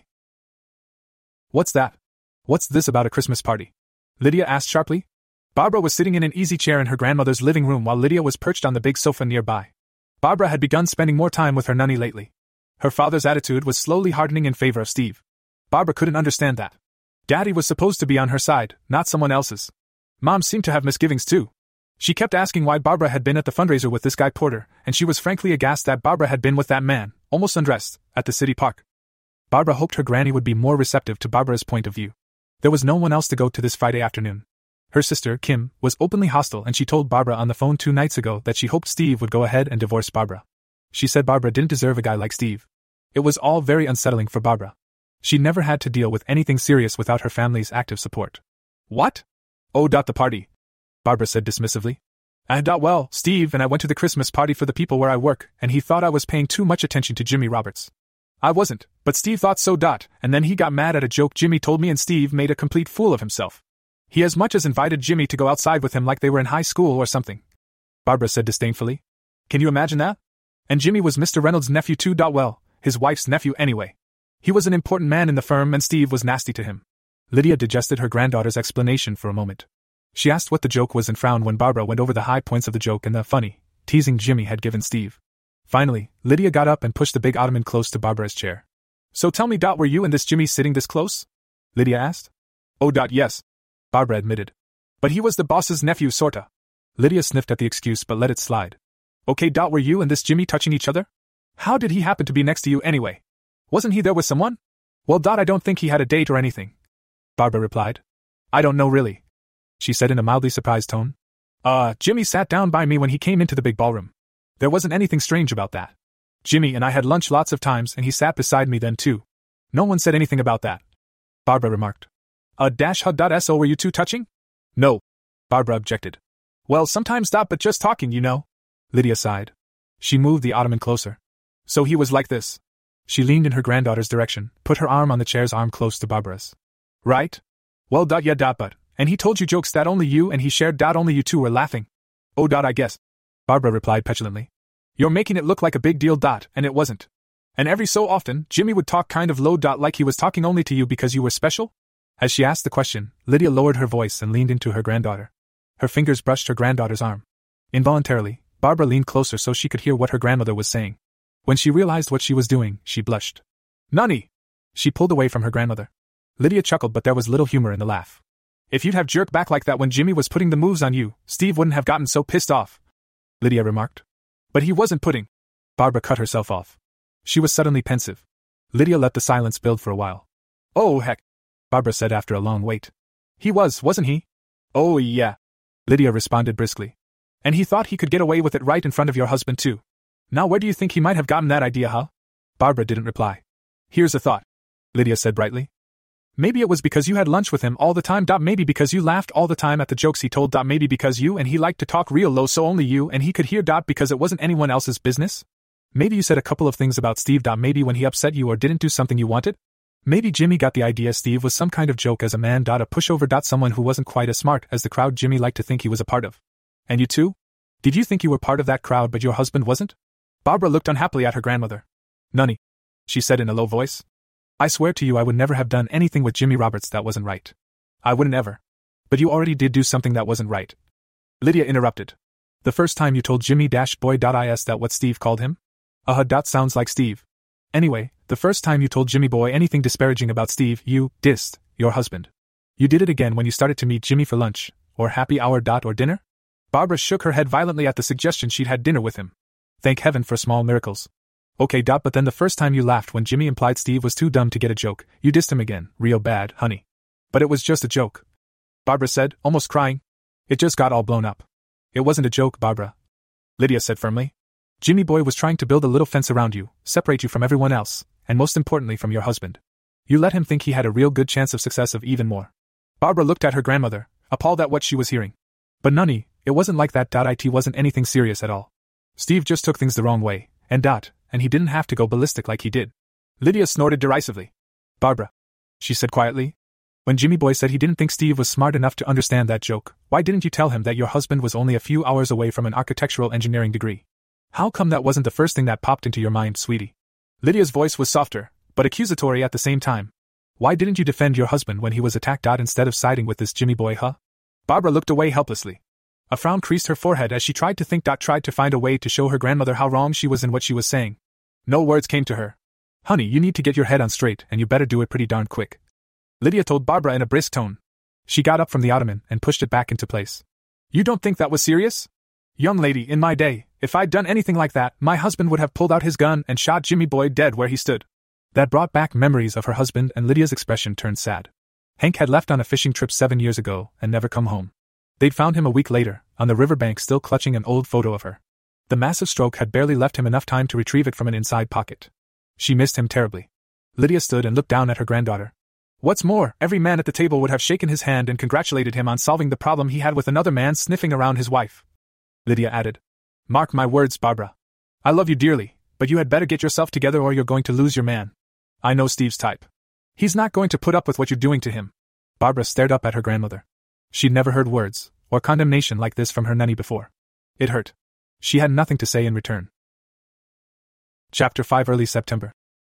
What's that? What's this about a Christmas party? Lydia asked sharply. Barbara was sitting in an easy chair in her grandmother's living room while Lydia was perched on the big sofa nearby. Barbara had begun spending more time with her nunny lately. Her father's attitude was slowly hardening in favor of Steve. Barbara couldn't understand that. Daddy was supposed to be on her side, not someone else's. Mom seemed to have misgivings too. She kept asking why Barbara had been at the fundraiser with this guy Porter, and she was frankly aghast that Barbara had been with that man, almost undressed, at the city park. Barbara hoped her granny would be more receptive to Barbara's point of view. There was no one else to go to this Friday afternoon. Her sister, Kim, was openly hostile and she told Barbara on the phone two nights ago that she hoped Steve would go ahead and divorce Barbara. She said Barbara didn't deserve a guy like Steve. It was all very unsettling for Barbara. She never had to deal with anything serious without her family's active support. What? Oh, dot the party. Barbara said dismissively. I dot well, Steve and I went to the Christmas party for the people where I work, and he thought I was paying too much attention to Jimmy Roberts. I wasn't, but Steve thought so. Dot, and then he got mad at a joke Jimmy told me and Steve made a complete fool of himself. He as much as invited Jimmy to go outside with him like they were in high school or something. Barbara said disdainfully. Can you imagine that? And Jimmy was Mister Reynolds' nephew too. Well, his wife's nephew anyway. He was an important man in the firm and Steve was nasty to him. Lydia digested her granddaughter's explanation for a moment. She asked what the joke was and frowned when Barbara went over the high points of the joke and the funny, teasing Jimmy had given Steve. Finally, Lydia got up and pushed the big ottoman close to Barbara's chair. So tell me, Dot, were you and this Jimmy sitting this close? Lydia asked. Oh, Dot, yes. Barbara admitted. But he was the boss's nephew, sorta. Lydia sniffed at the excuse but let it slide. Okay, Dot, were you and this Jimmy touching each other? How did he happen to be next to you anyway? Wasn't he there with someone? Well, Dot, I don't think he had a date or anything. Barbara replied. I don't know really, she said in a mildly surprised tone. Uh, Jimmy sat down by me when he came into the big ballroom. There wasn't anything strange about that. Jimmy and I had lunch lots of times and he sat beside me then too. No one said anything about that. Barbara remarked. Uh, dash hud dot so were you two touching? No. Barbara objected. Well, sometimes Dot, but just talking, you know. Lydia sighed. She moved the ottoman closer. So he was like this. She leaned in her granddaughter's direction, put her arm on the chair's arm close to Barbara's. Right? Well, Dot, yeah, Dot, but, and he told you jokes that only you and he shared. Dot, only you two were laughing. Oh, Dot, I guess. Barbara replied petulantly. You're making it look like a big deal. Dot, and it wasn't. And every so often, Jimmy would talk kind of low. Dot, like he was talking only to you because you were special? As she asked the question, Lydia lowered her voice and leaned into her granddaughter. Her fingers brushed her granddaughter's arm. Involuntarily, Barbara leaned closer so she could hear what her grandmother was saying. When she realized what she was doing, she blushed. Nunny! She pulled away from her grandmother. Lydia chuckled, but there was little humor in the laugh. If you'd have jerked back like that when Jimmy was putting the moves on you, Steve wouldn't have gotten so pissed off, Lydia remarked. But he wasn't putting. Barbara cut herself off. She was suddenly pensive. Lydia let the silence build for a while. Oh, heck, Barbara said after a long wait. He was, wasn't he? Oh, yeah, Lydia responded briskly. And he thought he could get away with it right in front of your husband, too. Now where do you think he might have gotten that idea, huh? Barbara didn't reply. Here's a thought, Lydia said brightly. Maybe it was because you had lunch with him all the time. Maybe because you laughed all the time at the jokes he told. Maybe because you and he liked to talk real low so only you and he could hear. Because it wasn't anyone else's business? Maybe you said a couple of things about Steve. Maybe when he upset you or didn't do something you wanted? Maybe Jimmy got the idea Steve was some kind of joke as a man. A pushover. Someone who wasn't quite as smart as the crowd Jimmy liked to think he was a part of. And you too? Did you think you were part of that crowd but your husband wasn't? Barbara looked unhappily at her grandmother. Nunny, she said in a low voice. I swear to you I would never have done anything with Jimmy Roberts that wasn't right. I wouldn't ever. But you already did do something that wasn't right. Lydia interrupted. The first time you told Jimmy dash boy. Is that what Steve called him? Uh-huh, that sounds like Steve. Anyway, the first time you told Jimmy boy anything disparaging about Steve, you dissed your husband. You did it again when you started to meet Jimmy for lunch, or happy hour. Or dinner? Barbara shook her head violently at the suggestion she'd had dinner with him. Thank heaven for small miracles. Okay, but then the first time you laughed when Jimmy implied Steve was too dumb to get a joke, you dissed him again, real bad, honey. But it was just a joke, Barbara said, almost crying. It just got all blown up. It wasn't a joke, Barbara, Lydia said firmly. Jimmy boy was trying to build a little fence around you, separate you from everyone else, and most importantly from your husband. You let him think he had a real good chance of success of even more. Barbara looked at her grandmother, appalled at what she was hearing. But Nunny, It wasn't like that. It wasn't anything serious at all. Steve just took things the wrong way, and dot, and he didn't have to go ballistic like he did. Lydia snorted derisively. Barbara, she said quietly. When Jimmy Boy said he didn't think Steve was smart enough to understand that joke, why didn't you tell him that your husband was only a few hours away from an architectural engineering degree? How come that wasn't the first thing that popped into your mind, sweetie? Lydia's voice was softer, but accusatory at the same time. Why didn't you defend your husband when he was attacked? Instead of siding with this Jimmy Boy, huh? Barbara looked away helplessly. A frown creased her forehead as she tried to think. Tried to find a way to show her grandmother how wrong she was in what she was saying. No words came to her. Honey, you need to get your head on straight, and you better do it pretty darn quick, Lydia told Barbara in a brisk tone. She got up from the ottoman and pushed it back into place. You don't think that was serious? Young lady, in my day, if I'd done anything like that, my husband would have pulled out his gun and shot Jimmy Boy dead where he stood. That brought back memories of her husband, and Lydia's expression turned sad. Hank had left on a fishing trip seven years ago and never come home. They'd found him a week later, on the riverbank, still clutching an old photo of her. The massive stroke had barely left him enough time to retrieve it from an inside pocket. She missed him terribly. Lydia stood and looked down at her granddaughter. What's more, every man at the table would have shaken his hand and congratulated him on solving the problem he had with another man sniffing around his wife. Lydia added, Mark my words, Barbara. I love you dearly, but you had better get yourself together or you're going to lose your man. I know Steve's type. He's not going to put up with what you're doing to him. Barbara stared up at her grandmother. She'd never heard words or condemnation like this from her nanny before. It hurt. She had nothing to say in return. Chapter five. Early September.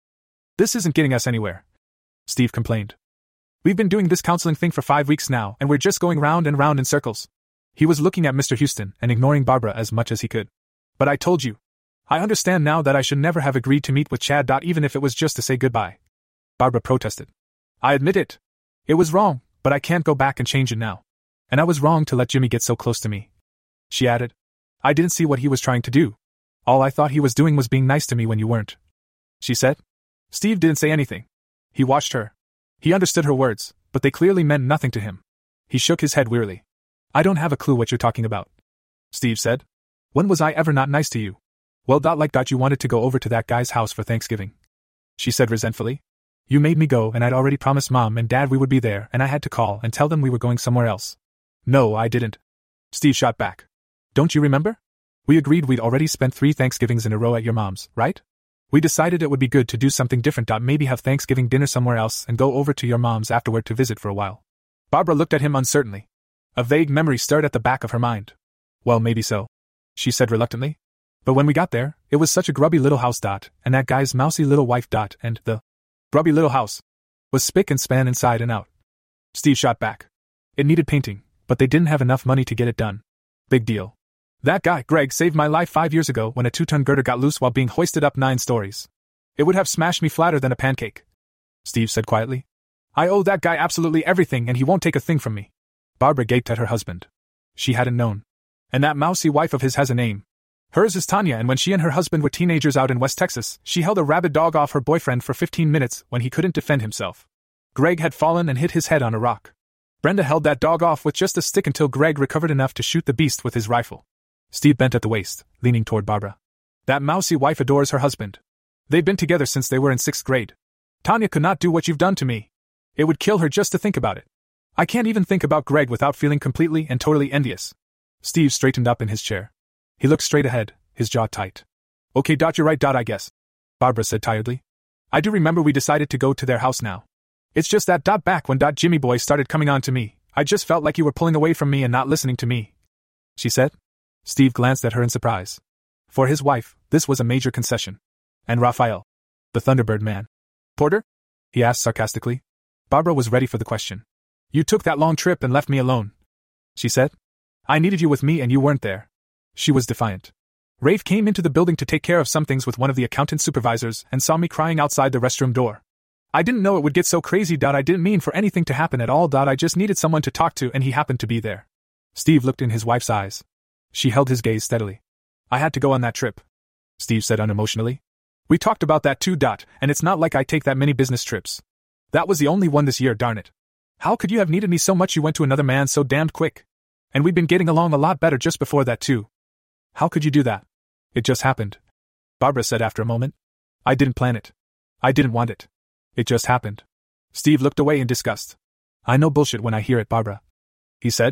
This isn't getting us anywhere, Steve complained. We've been doing this counseling thing for five weeks now, and we're just going round and round in circles. He was looking at Mister Houston and ignoring Barbara as much as he could. But I told you. I understand now that I should never have agreed to meet with Chad. Even if it was just to say goodbye. Barbara protested. I admit it. It was wrong, but I can't go back and change it now. And I was wrong to let Jimmy get so close to me. She added. I didn't see what he was trying to do. All I thought he was doing was being nice to me when you weren't. She said. Steve didn't say anything. He watched her. He understood her words, but they clearly meant nothing to him. He shook his head wearily. I don't have a clue what you're talking about, Steve said. When was I ever not nice to you? Well, dot like dot you wanted to go over to that guy's house for Thanksgiving, she said resentfully. You made me go, and I'd already promised Mom and Dad we would be there, and I had to call and tell them we were going somewhere else. No, I didn't, Steve shot back. Don't you remember? We agreed we'd already spent three Thanksgivings in a row at your mom's, right? We decided it would be good to do something different. Maybe have Thanksgiving dinner somewhere else and go over to your mom's afterward to visit for a while. Barbara looked at him uncertainly. A vague memory stirred at the back of her mind. Well, maybe so, she said reluctantly. But when we got there, it was such a grubby little house. Dot, and that guy's mousy little wife. Dot, and the grubby little house was spick and span inside and out. Steve shot back. It needed painting, but they didn't have enough money to get it done. Big deal. That guy, Greg, saved my life five years ago when a two-ton girder got loose while being hoisted up nine stories. It would have smashed me flatter than a pancake, Steve said quietly. I owe that guy absolutely everything, and he won't take a thing from me. Barbara gaped at her husband. She hadn't known. And that mousy wife of his has a name. Hers is Tanya, and when she and her husband were teenagers out in West Texas, she held a rabid dog off her boyfriend for fifteen minutes when he couldn't defend himself. Greg had fallen and hit his head on a rock. Brenda held that dog off with just a stick until Greg recovered enough to shoot the beast with his rifle. Steve bent at the waist, leaning toward Barbara. That mousy wife adores her husband. They've been together since they were in sixth grade. Tanya could not do what you've done to me. It would kill her just to think about it. I can't even think about Greg without feeling completely and totally envious. Steve straightened up in his chair. He looked straight ahead, his jaw tight. Okay, dot, you're right, dot, I guess, Barbara said tiredly. I do remember we decided to go to their house now. It's just that dot back when dot Jimmy Boy started coming on to me, I just felt like you were pulling away from me and not listening to me, she said. Steve glanced at her in surprise. For his wife, this was a major concession. And Raphael, the Thunderbird man. Porter? He asked sarcastically. Barbara was ready for the question. You took that long trip and left me alone, she said. I needed you with me and you weren't there. She was defiant. Rafe came into the building to take care of some things with one of the accountant supervisors and saw me crying outside the restroom door. I didn't know it would get so crazy. I didn't mean for anything to happen at all. I just needed someone to talk to, and he happened to be there. Steve looked in his wife's eyes. She held his gaze steadily. I had to go on that trip, Steve said unemotionally. We talked about that too. And it's not like I take that many business trips. That was the only one this year, darn it. How could you have needed me so much you went to another man so damned quick? And we'd been getting along a lot better just before that too. How could you do that? It just happened, Barbara said after a moment. I didn't plan it. I didn't want it. It just happened. Steve looked away in disgust. I know bullshit when I hear it, Barbara, he said.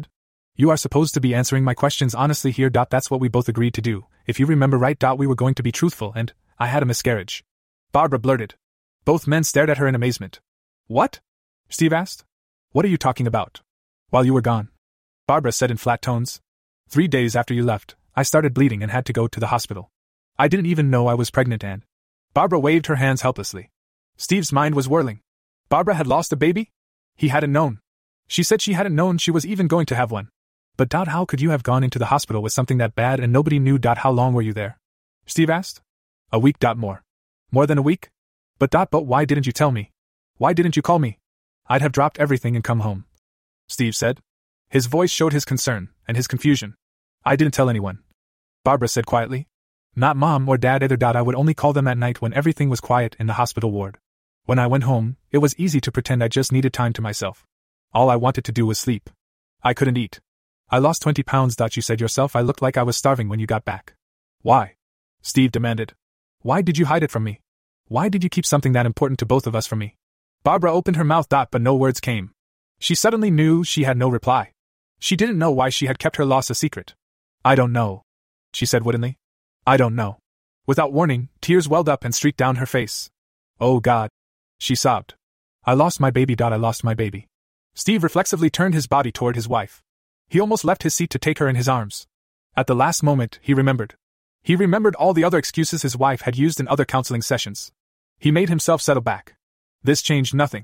You are supposed to be answering my questions honestly here. That's what we both agreed to do. If you remember right, we were going to be truthful, and I had a miscarriage. Barbara blurted. Both men stared at her in amazement. What? Steve asked. What are you talking about? While you were gone, Barbara said in flat tones. Three days after you left, I started bleeding and had to go to the hospital. I didn't even know I was pregnant, and Barbara waved her hands helplessly. Steve's mind was whirling. Barbara had lost a baby? He hadn't known. She said she hadn't known she was even going to have one. But how could you have gone into the hospital with something that bad and nobody knew? How long were you there? Steve asked. A week. More. More than a week? But but why didn't you tell me? Why didn't you call me? I'd have dropped everything and come home, Steve said. His voice showed his concern and his confusion. I didn't tell anyone, Barbara said quietly. Not Mom or Dad either. I would only call them at night when everything was quiet in the hospital ward. When I went home, it was easy to pretend I just needed time to myself. All I wanted to do was sleep. I couldn't eat. I lost twenty pounds. You said yourself I looked like I was starving when you got back. Why? Steve demanded. Why did you hide it from me? Why did you keep something that important to both of us from me? Barbara opened her mouth, but no words came. She suddenly knew she had no reply. She didn't know why she had kept her loss a secret. I don't know, she said woodenly. I don't know. Without warning, tears welled up and streaked down her face. Oh God, she sobbed. I lost my baby. I lost my baby. Steve reflexively turned his body toward his wife. He almost left his seat to take her in his arms. At the last moment, he remembered. He remembered all the other excuses his wife had used in other counseling sessions. He made himself settle back. This changed nothing.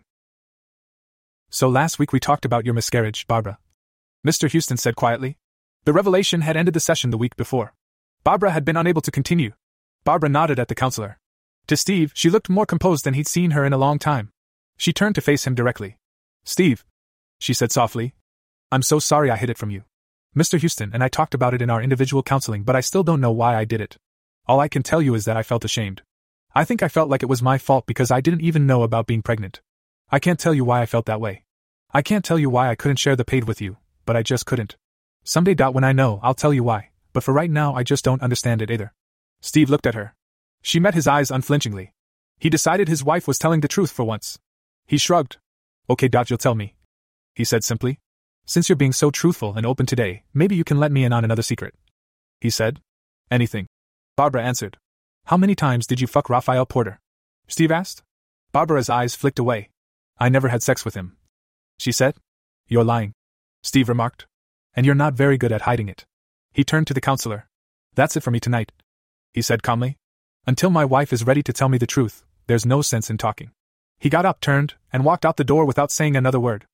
So last week we talked about your miscarriage, Barbara, Mister Houston said quietly. The revelation had ended the session the week before. Barbara had been unable to continue. Barbara nodded at the counselor. To Steve, she looked more composed than he'd seen her in a long time. She turned to face him directly. Steve, she said softly, I'm so sorry I hid it from you. Mister Houston and I talked about it in our individual counseling, but I still don't know why I did it. All I can tell you is that I felt ashamed. I think I felt like it was my fault because I didn't even know about being pregnant. I can't tell you why I felt that way. I can't tell you why I couldn't share the pain with you, but I just couldn't. Someday, when I know, I'll tell you why, but for right now I just don't understand it either. Steve looked at her. She met his eyes unflinchingly. He decided his wife was telling the truth for once. He shrugged. Okay, you'll tell me, he said simply. Since you're being so truthful and open today, maybe you can let me in on another secret, he said. Anything, Barbara answered. How many times did you fuck Raphael Porter? Steve asked. Barbara's eyes flicked away. I never had sex with him, she said. You're lying, Steve remarked. And you're not very good at hiding it. He turned to the counselor. That's it for me tonight, he said calmly. Until my wife is ready to tell me the truth, there's no sense in talking. He got up, turned, and walked out the door without saying another word.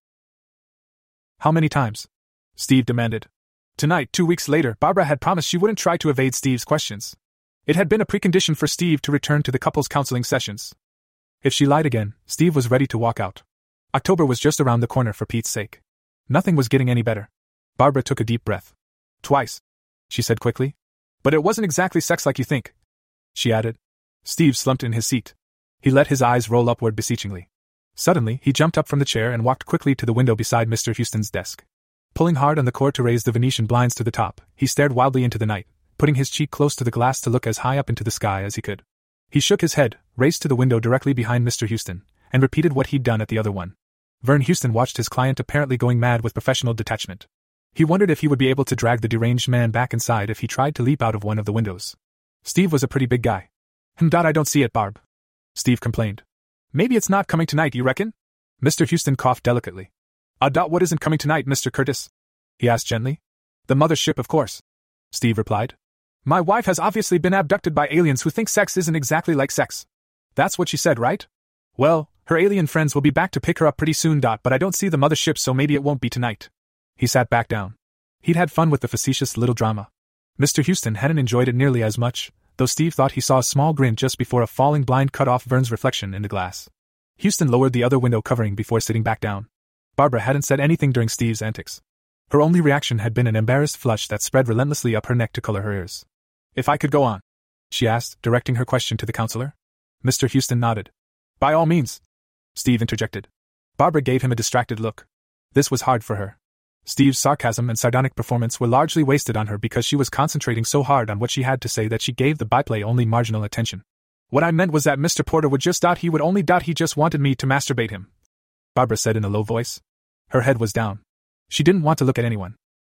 How many times? Steve demanded. Tonight, two weeks later, Barbara had promised she wouldn't try to evade Steve's questions. It had been a precondition for Steve to return to the couple's counseling sessions. If she lied again, Steve was ready to walk out. October was just around the corner for Pete's sake. Nothing was getting any better. Barbara took a deep breath. Twice, she said quickly. But it wasn't exactly sex like you think, she added. Steve slumped in his seat. He let his eyes roll upward beseechingly. Suddenly, he jumped up from the chair and walked quickly to the window beside Mister Houston's desk. Pulling hard on the cord to raise the Venetian blinds to the top, he stared wildly into the night, putting his cheek close to the glass to look as high up into the sky as he could. He shook his head, raced to the window directly behind Mister Houston, and repeated what he'd done at the other one. Vern Houston watched his client apparently going mad with professional detachment. He wondered if he would be able to drag the deranged man back inside if he tried to leap out of one of the windows. Steve was a pretty big guy. Hmm, I don't see it, Barb, Steve complained. Maybe it's not coming tonight, you reckon? Mister Houston coughed delicately. Ah, uh, what isn't coming tonight, Mister Curtis? He asked gently. The mothership, of course, Steve replied. My wife has obviously been abducted by aliens who think sex isn't exactly like sex. That's what she said, right? Well, her alien friends will be back to pick her up pretty soon, but I don't see the mothership, so maybe it won't be tonight. He sat back down. He'd had fun with the facetious little drama. Mister Houston hadn't enjoyed it nearly as much, though Steve thought he saw a small grin just before a falling blind cut off Vern's reflection in the glass. Houston lowered the other window covering before sitting back down. Barbara hadn't said anything during Steve's antics. Her only reaction had been an embarrassed flush that spread relentlessly up her neck to color her ears. If I could go on, she asked, directing her question to the counselor. Mister Houston nodded. By all means, Steve interjected. Barbara gave him a distracted look. This was hard for her. Steve's sarcasm and sardonic performance were largely wasted on her because she was concentrating so hard on what she had to say that she gave the byplay only marginal attention. What I meant was that Mister Porter would just dot he would only dot he just wanted me to masturbate him, Barbara said in a low voice. Her head was down. She didn't want to look at anyone.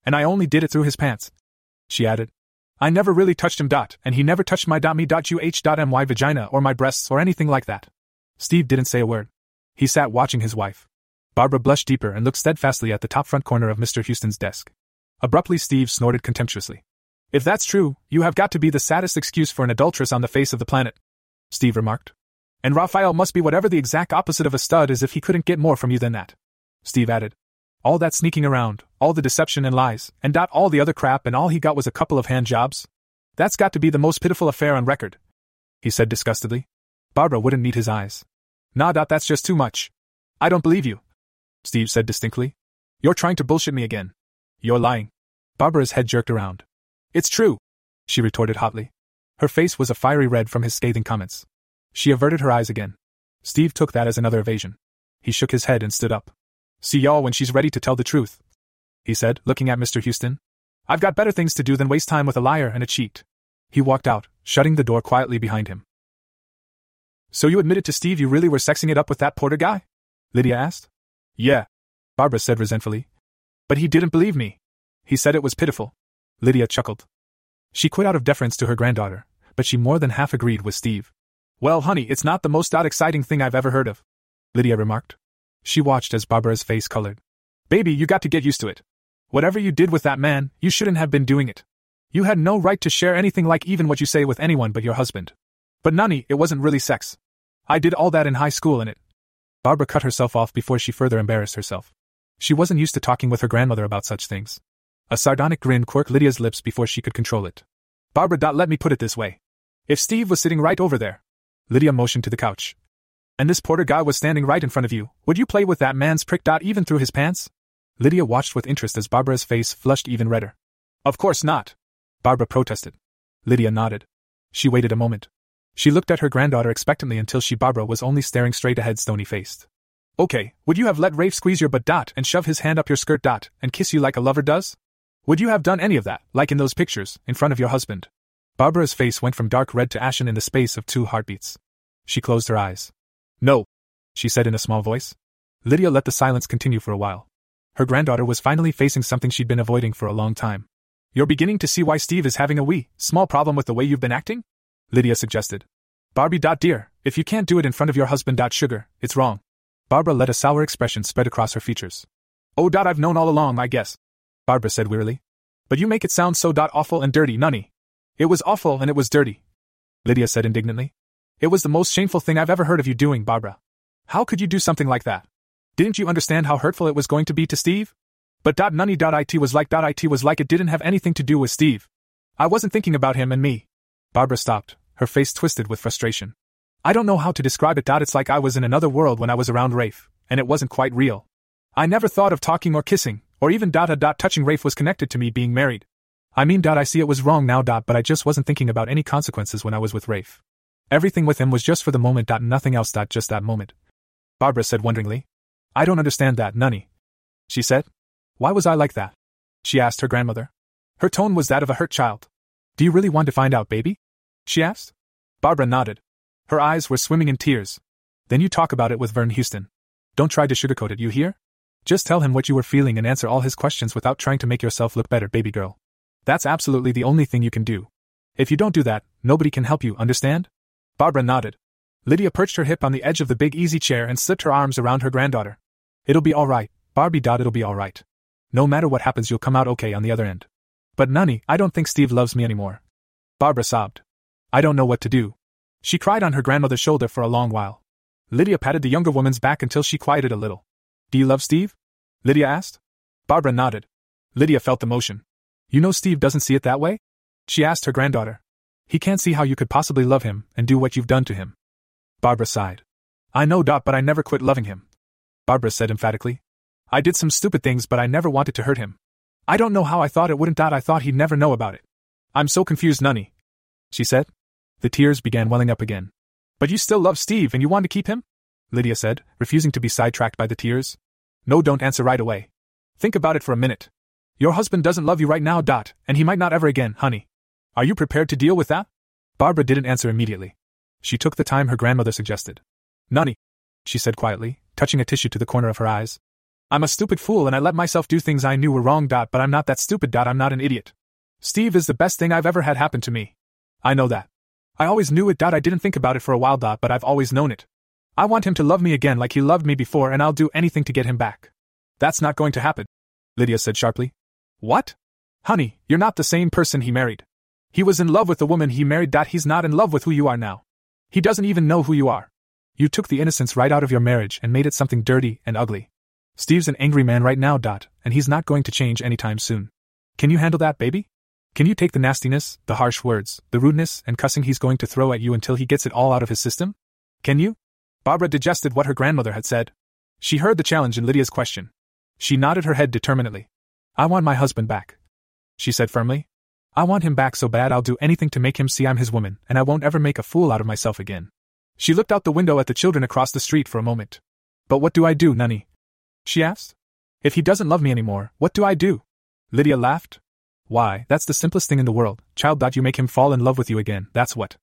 And I only did it through his pants. She added. I never really touched him. And he never touched my me uh my vagina or my breasts or anything like that. Steve didn't say a word. He sat watching his wife. Barbara blushed deeper and looked steadfastly at the top front corner of Mister Houston's desk. Abruptly, Steve snorted contemptuously. If that's true, you have got to be the saddest excuse for an adulteress on the face of the planet, Steve remarked. And Raphael must be whatever the exact opposite of a stud is if he couldn't get more from you than that, Steve added. All that sneaking around, all the deception and lies, and dot all the other crap, and all he got was a couple of hand jobs? That's got to be the most pitiful affair on record, he said disgustedly. Barbara wouldn't meet his eyes. Nah, dot, that's just too much. I don't believe you, Steve said distinctly. You're trying to bullshit me again. You're lying. Barbara's head jerked around. It's true, she retorted hotly. Her face was a fiery red from his scathing comments. She averted her eyes again. Steve took that as another evasion. He shook his head and stood up. See y'all when she's ready to tell the truth, he said, looking at Mister Houston. I've got better things to do than waste time with a liar and a cheat. He walked out, shutting the door quietly behind him. So you admitted to Steve you really were sexing it up with that Porter guy? Lydia asked. Yeah, Barbara said resentfully. But he didn't believe me. He said it was pitiful. Lydia chuckled. She quit out of deference to her granddaughter, but she more than half agreed with Steve. Well, honey, it's not the most odd exciting thing I've ever heard of, Lydia remarked. She watched as Barbara's face colored. Baby, you got to get used to it. Whatever you did with that man, you shouldn't have been doing it. You had no right to share anything like even what you say with anyone but your husband. But Nani, it wasn't really sex. I did all that in high school and it. Barbara cut herself off before she further embarrassed herself. She wasn't used to talking with her grandmother about such things. A sardonic grin quirked Lydia's lips before she could control it. Barbara, let me put it this way. If Steve was sitting right over there, Lydia motioned to the couch, and this Porter guy was standing right in front of you, would you play with that man's prick dot even through his pants? Lydia watched with interest as Barbara's face flushed even redder. Of course not, Barbara protested. Lydia nodded. She waited a moment. She looked at her granddaughter expectantly until she Barbara was only staring straight ahead stony-faced. Okay, would you have let Rafe squeeze your butt dot and shove his hand up your skirt dot and kiss you like a lover does? Would you have done any of that, like in those pictures, in front of your husband? Barbara's face went from dark red to ashen in the space of two heartbeats. She closed her eyes. No, she said in a small voice. Lydia let the silence continue for a while. Her granddaughter was finally facing something she'd been avoiding for a long time. You're beginning to see why Steve is having a wee, small problem with the way you've been acting? Lydia suggested. Barbie. Dear, if you can't do it in front of your husband. Sugar, it's wrong. Barbara let a sour expression spread across her features. Oh. I've known all along, I guess, Barbara said wearily. But you make it sound so awful and dirty, Nunny. It was awful and it was dirty, Lydia said indignantly. It was the most shameful thing I've ever heard of you doing, Barbara. How could you do something like that? Didn't you understand how hurtful it was going to be to Steve? But Nunny. It was like it was like it didn't have anything to do with Steve. I wasn't thinking about him and me. Barbara stopped, her face twisted with frustration. I don't know how to describe it. It's like I was in another world when I was around Rafe, and it wasn't quite real. I never thought of talking or kissing, or even dot dot touching Rafe was connected to me being married. I mean dot I see it was wrong now dot but I just wasn't thinking about any consequences when I was with Rafe. Everything with him was just for the moment dot nothing else dot just that moment. Barbara said wonderingly. I don't understand that, Nunny, she said. Why was I like that? She asked her grandmother. Her tone was that of a hurt child. Do you really want to find out, baby? She asked. Barbara nodded. Her eyes were swimming in tears. Then you talk about it with Vern Houston. Don't try to sugarcoat it, you hear? Just tell him what you were feeling and answer all his questions without trying to make yourself look better, baby girl. That's absolutely the only thing you can do. If you don't do that, nobody can help you, understand? Barbara nodded. Lydia perched her hip on the edge of the big easy chair and slipped her arms around her granddaughter. It'll be all right, Barbie. It'll be all right. No matter what happens, you'll come out okay on the other end. But Nunny, I don't think Steve loves me anymore. Barbara sobbed. I don't know what to do. She cried on her grandmother's shoulder for a long while. Lydia patted the younger woman's back until she quieted a little. Do you love Steve? Lydia asked. Barbara nodded. Lydia felt the motion. You know Steve doesn't see it that way? She asked her granddaughter. He can't see how you could possibly love him and do what you've done to him. Barbara sighed. I know dot but I never quit loving him. Barbara said emphatically. I did some stupid things but I never wanted to hurt him. I don't know how I thought it wouldn't dot I thought he'd never know about it. I'm so confused, Nunny, she said. The tears began welling up again. But you still love Steve and you want to keep him? Lydia said, refusing to be sidetracked by the tears. No, don't answer right away. Think about it for a minute. Your husband doesn't love you right now dot, and he might not ever again, honey. Are you prepared to deal with that? Barbara didn't answer immediately. She took the time her grandmother suggested. Nunny, she said quietly, touching a tissue to the corner of her eyes. I'm a stupid fool and I let myself do things I knew were wrong. But I'm not that stupid. I'm not an idiot. Steve is the best thing I've ever had happen to me. I know that. I always knew it. I didn't think about it for a while. But I've always known it. I want him to love me again like he loved me before, and I'll do anything to get him back. That's not going to happen, Lydia said sharply. What? Honey, you're not the same person he married. He was in love with the woman he married. He's not in love with who you are now. He doesn't even know who you are. You took the innocence right out of your marriage and made it something dirty and ugly. Steve's an angry man right now. And he's not going to change anytime soon. Can you handle that, baby? Can you take the nastiness, the harsh words, the rudeness and cussing he's going to throw at you until he gets it all out of his system? Can you? Barbara digested what her grandmother had said. She heard the challenge in Lydia's question. She nodded her head determinedly. I want my husband back, she said firmly. I want him back so bad I'll do anything to make him see I'm his woman, and I won't ever make a fool out of myself again. She looked out the window at the children across the street for a moment. But what do I do, Nunny? She asked. If he doesn't love me anymore, what do I do? Lydia laughed. Why, that's the simplest thing in the world, child. You make him fall in love with you again, that's what.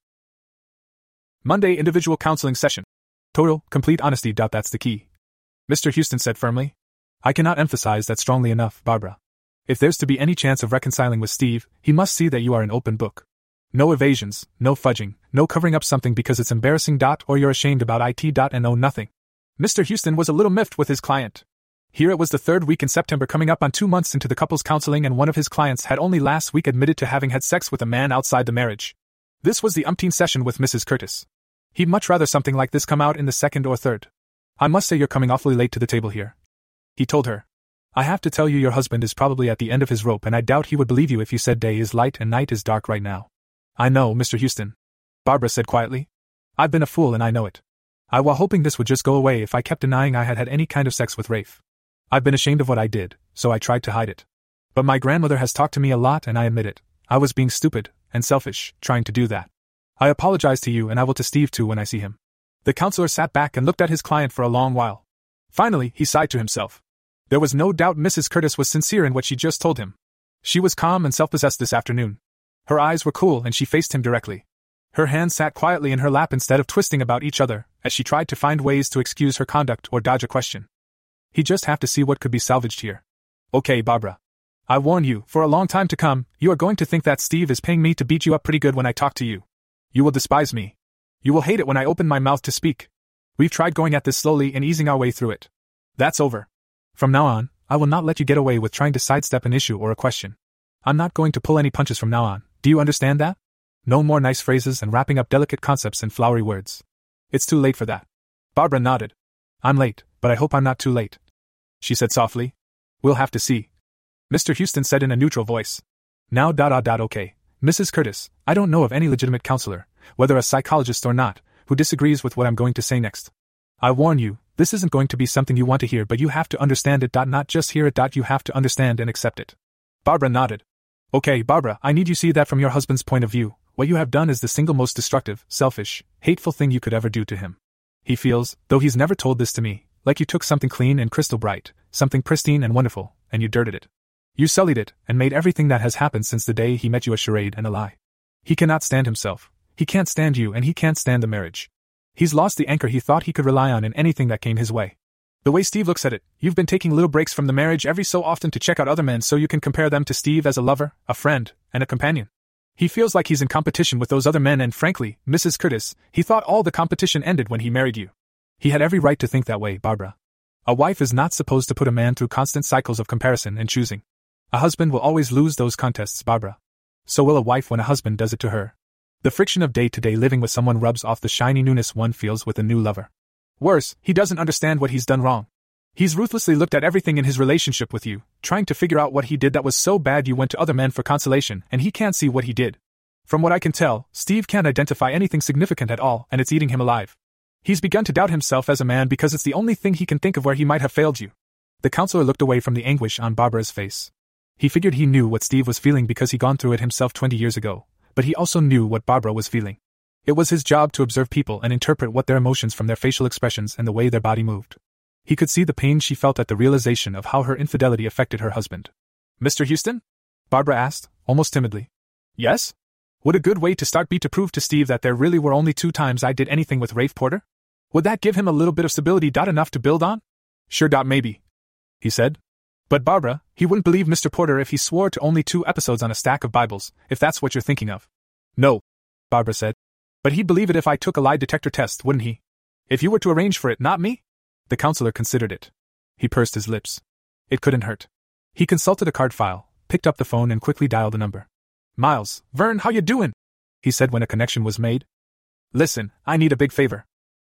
Monday individual counseling session. Total, complete honesty. That's the key, Mister Houston said firmly. I cannot emphasize that strongly enough, Barbara. If there's to be any chance of reconciling with Steve, he must see that you are an open book. No evasions, no fudging, no covering up something because it's embarrassing. Or you're ashamed about it. And oh, nothing. Mister Houston was a little miffed with his client. Here it was the third week in September, coming up on two months into the couple's counseling, and one of his clients had only last week admitted to having had sex with a man outside the marriage. This was the umpteenth session with Missus Curtis. He'd much rather something like this come out in the second or third. I must say you're coming awfully late to the table here, he told her. I have to tell you, your husband is probably at the end of his rope, and I doubt he would believe you if you said day is light and night is dark right now. I know, Mister Houston, Barbara said quietly. I've been a fool and I know it. I was hoping this would just go away if I kept denying I had had any kind of sex with Rafe. I've been ashamed of what I did, so I tried to hide it. But my grandmother has talked to me a lot and I admit it. I was being stupid and selfish, trying to do that. I apologize to you, and I will to Steve too when I see him. The counselor sat back and looked at his client for a long while. Finally, he sighed to himself. There was no doubt Missus Curtis was sincere in what she just told him. She was calm and self-possessed this afternoon. Her eyes were cool and she faced him directly. Her hands sat quietly in her lap instead of twisting about each other, as she tried to find ways to excuse her conduct or dodge a question. He just have to see what could be salvaged here. Okay, Barbara. I warn you, for a long time to come, you are going to think that Steve is paying me to beat you up pretty good when I talk to you. You will despise me. You will hate it when I open my mouth to speak. We've tried going at this slowly and easing our way through it. That's over. From now on, I will not let you get away with trying to sidestep an issue or a question. I'm not going to pull any punches from now on. Do you understand that? No more nice phrases and wrapping up delicate concepts in flowery words. It's too late for that. Barbara nodded. I'm late, but I hope I'm not too late, she said softly. We'll have to see, Mister Houston said in a neutral voice. Now dot dot dot okay. Missus Curtis, I don't know of any legitimate counselor, whether a psychologist or not, who disagrees with what I'm going to say next. I warn you, this isn't going to be something you want to hear, but you have to understand it. Not just hear it. You have to understand and accept it. Barbara nodded. Okay, Barbara, I need you to see that from your husband's point of view, what you have done is the single most destructive, selfish, hateful thing you could ever do to him. He feels, though he's never told this to me, like you took something clean and crystal bright, something pristine and wonderful, and you dirted it. You sullied it, and made everything that has happened since the day he met you a charade and a lie. He cannot stand himself. He can't stand you, and he can't stand the marriage. He's lost the anchor he thought he could rely on in anything that came his way. The way Steve looks at it, you've been taking little breaks from the marriage every so often to check out other men so you can compare them to Steve as a lover, a friend, and a companion. He feels like he's in competition with those other men, and frankly, Missus Curtis, he thought all the competition ended when he married you. He had every right to think that way, Barbara. A wife is not supposed to put a man through constant cycles of comparison and choosing. A husband will always lose those contests, Barbara. So will a wife when a husband does it to her. The friction of day-to-day living with someone rubs off the shiny newness one feels with a new lover. Worse, he doesn't understand what he's done wrong. He's ruthlessly looked at everything in his relationship with you, trying to figure out what he did that was so bad you went to other men for consolation, and he can't see what he did. From what I can tell, Steve can't identify anything significant at all, and it's eating him alive. He's begun to doubt himself as a man because it's the only thing he can think of where he might have failed you. The counselor looked away from the anguish on Barbara's face. He figured he knew what Steve was feeling because he'd gone through it himself twenty years ago, but he also knew what Barbara was feeling. It was his job to observe people and interpret what their emotions from their facial expressions and the way their body moved. He could see the pain she felt at the realization of how her infidelity affected her husband. Mister Houston? Barbara asked, almost timidly. Yes? Would a good way to start be to prove to Steve that there really were only two times I did anything with Rafe Porter? Would that give him a little bit of stability. Enough to build on? Sure. Maybe. he said. But Barbara, he wouldn't believe Mister Porter if he swore to only two episodes on a stack of Bibles, if that's what you're thinking of. No, Barbara said. But he'd believe it if I took a lie detector test, wouldn't he? If you were to arrange for it, not me? The counselor considered it. He pursed his lips. It couldn't hurt. He consulted a card file, picked up the phone and quickly dialed a number. Miles, Vern, how you doing? He said when a connection was made. Listen, I need a big favor.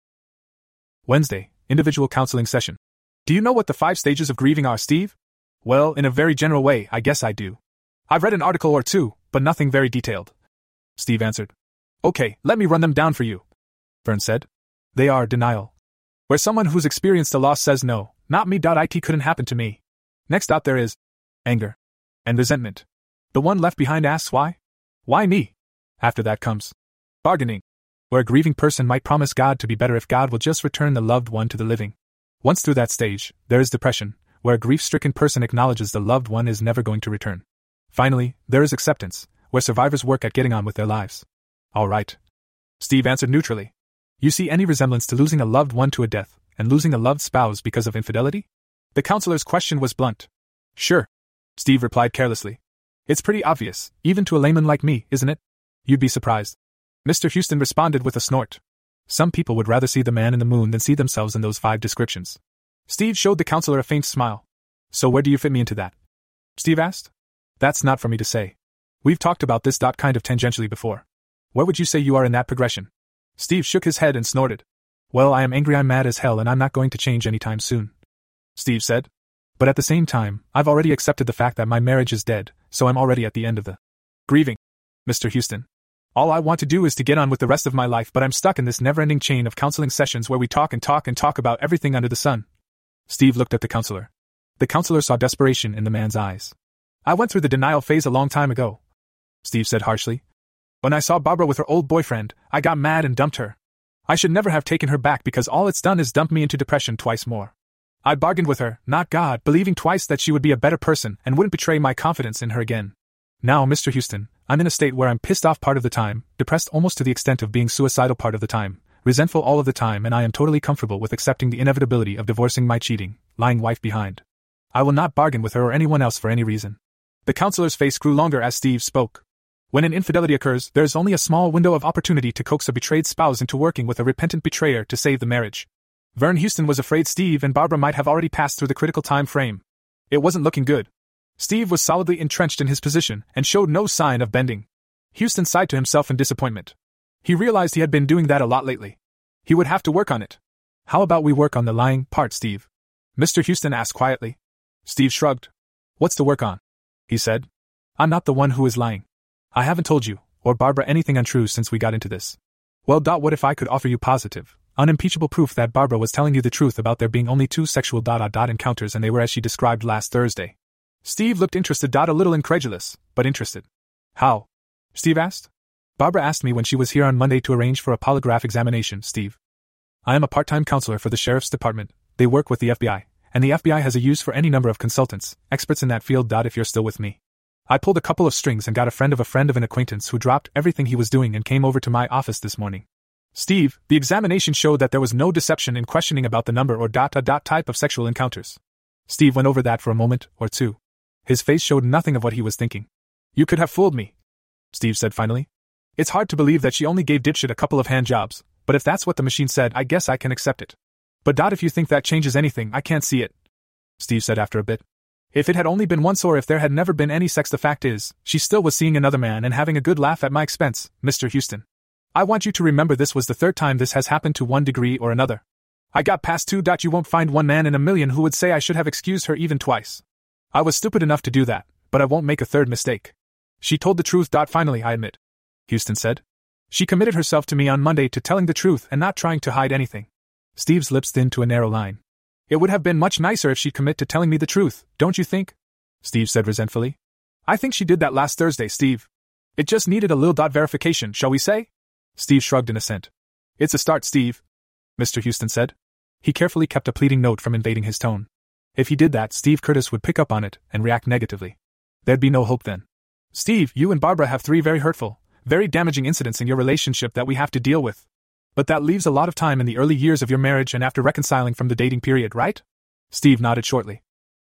Wednesday, individual counseling session. Do you know what the five stages of grieving are, Steve? Well, in a very general way, I guess I do. I've read an article or two, but nothing very detailed. Steve answered. Okay, let me run them down for you, Vern said. They are denial, where someone who's experienced a loss says no, not me. It couldn't happen to me. Next up there is anger and resentment. The one left behind asks why? Why me? After that comes bargaining, where a grieving person might promise God to be better if God will just return the loved one to the living. Once through that stage, there is depression, where a grief-stricken person acknowledges the loved one is never going to return. Finally, there is acceptance, where survivors work at getting on with their lives. All right, Steve answered neutrally. You see any resemblance to losing a loved one to a death, and losing a loved spouse because of infidelity? The counselor's question was blunt. Sure, Steve replied carelessly. It's pretty obvious, even to a layman like me, isn't it? You'd be surprised. Mister Houston responded with a snort. Some people would rather see the man in the moon than see themselves in those five descriptions. Steve showed the counselor a faint smile. So where do you fit me into that? Steve asked. That's not for me to say. We've talked about this kind of tangentially before. Where would you say you are in that progression? Steve shook his head and snorted. Well, I am angry, I'm mad as hell, and I'm not going to change anytime soon, Steve said. But at the same time, I've already accepted the fact that my marriage is dead, so I'm already at the end of the grieving, Mister Houston. All I want to do is to get on with the rest of my life, but I'm stuck in this never-ending chain of counseling sessions where we talk and talk and talk about everything under the sun. Steve looked at the counselor. The counselor saw desperation in the man's eyes. I went through the denial phase a long time ago, Steve said harshly. When I saw Barbara with her old boyfriend, I got mad and dumped her. I should never have taken her back because all it's done is dump me into depression twice more. I bargained with her, not God, believing twice that she would be a better person and wouldn't betray my confidence in her again. Now, Mister Houston, I'm in a state where I'm pissed off part of the time, depressed almost to the extent of being suicidal part of the time, resentful all of the time, and I am totally comfortable with accepting the inevitability of divorcing my cheating, lying wife behind. I will not bargain with her or anyone else for any reason. The counselor's face grew longer as Steve spoke. When an infidelity occurs, there is only a small window of opportunity to coax a betrayed spouse into working with a repentant betrayer to save the marriage. Vern Houston was afraid Steve and Barbara might have already passed through the critical time frame. It wasn't looking good. Steve was solidly entrenched in his position and showed no sign of bending. Houston sighed to himself in disappointment. He realized he had been doing that a lot lately. He would have to work on it. How about we work on the lying part, Steve? Mister Houston asked quietly. Steve shrugged. What's to work on? He said. I'm not the one who is lying. I haven't told you, or Barbara, anything untrue since we got into this. Well, Dot, what if I could offer you positive, unimpeachable proof that Barbara was telling you the truth about there being only two sexual dot dot dot encounters and they were as she described last Thursday? Steve looked interested, dot a little incredulous, but interested. How? Steve asked. Barbara asked me when she was here on Monday to arrange for a polygraph examination, Steve. I am a part-time counselor for the Sheriff's Department. They work with the F B I, and the F B I has a use for any number of consultants, experts in that field. Dot if you're still with me. I pulled a couple of strings and got a friend of a friend of an acquaintance who dropped everything he was doing and came over to my office this morning. Steve, the examination showed that there was no deception in questioning about the number or dot dot dot type of sexual encounters. Steve went over that for a moment or two. His face showed nothing of what he was thinking. You could have fooled me, Steve said finally. It's hard to believe that she only gave dipshit a couple of hand jobs, but if that's what the machine said, I guess I can accept it. But Dot, if you think that changes anything, I can't see it, Steve said after a bit. If it had only been once or if there had never been any sex, the fact is, she still was seeing another man and having a good laugh at my expense, Mister Houston. I want you to remember this was the third time this has happened to one degree or another. I got past two. You won't find one man in a million who would say I should have excused her even twice. I was stupid enough to do that, but I won't make a third mistake. She told the truth. Finally, I admit, Houston said. She committed herself to me on Monday to telling the truth and not trying to hide anything. Steve's lips thinned to a narrow line. It would have been much nicer if she'd commit to telling me the truth, don't you think? Steve said resentfully. I think she did that last Thursday, Steve. It just needed a little dot verification, shall we say? Steve shrugged in assent. It's a start, Steve, Mister Houston said. He carefully kept a pleading note from invading his tone. If he did that, Steve Curtis would pick up on it and react negatively. There'd be no hope then. Steve, you and Barbara have three very hurtful, very damaging incidents in your relationship that we have to deal with. But that leaves a lot of time in the early years of your marriage and after reconciling from the dating period, right? Steve nodded shortly.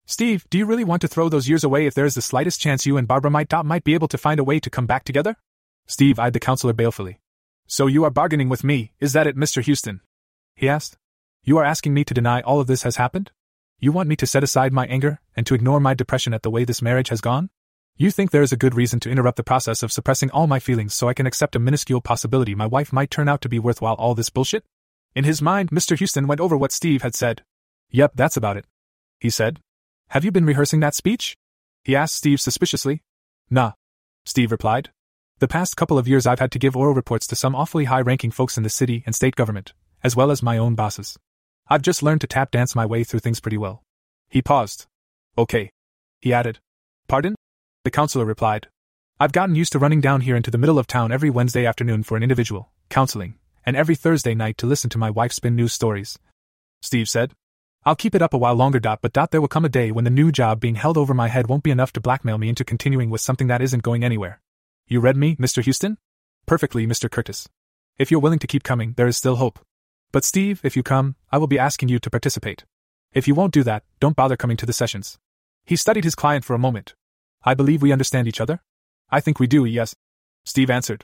Steve, do you really want to throw those years away if there is the slightest chance you and Barbara might, might be able to find a way to come back together? Steve eyed the counselor balefully. So you are bargaining with me, is that it, Mister Houston? He asked. You are asking me to deny all of this has happened? You want me to set aside my anger, and to ignore my depression at the way this marriage has gone? You think there is a good reason to interrupt the process of suppressing all my feelings so I can accept a minuscule possibility my wife might turn out to be worthwhile all this bullshit? In his mind, Mister Houston went over what Steve had said. Yep, that's about it, he said. Have you been rehearsing that speech? He asked Steve suspiciously. Nah, Steve replied. The past couple of years I've had to give oral reports to some awfully high-ranking folks in the city and state government, as well as my own bosses. I've just learned to tap dance my way through things pretty well. He paused. Okay, he added. Pardon? The counselor replied. I've gotten used to running down here into the middle of town every Wednesday afternoon for an individual counseling, and every Thursday night to listen to my wife spin news stories. Steve said. I'll keep it up a while longer, dot, but dot, there will come a day when the new job being held over my head won't be enough to blackmail me into continuing with something that isn't going anywhere. You read me, Mister Houston? Perfectly, Mister Curtis. If you're willing to keep coming, there is still hope. But Steve, if you come, I will be asking you to participate. If you won't do that, don't bother coming to the sessions. He studied his client for a moment. I believe we understand each other? I think we do, yes, Steve answered.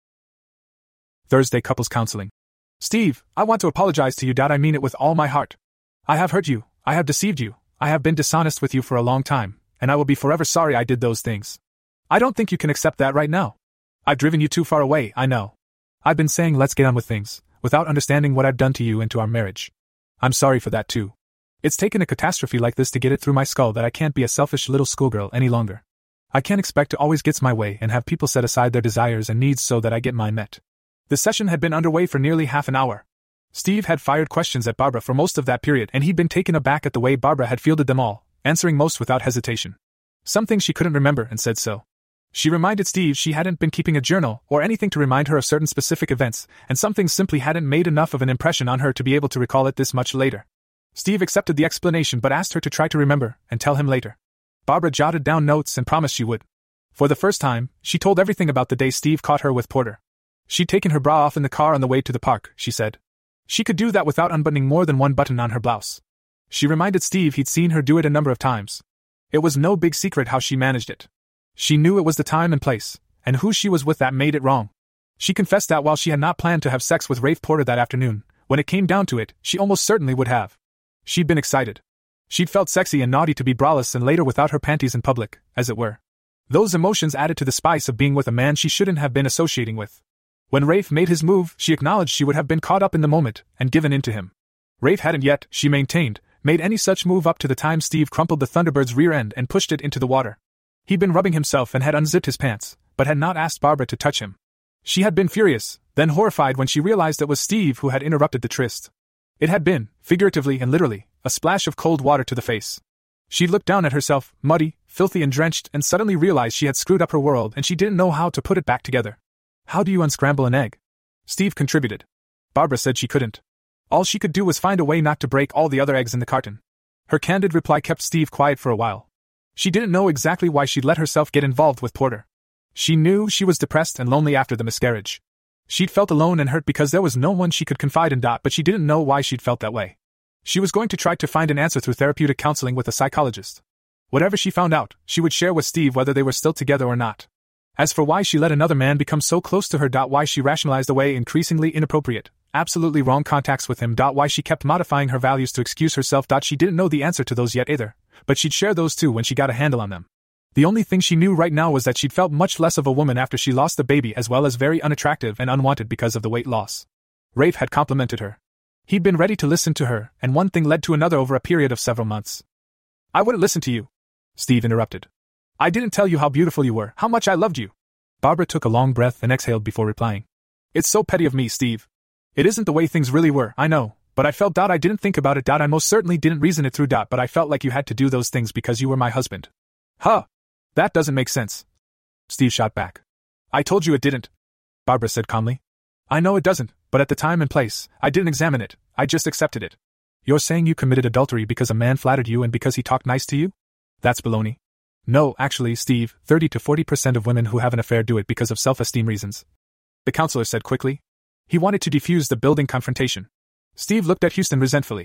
Thursday couples counseling. Steve, I want to apologize to you, dot, I mean it with all my heart. I have hurt you, I have deceived you, I have been dishonest with you for a long time, and I will be forever sorry I did those things. I don't think you can accept that right now. I've driven you too far away, I know. I've been saying let's get on with things, without understanding what I've done to you and to our marriage. I'm sorry for that too. It's taken a catastrophe like this to get it through my skull that I can't be a selfish little schoolgirl any longer. I can't expect to always get my way and have people set aside their desires and needs so that I get mine met. The session had been underway for nearly half an hour. Steve had fired questions at Barbara for most of that period, and he'd been taken aback at the way Barbara had fielded them all, answering most without hesitation. Some things she couldn't remember and said so. She reminded Steve she hadn't been keeping a journal or anything to remind her of certain specific events, and some things simply hadn't made enough of an impression on her to be able to recall it this much later. Steve accepted the explanation but asked her to try to remember and tell him later. Barbara jotted down notes and promised she would. For the first time, she told everything about the day Steve caught her with Porter. She'd taken her bra off in the car on the way to the park, she said. She could do that without unbuttoning more than one button on her blouse. She reminded Steve he'd seen her do it a number of times. It was no big secret how she managed it. She knew it was the time and place, and who she was with that made it wrong. She confessed that while she had not planned to have sex with Rafe Porter that afternoon, when it came down to it, she almost certainly would have. She'd been excited. She'd felt sexy and naughty to be braless and later without her panties in public, as it were. Those emotions added to the spice of being with a man she shouldn't have been associating with. When Rafe made his move, she acknowledged she would have been caught up in the moment and given in to him. Rafe hadn't yet, she maintained, made any such move up to the time Steve crumpled the Thunderbird's rear end and pushed it into the water. He'd been rubbing himself and had unzipped his pants, but had not asked Barbara to touch him. She had been furious, then horrified when she realized it was Steve who had interrupted the tryst. It had been, figuratively and literally, a splash of cold water to the face. She looked down at herself, muddy, filthy and drenched, and suddenly realized she had screwed up her world and she didn't know how to put it back together. How do you unscramble an egg? Steve contributed. Barbara said she couldn't. All she could do was find a way not to break all the other eggs in the carton. Her candid reply kept Steve quiet for a while. She didn't know exactly why she'd let herself get involved with Porter. She knew she was depressed and lonely after the miscarriage. She'd felt alone and hurt because there was no one she could confide in, but she didn't know why she'd felt that way. She was going to try to find an answer through therapeutic counseling with a psychologist. Whatever she found out, she would share with Steve whether they were still together or not. As for why she let another man become so close to her, why she rationalized away increasingly inappropriate, absolutely wrong contacts with him, why she kept modifying her values to excuse herself, she didn't know the answer to those yet either, but she'd share those too when she got a handle on them. The only thing she knew right now was that she'd felt much less of a woman after she lost the baby, as well as very unattractive and unwanted because of the weight loss. Rafe had complimented her. He'd been ready to listen to her, and one thing led to another over a period of several months. I wouldn't listen to you, Steve interrupted. I didn't tell you how beautiful you were, how much I loved you. Barbara took a long breath and exhaled before replying. It's so petty of me, Steve. It isn't the way things really were, I know, but I felt I didn't think about it. I most certainly didn't reason it through. But I felt like you had to do those things because you were my husband. Huh. That doesn't make sense. Steve shot back. I told you it didn't, Barbara said calmly. I know it doesn't, but at the time and place, I didn't examine it, I just accepted it. You're saying you committed adultery because a man flattered you and because he talked nice to you? That's baloney. No, actually, Steve, thirty to forty percent of women who have an affair do it because of self-esteem reasons, the counselor said quickly. He wanted to defuse the building confrontation. Steve looked at Houston resentfully.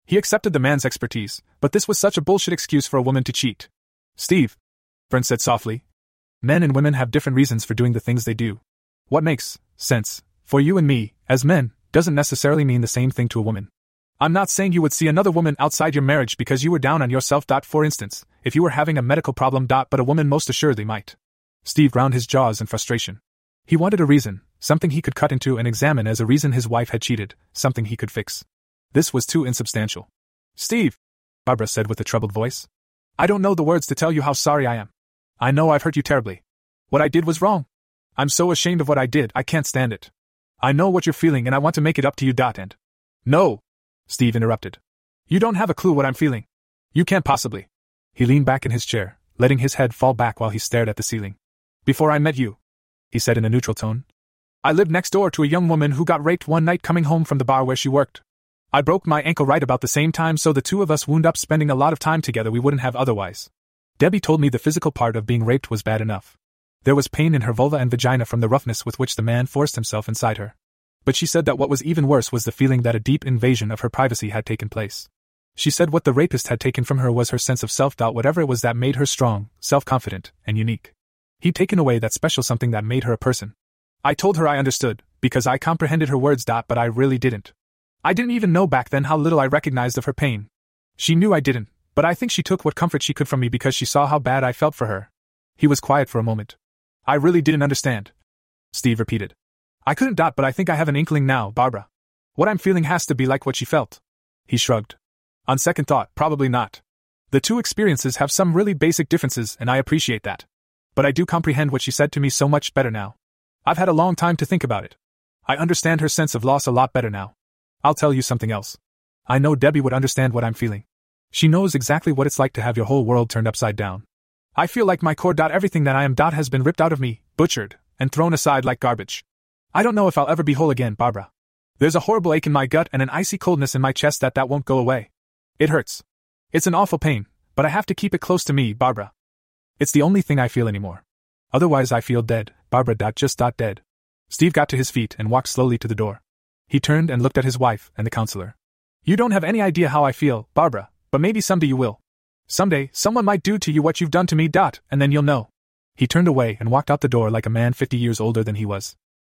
He accepted the man's expertise, but this was such a bullshit excuse for a woman to cheat. Steve, Vern said softly. Men and women have different reasons for doing the things they do. What makes sense for you and me, as men, doesn't necessarily mean the same thing to a woman. I'm not saying you would see another woman outside your marriage because you were down on yourself. For instance, if you were having a medical problem. But a woman most assuredly might. Steve ground his jaws in frustration. He wanted a reason, something he could cut into and examine as a reason his wife had cheated, something he could fix. This was too insubstantial. Steve, Barbara said with a troubled voice. I don't know the words to tell you how sorry I am. I know I've hurt you terribly. What I did was wrong. I'm so ashamed of what I did, I can't stand it. I know what you're feeling and I want to make it up to you. And no, Steve interrupted. You don't have a clue what I'm feeling. You can't possibly. He leaned back in his chair, letting his head fall back while he stared at the ceiling. Before I met you, he said in a neutral tone, I lived next door to a young woman who got raped one night coming home from the bar where she worked. I broke my ankle right about the same time, so the two of us wound up spending a lot of time together we wouldn't have otherwise. Debbie told me the physical part of being raped was bad enough. There was pain in her vulva and vagina from the roughness with which the man forced himself inside her. But she said that what was even worse was the feeling that a deep invasion of her privacy had taken place. She said what the rapist had taken from her was her sense of self-doubt, whatever it was that made her strong, self-confident, and unique. He'd taken away that special something that made her a person. I told her I understood, because I comprehended her words. But I really didn't. I didn't even know back then how little I recognized of her pain. She knew I didn't, but I think she took what comfort she could from me because she saw how bad I felt for her. He was quiet for a moment. I really didn't understand, Steve repeated. I couldn't. But I think I have an inkling now, Barbara. What I'm feeling has to be like what she felt. He shrugged. On second thought, probably not. The two experiences have some really basic differences, and I appreciate that. But I do comprehend what she said to me so much better now. I've had a long time to think about it. I understand her sense of loss a lot better now. I'll tell you something else. I know Debbie would understand what I'm feeling. She knows exactly what it's like to have your whole world turned upside down. I feel like my core. Everything that I am. Has been ripped out of me, butchered, and thrown aside like garbage. I don't know if I'll ever be whole again, Barbara. There's a horrible ache in my gut and an icy coldness in my chest that that won't go away. It hurts. It's an awful pain, but I have to keep it close to me, Barbara. It's the only thing I feel anymore. Otherwise I feel dead, Barbara. Just dead. Steve got to his feet and walked slowly to the door. He turned and looked at his wife and the counselor. You don't have any idea how I feel, Barbara, but maybe someday you will. Someday, someone might do to you what you've done to me. And then you'll know. He turned away and walked out the door like a man fifty years older than he was.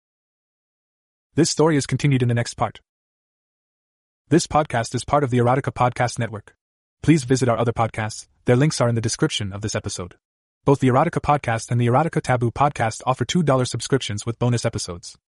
This story is continued in the next part. This podcast is part of the Erotica Podcast Network. Please visit our other podcasts. Their links are in the description of this episode. Both the Erotica Podcast and the Erotica Taboo Podcast offer two dollars subscriptions with bonus episodes.